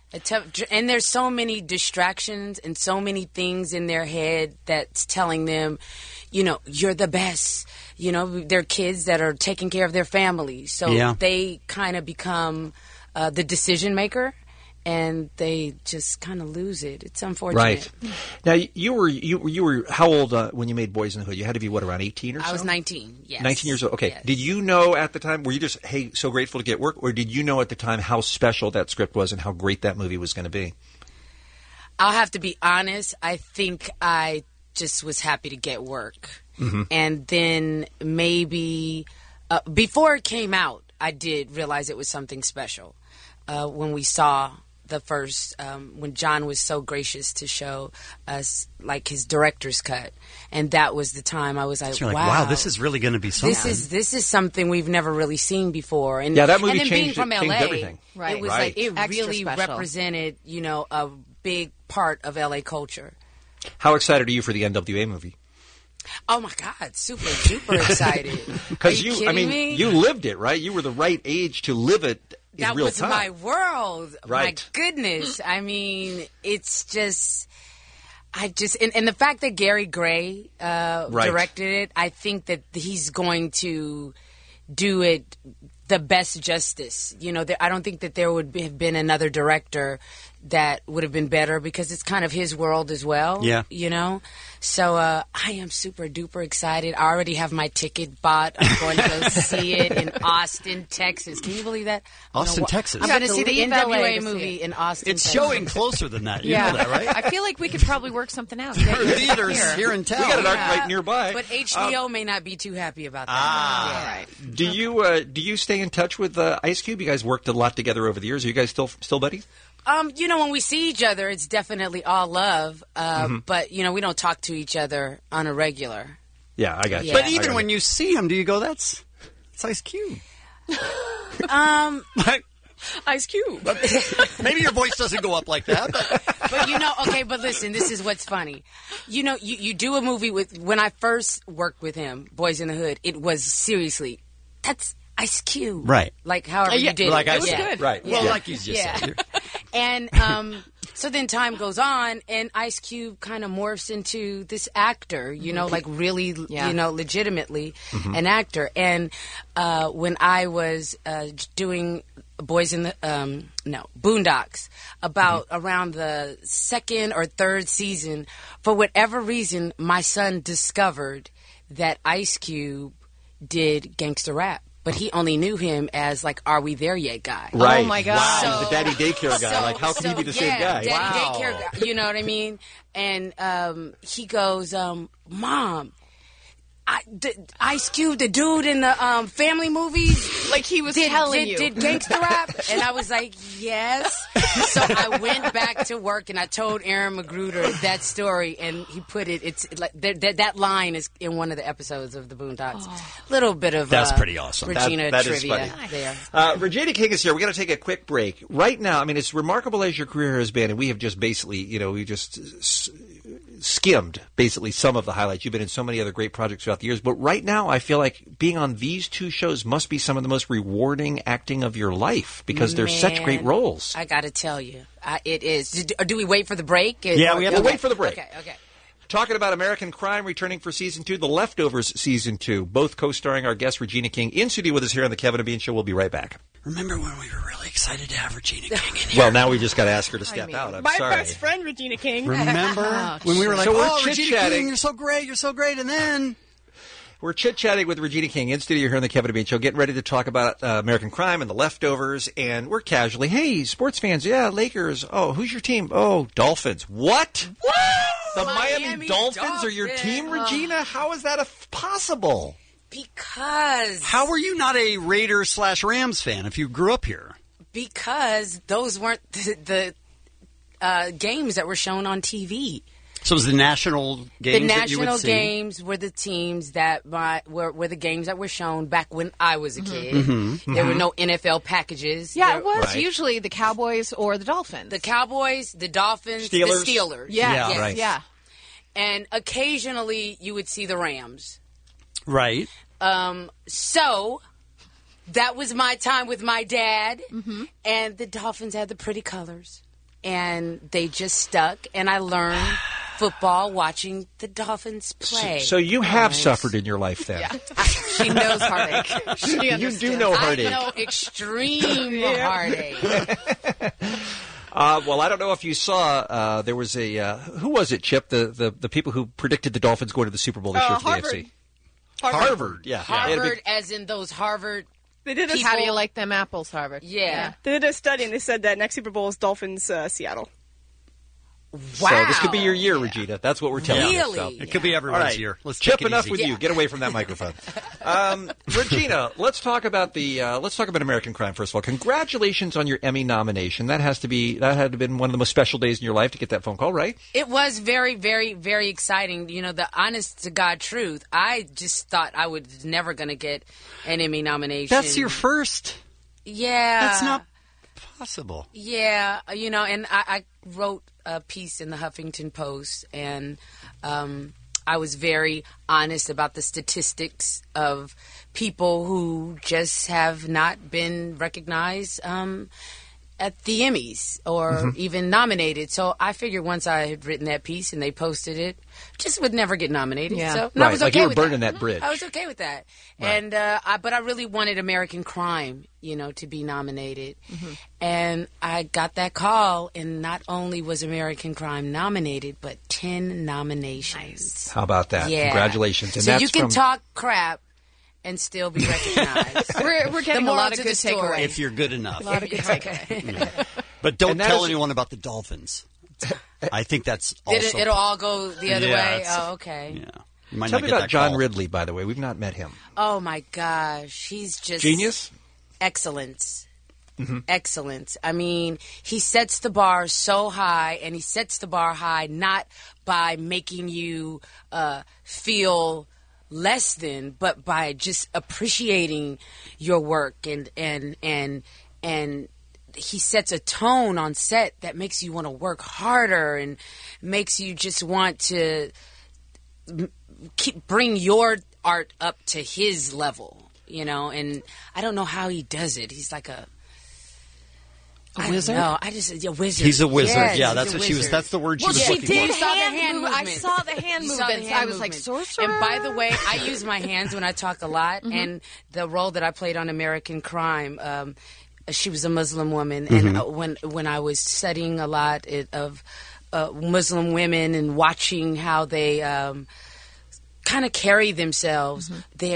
And there's so many distractions and so many things in their head that's telling them, you're the best. They're kids that are taking care of their families. So they kind of become the decision maker, and they just kind of lose it. It's unfortunate. Right. Now, you were how old when you made Boys in the Hood? You had to be, around 18 or so? I was 19, yes. 19 years old. Okay. Yes. Did you know at the time, were you just, hey, so grateful to get work, or did you know at the time how special that script was and how great that movie was going to be? I'll have to be honest. I think I just was happy to get work. Mm-hmm. And then maybe before it came out, I did realize it was something special. When we saw the first, when John was so gracious to show us like his director's cut, and that was the time I was like, so wow, this is really going to be something. This is something we've never really seen before. And that movie and then changed, being from LA, everything. It was like it really represented, a big part of LA culture. How excited are you for the NWA movie? Oh my God, super duper excited. Because you lived it, right? You were the right age to live it in that real was time. My world. Right. My goodness. I mean, it's just, and the fact that Gary Gray directed it, I think that he's going to do it the best justice. I don't think that there would have been another director that would have been better, because it's kind of his world as well. Yeah. So I am super duper excited. I already have my ticket bought. I'm going to go see it in Austin, Texas. Can you believe that? Austin, Texas. I'm going to see the NWA movie in Austin, It's Texas. showing closer than that. You know that, right? I feel like we could probably work something out. Theaters here in town. We got it right nearby. But HBO may not be too happy about that. Right. Do you stay in touch with Ice Cube? You guys worked a lot together over the years. Are you guys still buddies? When we see each other, it's definitely all love. But, we don't talk to each other on a regular. Yeah, I got you. But even when you see him, do you go, it's Ice Cube? Ice Cube. Maybe your voice doesn't go up like that. But but listen, this is what's funny. You do a movie when I first worked with him, Boys in the Hood, it was seriously, that's Ice Cube. Right. Like however you did like it. I was said. good. Right. Yeah. Well, like you just said. And so then time goes on, and Ice Cube kind of morphs into this actor, like really, legitimately an actor. And when I was doing Boondocks, about around the second or third season, for whatever reason, my son discovered that Ice Cube did gangster rap. But he only knew him as, like, Are We There Yet guy. Right. Oh, my God. Wow. The daddy daycare guy. Like, how can he be the same guy? Daddy daycare guy. You know what I mean? And he goes, Mom, Ice Cube, the dude in the family movies, like he was telling you, did gangster rap, and I was like, yes. So I went back to work and I told Aaron Magruder that story, and he put it. It's like that line is in one of the episodes of the Boondocks. Little bit of that's pretty awesome. Regina that trivia is funny. there. Regina King is here. We're going to take a quick break right now. I mean, as remarkable as your career has been, and we have just basically, we just skimmed basically some of the highlights. You've been in so many other great projects throughout the years, but right now I feel like being on these two shows must be some of the most rewarding acting of your life because they're such great roles. I got to tell you, it is. Do we wait for the break? Yeah, we have to wait for the break. Okay. Talking about American Crime returning for Season 2, The Leftovers Season 2, both co-starring our guest Regina King in studio with us here on The Kevin and Bean Show. We'll be right back. Remember when we were really excited to have Regina King in here? Well, now we just got to ask her to step out. I'm my sorry. best friend, Regina King. Remember when we were like, so we're Regina chit-chatting. King, you're so great, and then... We're chit-chatting with Regina King in studio here on the Kevin and Bean Show, getting ready to talk about American Crime and The Leftovers, and we're casually, hey, sports fans, yeah, Lakers. Oh, who's your team? Oh, Dolphins. What? The Miami Dolphins are your team, Regina? How is that possible? Because... How were you not a Raiders/Rams fan if you grew up here? Because those weren't the games that were shown on TV. So it was the national games The that you would national see? games were the teams that were the games that were shown back when I was a kid. There were no NFL packages. Yeah, it was usually the Cowboys or the Dolphins. The Cowboys, the Dolphins, Steelers. the Steelers. Yeah, right. Yeah. And occasionally you would see the Rams. Right. So that was my time with my dad, and the Dolphins had the pretty colors, and they just stuck, and I learned football watching the Dolphins play. So you have suffered in your life then. Yeah. She knows heartache. You do know heartache. I know extreme heartache. Well, I don't know if you saw, there was a, who was it, Chip? The people who predicted the Dolphins going to the Super Bowl this year for Harvard. the AFC. Harvard, yeah. Harvard, as in those Harvard They did a people. How do you like them apples, Harvard? Yeah. They did a study and they said that next Super Bowl is Dolphins Seattle. Wow. So this could be your year, Regina. That's what we're telling you. Really? So. It could be everyone's All right. year. Let's Chip, take it enough easy. with you. Get away from that microphone. Regina, let's talk about American Crime first of all. Congratulations on your Emmy nomination. That had to have been one of the most special days in your life to get that phone call, right? It was very, very, very exciting. You know, the honest to God truth, I just thought I was never going to get an Emmy nomination. That's your first? Yeah. That's not possible. Yeah, you know, and I wrote a piece in the Huffington Post, and I was very honest about the statistics of people who just have not been recognized at the Emmys or even nominated. So I figured once I had written that piece and they posted it, just would never get nominated. Yeah. So, Right, I was like okay you were with burning that bridge. I was okay with that. Right. And but I really wanted American Crime, you know, to be nominated. And I got that call, and not only was American Crime nominated, but 10 nominations. How about that? Yeah. Congratulations. And so that's you can from, talk crap and still be recognized. We're getting The a lot moral of to good the story. takeaways. If you're good enough. A lot of good takeaways. But don't And that tell is- anyone about the Dolphins. I think that's also... It'll all go the other Yeah, way? it's- Oh, okay. Yeah. You might Tell not me get about that John call. Ridley, by the way. We've not met him. Oh, my gosh. He's just... Genius? Excellence. Excellence. I mean, he sets the bar so high, and he sets the bar high not by making you feel less than, but by just appreciating your work, and he sets a tone on set that makes you want to work harder and makes you just want to bring your art up to his level, you know. And I don't know how he does it. He's like a wizard? No, a wizard. He's a wizard. Yes, yeah, he's that's a what she was. wizard. That's the word she Well, was she looking did for. You saw the hand hand move- I movements. saw the hand You saw the movements. hand I was like, movements. sorcerer? And by the way, I use my hands when I talk a lot. And the role that I played on American Crime, she was a Muslim woman, and when I was studying a lot of Muslim women and watching how they kind of carry themselves, they're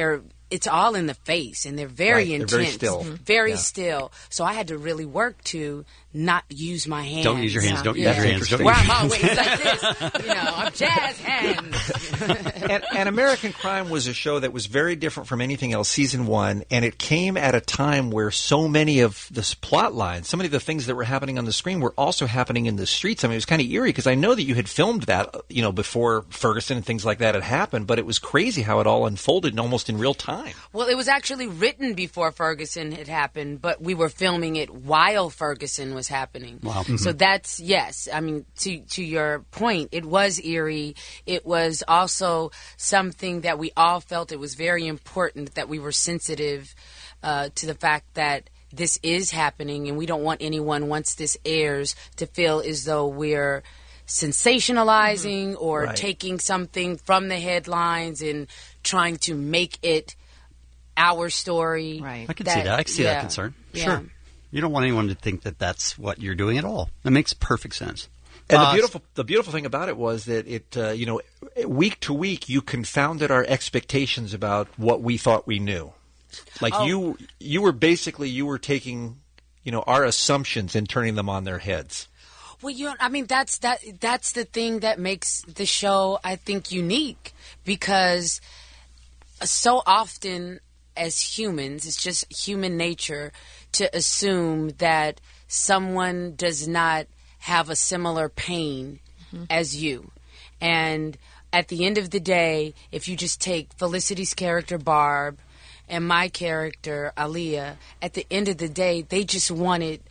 it's all in the face, and they're very Right, intense, they're very still. very Yeah. still. So I had to really work to not use my hands. Don't use your hands. Don't use Yeah. your hands. Don't Where use I'm your always hands. like this, I'm jazz hands. and American Crime was a show that was very different from anything else, season one, and it came at a time where so many of the plot lines, so many of the things that were happening on the screen were also happening in the streets. I mean, it was kind of eerie because I know that you had filmed that, before Ferguson and things like that had happened, but it was crazy how it all unfolded almost in real time. Well, it was actually written before Ferguson had happened, but we were filming it while Ferguson was happening. Wow. So that's, yes, I mean, to your point, it was eerie. It was also something that we all felt it was very important that we were sensitive to the fact that this is happening, and we don't want anyone, once this airs, to feel as though we're sensationalizing or Right. taking something from the headlines and trying to make it our story. Right. I can see that. I can see that concern. Yeah. Sure. You don't want anyone to think that that's what you're doing at all. That makes perfect sense. And the beautiful thing about it was that it, week to week, you confounded our expectations about what we thought we knew. Like you were taking, our assumptions and turning them on their heads. Well, that's the thing that makes the show, I think, unique, because so often as humans, it's just human nature to assume that someone does not have a similar pain as you. And at the end of the day, if you just take Felicity's character, Barb, and my character, Aaliyah, at the end of the day, they just wanted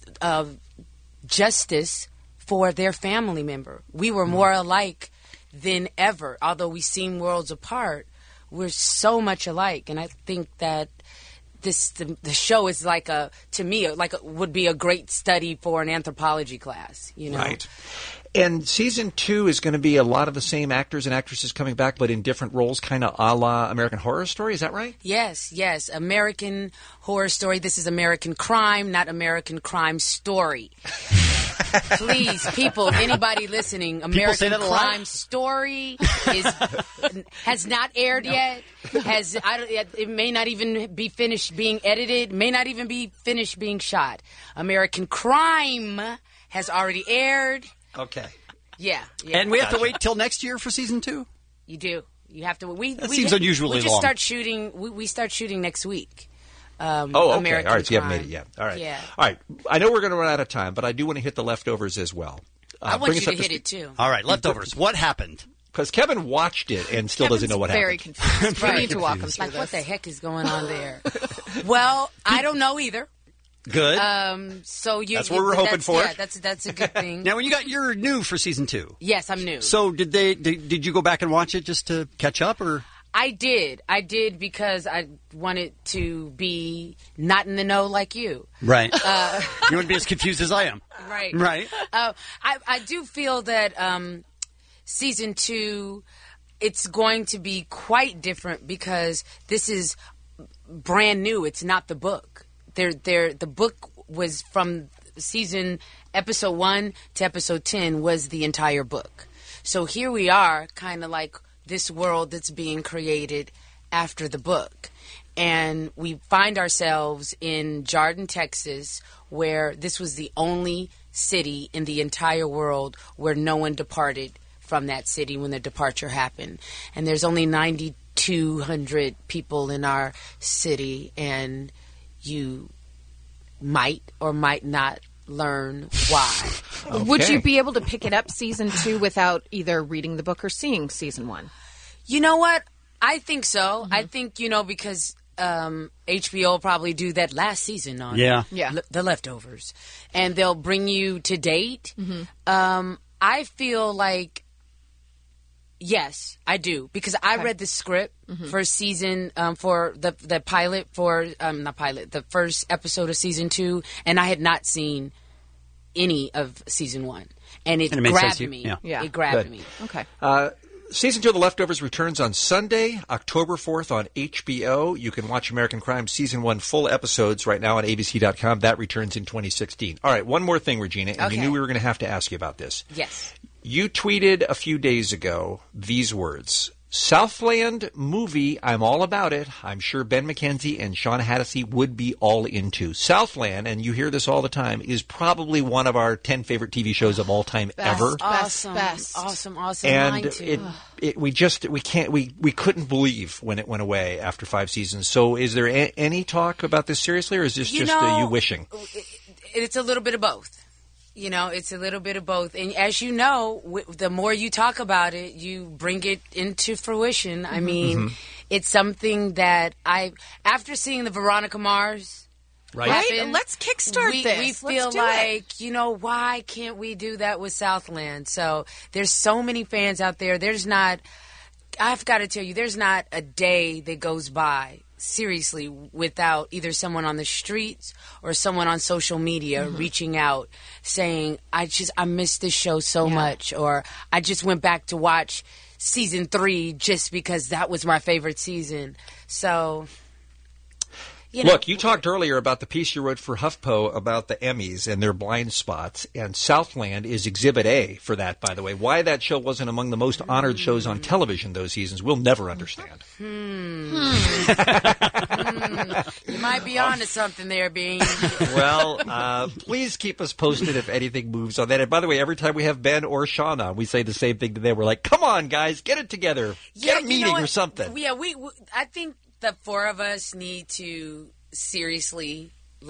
justice for their family member. We were more alike than ever. Although we seem worlds apart, we're so much alike. And I think that the show is would be a great study for an anthropology class, Right. And season 2 is going to be a lot of the same actors and actresses coming back, but in different roles, kind of a la American Horror Story. Is that right? Yes. American Horror Story. This is American Crime, not American Crime Story. Please, people, anybody listening, American Crime Story has not aired yet. It may not even be finished being edited. May not even be finished being shot. American Crime has already aired. Okay. Yeah. And we have to wait till next year for season 2? You do. You have to. That seems unusually long. We just long. start shooting. We start shooting next week. Okay. American All right, so you haven't Crime. made it yet. All right. Yeah. All right. I know we're going to run out of time, but I do want to hit the leftovers as well. I want you to hit it, too. All right, leftovers. What happened? Because Kevin watched it and still doesn't know what happened. Very confused. We need to walk him through Like, this. what the heck is going on there? Well, I don't know either. Good. So That's what we're hoping for. Yeah, that's a good thing. Now, when you're new for season 2. Yes, I'm new. So did you go bawant to watch it just to catch up, or? I did because I wanted to be not in the know like you. Right. You wouldn't be as confused as I am. Right. Right. I do feel that season 2, it's going to be quite different because this is brand new. It's not the book. The book was from episode 1 to episode 10 was the entire book. So here we are, kind of like this world that's being created after the book. And we find ourselves in Jordan, Texas, where this was the only city in the entire world where no one departed from that city when the departure happened. And there's only 9,200 people in our city, and you might or might not learn why. Would you be able to pick it up season 2 without either reading the book or seeing season 1? You know what? I think so. I think, because HBO will probably do that last season on The Leftovers. And they'll bring you to date. I feel like, yes, I do. Because I read the script for season, for the pilot, the first episode of season 2. And I had not seen any of season 1. And it grabbed me. Yeah. It grabbed Good. me. Okay. Season 2 of The Leftovers returns on Sunday, October 4th on HBO. You can watch American Crime Season 1 full episodes right now on ABC.com. That returns in 2016. All right, one more thing, Regina, and you knew we were going to have to ask you about this. Yes. You tweeted a few days ago these words: Southland movie, I'm all about it. I'm sure Ben McKenzie and Sean Hattasey would be all into. Southland, and you hear this all the time, is probably one of our 10 favorite TV shows of all time ever. Awesome. And Mine too. we couldn't believe when it went away after 5 seasons. So is there any talk about this seriously, or is this you wishing? It's a little bit of both. It's a little bit of both. And as you know, the more you talk about it, you bring it into fruition. I mean, it's something that after seeing the Veronica Mars, happen, let's kickstart this. We feel like, why can't we do that with Southland? So there's so many fans out there. I've got to tell you, there's not a day that goes by, seriously, without either someone on the streets or someone on social media reaching out saying, I missed this show so much, or I just went back to watch season 3 just because that was my favorite season. So... Look, you talked earlier about the piece you wrote for HuffPo about the Emmys and their blind spots, and Southland is Exhibit A for that, by the way. Why that show wasn't among the most honored shows on television those seasons, we'll never understand. You might be onto something there, Bean. Well, please keep us posted if anything moves on that. And by the way, every time we have Ben or Sean on, we say the same thing to them. We're like, come on, guys, get it together. Get a meeting or something. Yeah, I think the 4 of us need to seriously,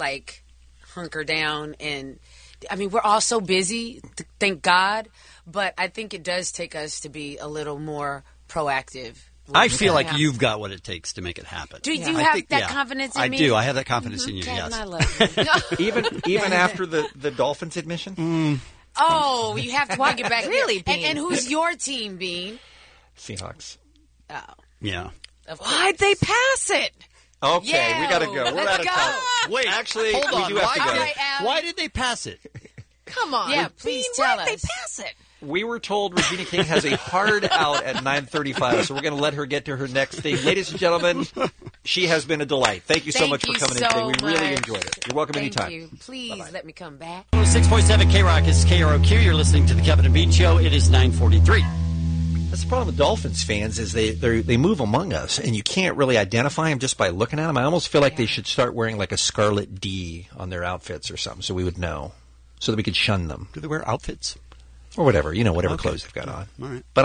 hunker down. And, we're all so busy, thank God, but I think it does take us to be a little more proactive. I feel like you've got what it takes to make it happen. Do you have that confidence in me? I do. I have that confidence in you, Kevin, yes. I love you. even after the Dolphins admission? Oh, you have to walk it back. Really, Bean? And who's your team, Bean? Seahawks. Oh. Yeah. Why'd they pass it? Okay, we got to go. We're out of time. Wait, actually, hold on. we do have to go. Why did they pass it? Come on. Yeah, please tell us. Why'd they pass it? We were told Regina King has a hard out at 9:35, so we're going to let her get to her next thing. Ladies and gentlemen, she has been a delight. Thank you so much for coming in today. We really enjoyed it. You're welcome anytime. Thank you. Please let me come back. 6.7 K-Rock is KROQ. You're listening to the Kevin and Bean Show. It is 9:43. That's the problem with Dolphins fans is they move among us, and you can't really identify them just by looking at them. I almost feel like they should start wearing like a scarlet D on their outfits or something so we would know, so that we could shun them. Do they wear outfits? Or whatever, whatever clothes they've got on. All right. But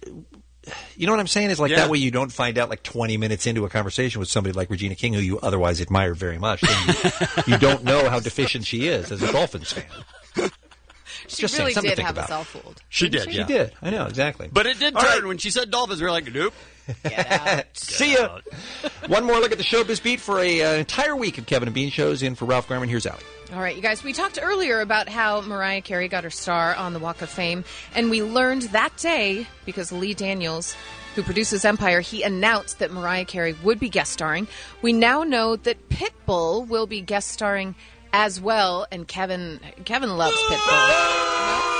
you know what I'm saying? Is that way you don't find out 20 minutes into a conversation with somebody like Regina King, who you otherwise admire very much. Then you don't know how deficient she is as a Dolphins fan. She Just really did have us all fooled. She did, She did. I know, exactly. But it did turn when she said Dolphins. We were like, nope. Get out. See ya. One more look at the Showbiz Beat for an entire week of Kevin and Bean shows. In for Ralph Garman, here's Allie. All right, you guys, we talked earlier about how Mariah Carey got her star on the Walk of Fame, and we learned that day, because Lee Daniels, who produces Empire, he announced that Mariah Carey would be guest starring. We now know that Pitbull will be guest starring as well, and Kevin loves Pitbull.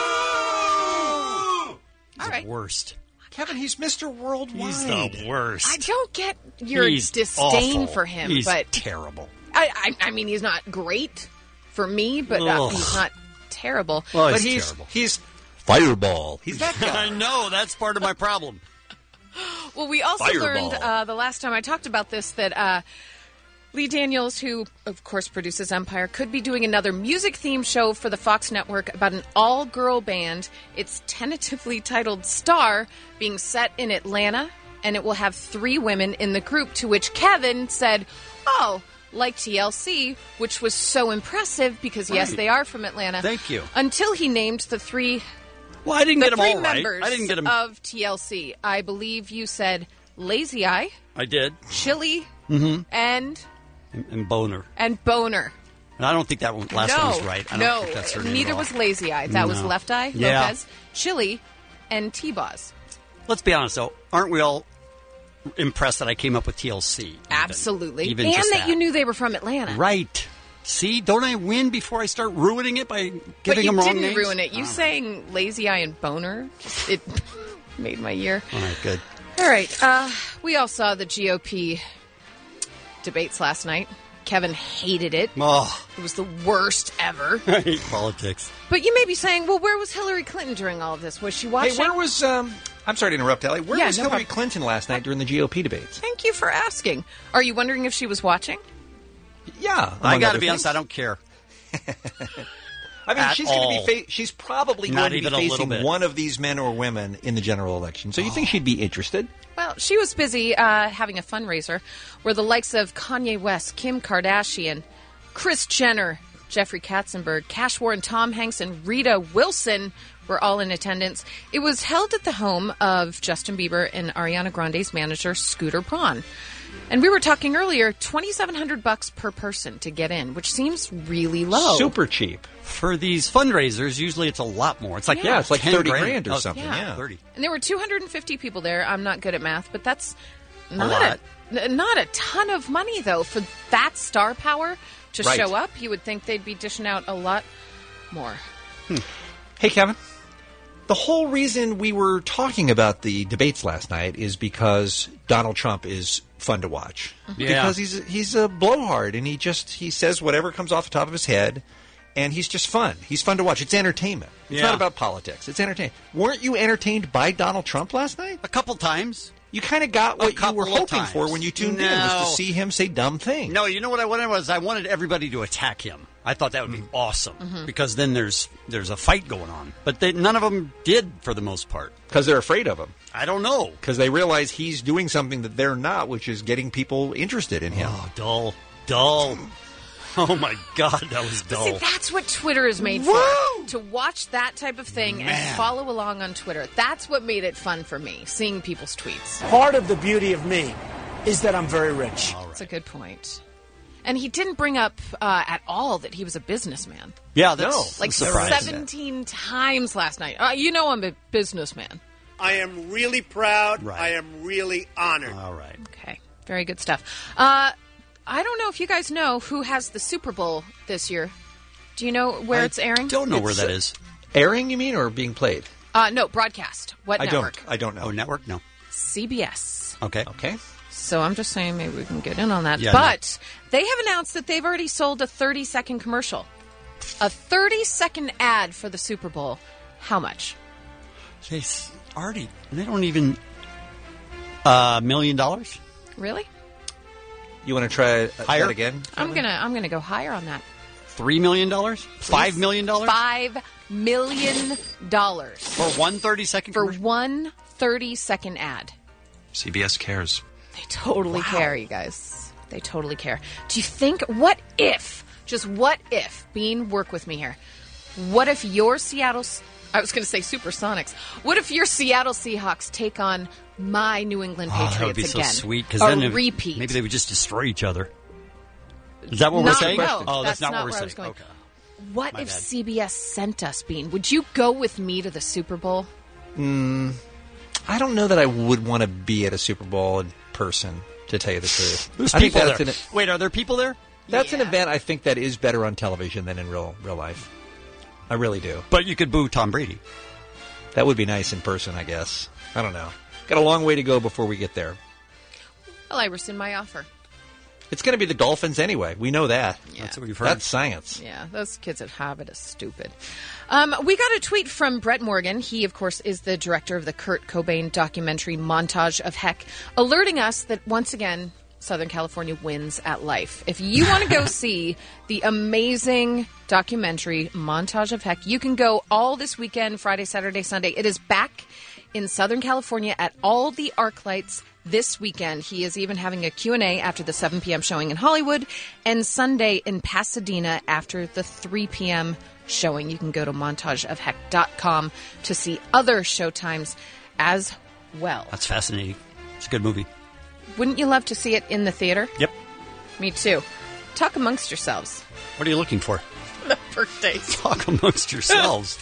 All right. Worst. Kevin, he's Mr. Worldwide. He's the worst. I don't get your disdain awful. for him, He's but terrible. I mean, he's not great for me, but he's not terrible. Well, but he's terrible. He's Fireball. He's that guy. I know. That's part of my problem. Well, we also learned the last time I talked about this that Lee Daniels, who, of course, produces Empire, could be doing another music-themed show for the Fox network about an all-girl band. It's tentatively titled Star, being set in Atlanta, and it will have 3 women in the group, to which Kevin said, oh, like TLC, which was so impressive because, yes, they are from Atlanta. Thank you. Until he named the 3... Well, I didn't get them all right. members I didn't get them of TLC. I believe you said Lazy Eye. I did. Chili. And Boner. And Boner. And I don't think that last one was right. I don't think that's her name neither at all. was Lazy Eye. That was Left Eye, Yeah. Lopez, Chili, and T-Boz. Let's be honest, though. Aren't we all impressed that I came up with TLC? Absolutely. Even and just that you knew they were from Atlanta. Right. See, don't I win before I start ruining it by giving them But wrong you names? didn't ruin it. You saying Lazy Eye and Boner, it made my year. All right, good. All right. We all saw the GOP debates last night. Kevin hated it. Oh. It was the worst ever. I hate politics. But you may be saying, well, where was Hillary Clinton during all of this? Was she watching? Hey, where was I'm sorry to interrupt, Allie. Where Yeah, was no Hillary problem. Clinton last night during the GOP debates? Thank you for asking. Are you wondering if she was watching? Yeah. I got to be honest, I don't care. I mean, At she's going all. to be she's probably Not going to even be a little facing bit. one of these men or women in the general election. So you think she'd be interested? Well, she was busy having a fundraiser where the likes of Kanye West, Kim Kardashian, Kris Jenner, Jeffrey Katzenberg, Cash Warren, Tom Hanks, and Rita Wilson were all in attendance. It was held at the home of Justin Bieber and Ariana Grande's manager, Scooter Braun. And we were talking earlier, $2,700 per person to get in, which seems really low. Super cheap. For these fundraisers, usually it's a lot more. It's like Yeah, it's like 10 30 grand or something. Yeah. 30. And there were 250 people there. I'm not good at math, but that's lot. not a ton of money, though. For that star power to Right. show up, you would think they'd be dishing out a lot more. Hey, Kevin. The whole reason we were talking about the debates last night is because Donald Trump is fun to watch. Yeah. Because he's a blowhard, and he says whatever comes off the top of his head, and he's just fun. He's fun to watch. It's entertainment. It's Yeah. not about politics. It's entertainment. Weren't you entertained by Donald Trump last night? A couple times. You kind of got what you couple were of hoping times. for when you tuned in, was No. to see him say dumb things. No, you know what I wanted was I wanted everybody to attack him. I thought that would be awesome because then there's a fight going on. But none of them did for the most part. Because they're afraid of him. I don't know. Because they realize he's doing something that they're not, which is getting people interested in him. Oh, dull. Oh my God, that was dull. See, that's what Twitter is made for. To watch that type of thing and follow along on Twitter. That's what made it fun for me, seeing people's tweets. Part of the beauty of me is that I'm very rich. That's a good point. And he didn't bring up at all that he was a businessman. Yeah, that's Like surprising. 17 times last night. You know I'm a businessman. I am really proud. I am really honored. All right. Okay. Very good stuff. I don't know if you guys know who has the Super Bowl this year. Do you know where it's airing? Don't know where that is. Airing, you mean, or being played? No, broadcast. What network? I don't know. Oh, network? No. CBS. Okay. Okay. So I'm just saying maybe we can get in on that. Yeah, but they have announced that they've already sold a 30-second commercial. A 30-second ad for the Super Bowl. How much? They don't even... $1 million? Really? You want to try Higher? that again? I'm gonna go higher on that. $3 million? $5 million? $5 million For one 30-second for commercial? one 30-second ad. CBS cares. They totally care, you guys. They totally care. Do you think, what if, Bean, work with me here. What if your I was going to say Supersonics. What if your Seattle Seahawks take on my New England Patriots that would be again? so sweet. Because a then repeat. maybe they would just destroy each other. Is that what we're Not- saying? no, Oh, that's not what we're where I was saying. going. Okay. What My if bad. CBS sent us, Bean? Would you go with me to the Super Bowl? I don't know that I would want to be at a Super Bowl in person, to tell you the truth. There's I think people that's there. Wait, are there people there? That's an event I think that is better on television than in real life. I really do. But you could boo Tom Brady. That would be nice in person, I guess. I don't know. Got a long way to go before we get there. Well, I rescind my offer. It's going to be the Dolphins anyway. We know that. Yeah. That's what we've heard. That's science. Yeah, those kids at Harvard are stupid. We got a tweet from Brett Morgan. He, of course, is the director of the Kurt Cobain documentary Montage of Heck, alerting us that, once again, Southern California wins at life. If you want to go see the amazing documentary Montage of Heck, you can go all this weekend, Friday, Saturday, Sunday. It is back in Southern California at all the ArcLights this weekend. He is even having a Q&A after the 7 p.m. showing in Hollywood, and Sunday in Pasadena after the 3 p.m. showing. You can go to montageofheck.com to see other showtimes as well. That's fascinating. It's a good movie. Wouldn't you love to see it in the theater? Yep. Me too. Talk amongst yourselves. What are you looking for? The birthdays. Talk amongst yourselves.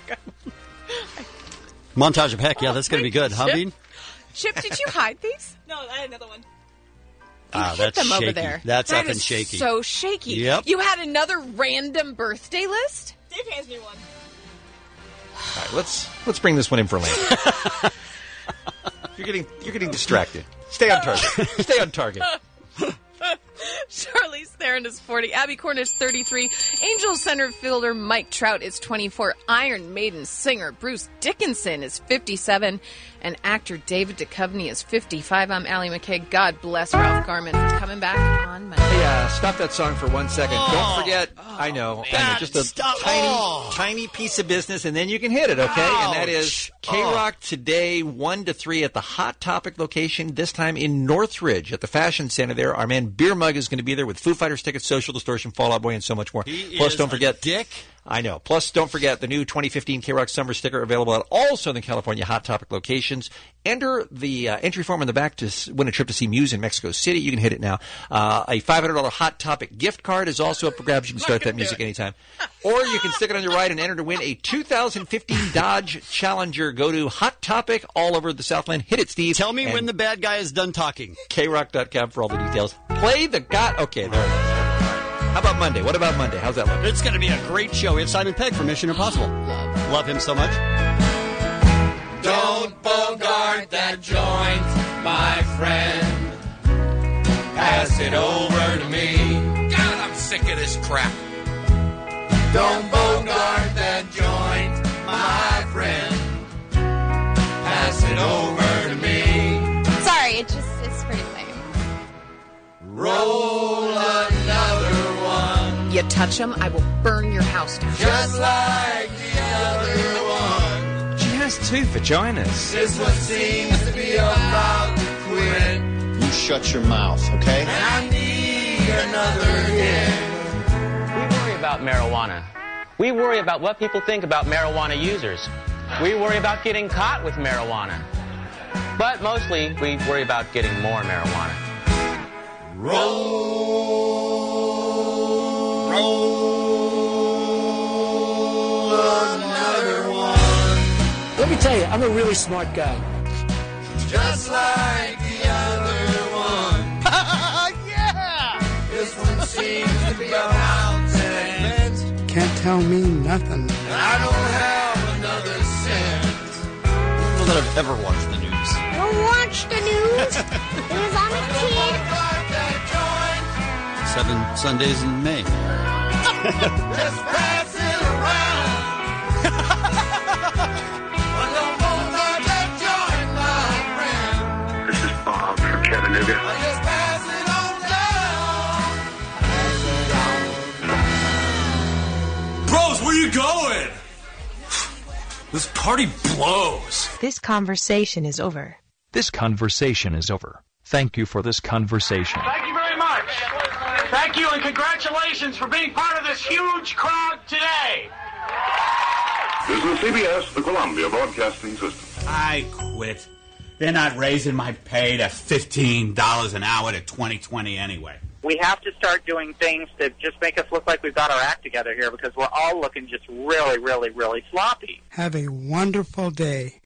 Montage of Heck. Yeah, that's going to be good. Huh, Bean? Chip, did you hide these? No, I had another one. Ah, Hit that's them shaky. over there. That's That effing is shaky. So shaky. Yep. You had another random birthday list? Dave hands me one. All right, let's bring this one in for Lane. You're getting distracted. Stay on target. Stay on target. Charlize Theron is 40. Abby Cornish, 33. Angels center fielder Mike Trout is 24. Iron Maiden singer Bruce Dickinson is 57. And actor David Duchovny is 55. I'm Allie McKay. God bless Ralph Garman for coming back on Monday. Hey, stop that song for 1 second. Don't forget, I know, just a tiny piece of business, and then you can hit it, okay? And that is K-Rock today, 1 to 3 at the Hot Topic location, this time in Northridge at the Fashion Center there. Our man Beer Mug is going to be there with Foo Fighters tickets, Social Distortion, Fall Out Boy, and so much more. Plus, don't forget, Dick. I know. Plus, don't forget the new 2015 K-Rock Summer Sticker available at all Southern California Hot Topic locations. Enter the entry form in the back to win a trip to see Muse in Mexico City. You can hit it now. A $500 Hot Topic gift card is also up for grabs. You can start that music anytime. Or you can stick it on your ride and enter to win a 2015 Dodge Challenger. Go to Hot Topic all over the Southland. Hit it, Steve. Tell me when the bad guy is done talking. KRock.com for all the details. Play the God. Okay, there it is. How about Monday? What about Monday? How's that look? It's going to be a great show. We have Simon Pegg from Mission Impossible. Love him so much. Don't bogart that joint, my friend. Pass it over to me. God, I'm sick of this crap. Don't bogart that joint, my friend. Pass it over to me. Sorry, it's pretty lame. Roll another one. You touch them, I will burn your house down. Just like the other one. She has 2 vaginas. This one seems to be about to quit. You shut your mouth, okay? And I need another hit. We worry about marijuana. We worry about what people think about marijuana users. We worry about getting caught with marijuana. But mostly, we worry about getting more marijuana. Roll another one. Let me tell you, I'm a really smart guy. Just like the other one. Yeah! This one seems to be about 10. Can't tell me nothing. I don't have another cent. I don't know that I've ever watched the news. Don't watch the news. It was on a kid. 7 Sundays in May. Just pass it around. Don't bogart that joint, my friend. This is Bob from Chattanooga. Just pass it on down. Bros, where you going? This party blows. This conversation is over. This conversation is over. Thank you for this conversation. Thank you very much. Thank you and congratulations for being part of this huge crowd today. This is CBS, the Columbia Broadcasting System. I quit. They're not raising my pay to $15 an hour to 2020 anyway. We have to start doing things to just make us look like we've got our act together here because we're all looking just really, really, really sloppy. Have a wonderful day.